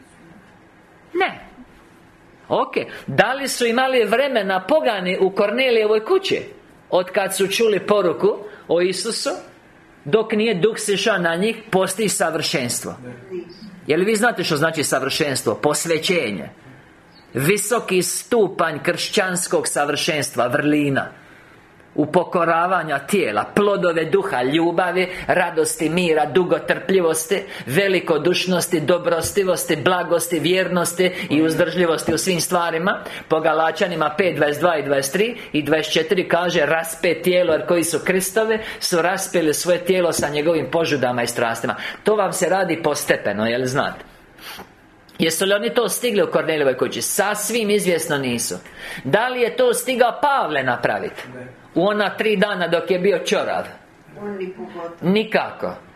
Ne. Ok. Da li su imali vremena pogani u Kornelijevoj kući od kad su čuli poruku o Isusu, dok nije Duh sišao na njih, postići savršenstvo? Je li vi znate što znači savršenstvo? Posvećenje. Visoki stupanj kršćanskog savršenstva, vrlina, upokoravanja tijela, plodove duha, ljubavi, radosti, mira, dugotrpljivosti, velikodušnosti, dobrostivosti, blagosti, vjernosti i uzdržljivosti u svim stvarima. Po Galačanima pet, dvadeset dva i dvadeset tri i dvadeset četiri kaže: raspe tijelo, jer koji su Kristovi su raspeli svoje tijelo sa njegovim požudama i strastima. To vam se radi postepeno, jel znate? Jesu li oni to stigli u Kornelijevoj kući? Sasvim izvjesno nisu. Da li je to stigao Pavle napraviti u ona tri dana dok je bio ćorav? Nikako.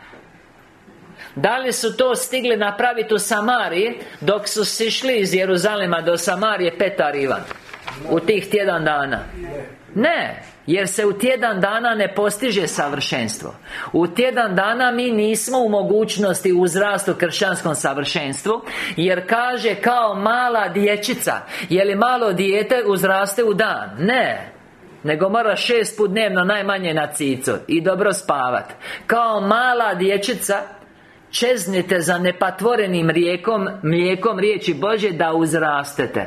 Da li su to stigli napraviti u Samariji dok su sišli iz Jeruzalema do Samarije Petar i Ivan u tih tjedan dana? Ne. Jer se u tjedan dana ne postiže savršenstvo. U tjedan dana mi nismo u mogućnosti uzrastu kršćanskom savršenstvu, jer kaže kao mala dječica. Je li malo dijete uzraste u dan? Ne. nego mora šest put dnevno najmanje na cicu i dobro spavat. Kao mala dječica čeznite za nepatvorenim mlijekom, mlijekom riječi Božje da uzrastete.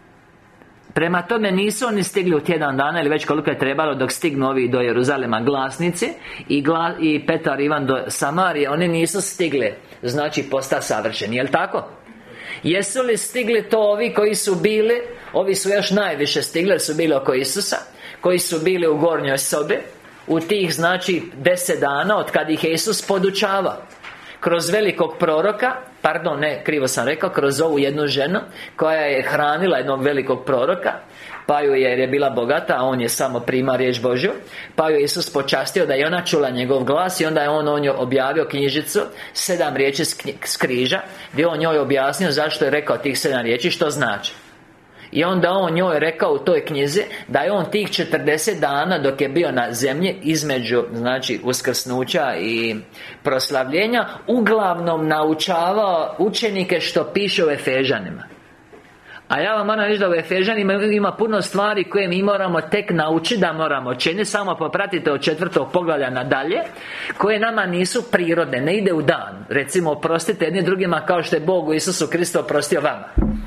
Prema tome nisu oni stigli u tjedan dana ili već koliko je trebalo dok stignu ovi do Jeruzalema glasnici i, gla, i Petar i Ivan do Samarije. Oni nisu stigli, znači posta savršeni, jel' tako? Jesu li stigli to ovi koji su bili? Ovi su još najviše stigli jer su bili oko Isusa, koji su bili u gornjoj sobi u tih znači deset dana od kad ih je Isus podučavao kroz velikog proroka, pardon, ne, krivo sam rekao, kroz ovu jednu ženu koja je hranila jednog velikog proroka, pa ju je, jer je bila bogata, a on je samo prima riječ Božju, pa ju je Isus počastio da je ona čula njegov glas i onda je on o njoj objavio knjižicu, sedam riječi s križa, gdje on njoj objasnio zašto je rekao tih sedam riječi, što znači. I onda on njoj rekao u toj knjizi da je on tih četrdeset dana dok je bio na zemlji između, znači, uskrsnuća i proslavljenja, uglavnom naučavao učenike što piše u Efežanima. A ja vam moram reći da u Efežanima ima puno stvari koje mi moramo tek naučiti da moramo činiti. Samo popratite od četvrtog poglavlja nadalje, koje nama nisu prirodne, ne ide u dan. Recimo, oprostite jedni drugima kao što je Bog u Isusu Kristu oprostio vama.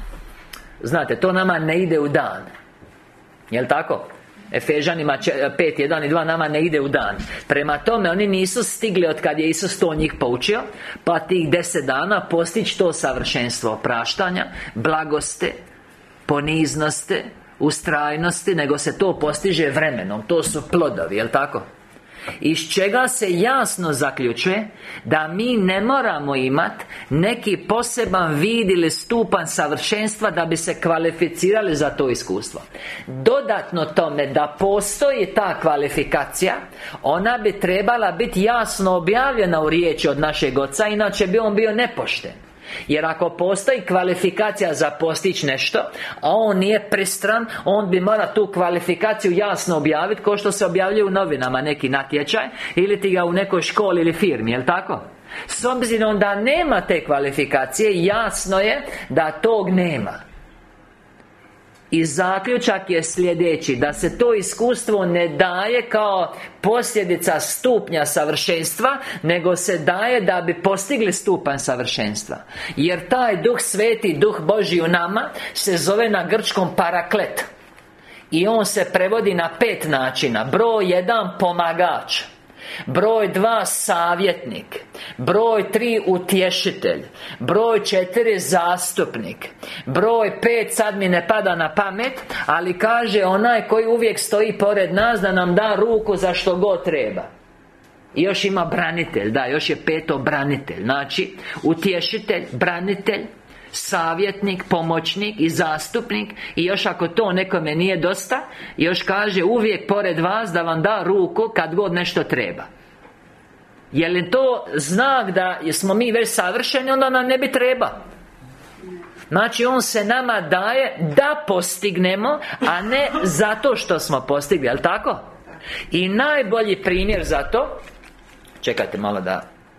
Znate, to nama ne ide u dan. Jel' tako? Efežanima pet, jedan i dva nama ne ide u dan. Prema tome, oni nisu stigli od kad je Isus to njih poučio, pa tih deset dana postići to savršenstvo opraštanja, blagosti, poniznosti, ustrajnosti, nego se to postiže vremenom. To su plodovi, jel' tako? Iz čega se jasno zaključuje da mi ne moramo imati neki poseban vid ili stupanj savršenstva da bi se kvalificirali za to iskustvo. Dodatno tome da postoji ta kvalifikacija, ona bi trebala biti jasno objavljena u riječi od našeg Oca, inače bi on bio nepošten. Jer ako postoji kvalifikacija za postići nešto, a on nije pristran, on bi mora tu kvalifikaciju jasno objaviti, kao što se objavljuje u novinama neki natječaj, ili ti ga u nekoj školi ili firmi, jel' tako? S obzirom da nema te kvalifikacije, jasno je da tog nema. I zaključak je sljedeći, da se to iskustvo ne daje kao posljedica stupnja savršenstva, nego se daje da bi postigli stupanj savršenstva. Jer taj Duh Sveti, Duh Božji u nama se zove na grčkom paraklet. I on se prevodi na pet načina. Broj jedan, pomagač. Broj dva, savjetnik. Broj tri, utješitelj. Broj četiri, zastupnik. Broj pet, sad mi ne pada na pamet, ali kaže onaj koji uvijek stoji pored nas da nam da ruku za što god treba. I još ima branitelj, da, još je peto branitelj. Znači, utješitelj, branitelj, savjetnik, pomoćnik i zastupnik. I još ako to nekome nije dosta, još kaže uvijek pored vas da vam da ruku kad god nešto treba. Je li to znak da smo mi već savršeni, onda nam ne bi treba. Znači on se nama daje da postignemo, a ne zato što smo postigli, jel' tako? I najbolji primjer za to, čekajte malo da,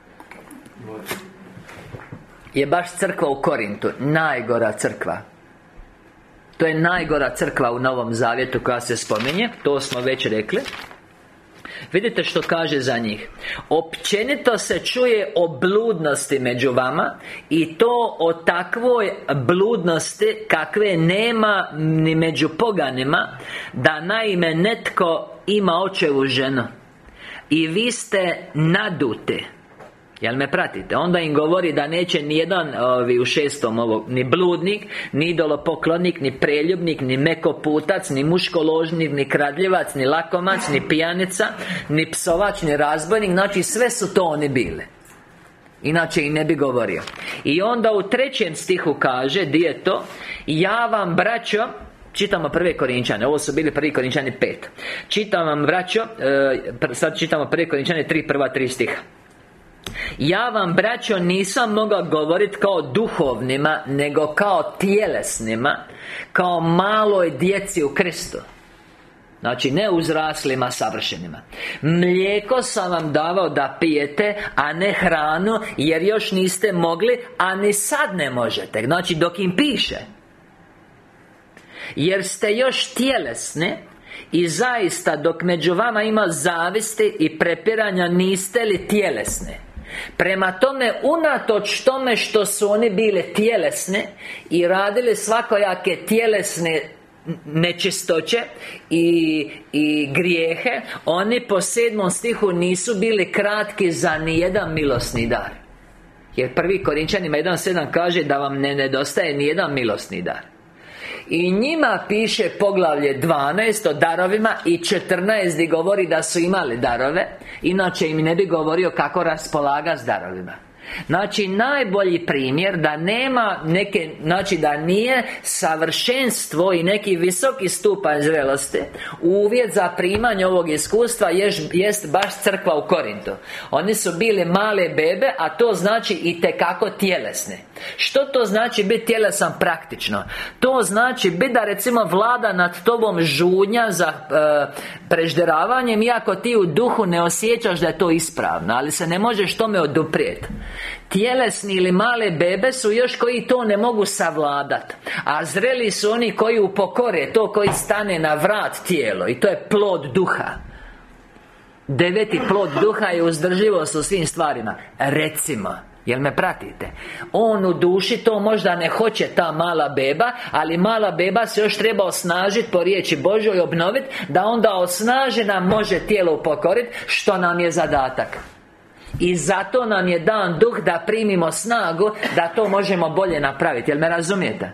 je baš crkva u Korintu. Najgora crkva. To je najgora crkva u Novom Zavjetu koja se spominje. To smo već rekli. Vidite što kaže za njih. Općenito se čuje o bludnosti među vama, i to o takvoj bludnosti kakve nema ni među poganima, da naime netko ima očevu ženu i vi ste naduti. Jel me pratite? Onda im govori da neće nijedan ovi, u šestom ovog, ni bludnik, ni idolopoklonnik, ni preljubnik, ni mekoputac, ni muškoložnik, ni kradljivac, ni lakomac, ni pijanica, ni psovač, ni razbojnik. Znači sve su to oni bili. Inače i ne bi govorio. I onda u trećem stihu kaže, di je to? Ja vam, braćo, čitamo prve Korinčane, ovo su bili prvi Korinčani pet. Čitam vam, braćo, e, sad čitamo prve Korinčane tri, prva tri stiha. Ja vam, braćo, nisam mogao govoriti kao duhovnima, nego kao tjelesnima, kao maloj djeci u Kristu. Znači ne uzraslima, savršenima. Mlijeko sam vam davao da pijete, a ne hranu, jer još niste mogli, a ni sad ne možete. Znači dok im piše, jer ste još tjelesni, I zaista, dok među vama ima zavisti i prepiranja, niste li tjelesne? Prema tome, unatoč tome što su oni bile tjelesne i radili svakojake tjelesne nečistoće i, i grijehe, oni po sedmom stihu nisu bili kratki za nijedan milosni dar. Jer prvi Korinčanima jedan sedam kaže da vam ne nedostaje nijedan milosni dar. I njima piše poglavlje dvanaest o darovima i četrnaest gdje govori da su imali darove. Inače im ne bi govorio kako raspolaga s darovima. Znači, najbolji primjer da nema neke, znači da nije savršenstvo i neki visoki stupanj zrelosti uvjet za primanje ovog iskustva jest, jest baš crkva u Korintu. Oni su bili male bebe, a to znači i tekako tjelesne. Što to znači biti tjelesan praktično? To znači biti da recimo vlada nad tobom žudnja za e, prežderavanjem, iako ti u duhu ne osjećaš da je to ispravno, ali se ne možeš tome oduprijeti. Tjelesni ili male bebe su još koji to ne mogu savladati, a zreli su oni koji upokore to, koji stane na vrat tijelo, i to je plod duha. Deveti plod duha je uzdrživost u svim stvarima. Recimo, jel me pratite? On u duši to možda ne hoće, ta mala beba, ali mala beba se još treba osnažiti po riječi Božjoj, obnoviti, da onda osnažena može tijelo upokoriti, što nam je zadatak. I zato nam je dan duh da primimo snagu da to možemo bolje napraviti. Jel me razumijete?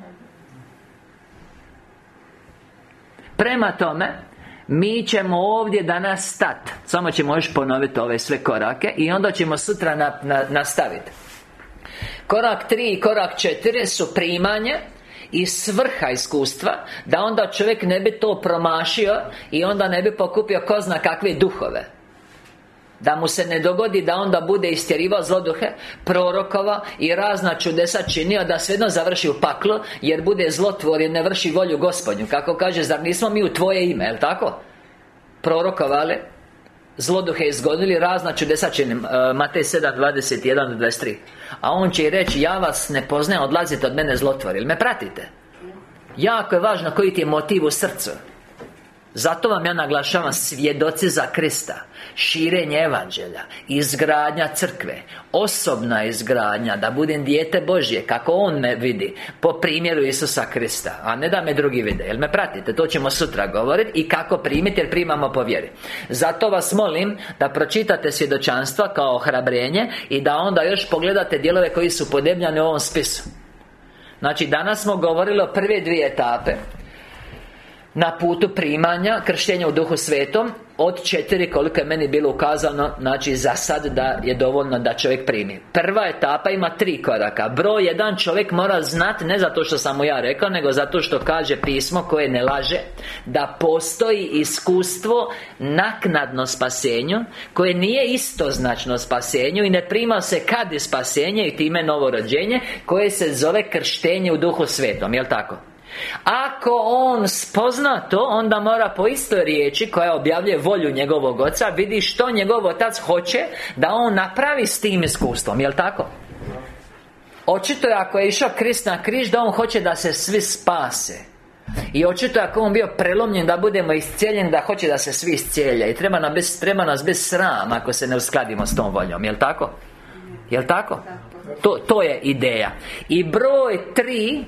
Prema tome, mi ćemo ovdje danas stati. Samo ćemo još ponoviti ove sve korake i onda ćemo sutra na, na, nastaviti. Korak tri i korak četiri su primanje i svrha iskustva, da onda čovjek ne bi to promašio i onda ne bi pokupio ko zna kakve duhove. Da mu se ne dogodi da onda bude istjerivao zloduhe, prorokova i razna čudesa činio, da svejedno završi u paklu, jer bude zlotvor jer ne vrši volju Gospodnju. Kako kaže, zar nismo mi u tvoje ime, jel tako? Prorokovali, zloduhe izgonili, razna čudesa činili. Matej sedam, dvadeset jedan do dvadeset tri. A on će i reći, ja vas ne poznajem, odlazite od mene zlotvori. Jel me pratite? Jako je važno koji ti je motiv u srcu. Zato vam ja naglašavam, svjedoci za Krista, širenje evanđelja, izgradnja crkve, osobna izgradnja, da budem dijete Božje kako On me vidi, po primjeru Isusa Krista, a ne da me drugi vide. Jel me pratite? To ćemo sutra govoriti i kako primiti, jer primamo po vjeri. Zato vas molim da pročitate svjedočanstva kao ohrabrenje i da onda još pogledate dijelove koji su podebljani u ovom spisu. Znači, danas smo govorili o prve dvije etape na putu primanja, krštenja u Duhu Svetom, od četiri koliko je meni bilo ukazano, znači za sad da je dovoljno da čovjek primi. Prva etapa ima tri koraka. Broj jedan, čovjek mora znati, ne zato što sam mu ja rekao, nego zato što kaže pismo koje ne laže, da postoji iskustvo naknadno spasenju, koje nije istoznačno spasenju i ne prima se kad je spasenje i time novo rođenje, koje se zove krštenje u Duhu Svetom, jel tako? Ako on spozna to, onda mora po istoj riječi koja objavljuje volju njegovog oca, vidi što njegov otac hoće da on napravi s tim iskustvom, jel tako? Očito je, ako je išao Krist na križ, da on hoće da se svi spase. I očito je, ako on bio prelomljen da budemo iscijeljeni, da hoće da se svi iscijelja. I treba nas bez, treba nas bez srama ako se ne uskladimo s tom voljom, jel tako? Jel tako? To, to je ideja. I broj tri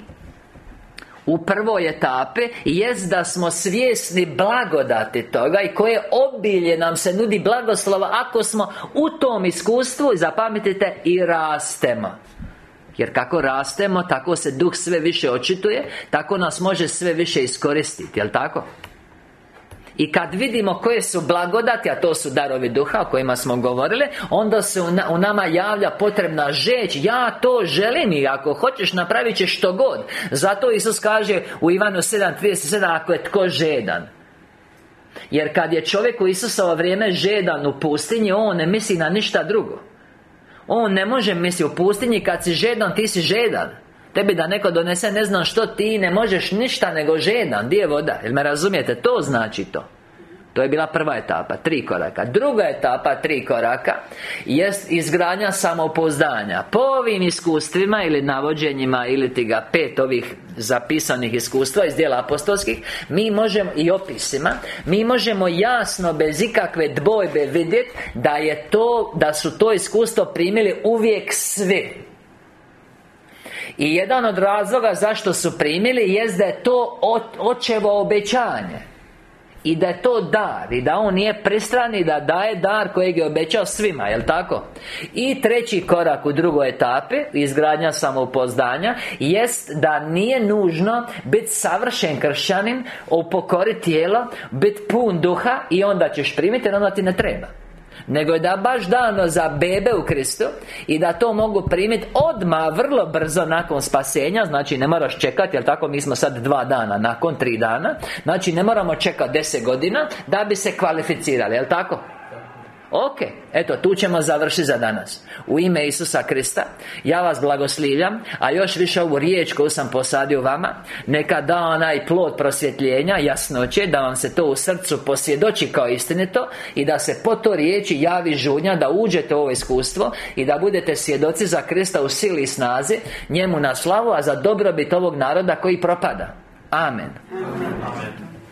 u prvoj etapi jest da smo svjesni blagodati toga i koje obilje nam se nudi blagoslova ako smo u tom iskustvu, zapamtite, i rastemo. Jer kako rastemo, tako se duh sve više očituje, tako nas može sve više iskoristiti, jel tako? I kad vidimo koje su blagodati, a to su darovi duha o kojima smo govorili, onda se u, na, u nama javlja potrebna žeć. Ja to želim i ako hoćeš napravit ćeš što god. Zato Isus kaže u Ivanu sedam trideset sedam, ako je tko žedan. Jer kad je čovjek u Isusovo vrijeme žedan u pustinji, on ne misli na ništa drugo. On ne može misliti u pustinji, kad si žedan, ti si žedan. Tebi da neko donese ne znam što, ti ne možeš ništa nego žedan. Gdje je voda? Jel me razumijete? To znači to. To je bila prva etapa, tri koraka. Druga etapa, tri koraka, jest izgradnja samopouzdanja. Po ovim iskustvima ili navođenjima ili ti ga pet ovih zapisanih iskustva iz djela apostolskih, mi možemo, i opisima, mi možemo jasno bez ikakve dvojbe vidjeti da je to, da su to iskustvo primili uvijek svi. I jedan od razloga zašto su primili jest da je to očevo obećanje. I da je to dar. I da on nije pristran i da daje dar kojeg je obećao svima, jel' tako? I treći korak u drugoj etapi, izgradnja samopouzdanja, jest da nije nužno biti savršen kršćanin, upokoriti tijelo, biti pun duha i onda ćeš primiti, jer onda ti ne treba. Nego je da baš dano za bebe u Kristu i da to mogu primiti odmah, vrlo brzo nakon spasenja. Znači ne moraš čekati, jel tako, mi smo sad dva dana nakon tri dana. Znači ne moramo čekati deset godina da bi se kvalificirali, jel tako? Ok, eto, tu ćemo završiti za danas. U ime Isusa Krista ja vas blagoslivljam, a još više ovu riječ koju sam posadio vama neka da onaj plod prosvjetljenja, jasnoće, da vam se to u srcu posvjedoči kao istinito i da se po to riječi javi žudnja da uđete u ovo iskustvo i da budete svjedoci za Krista u sili i snazi, njemu na slavu, a za dobrobit ovog naroda koji propada. Amen. Amen.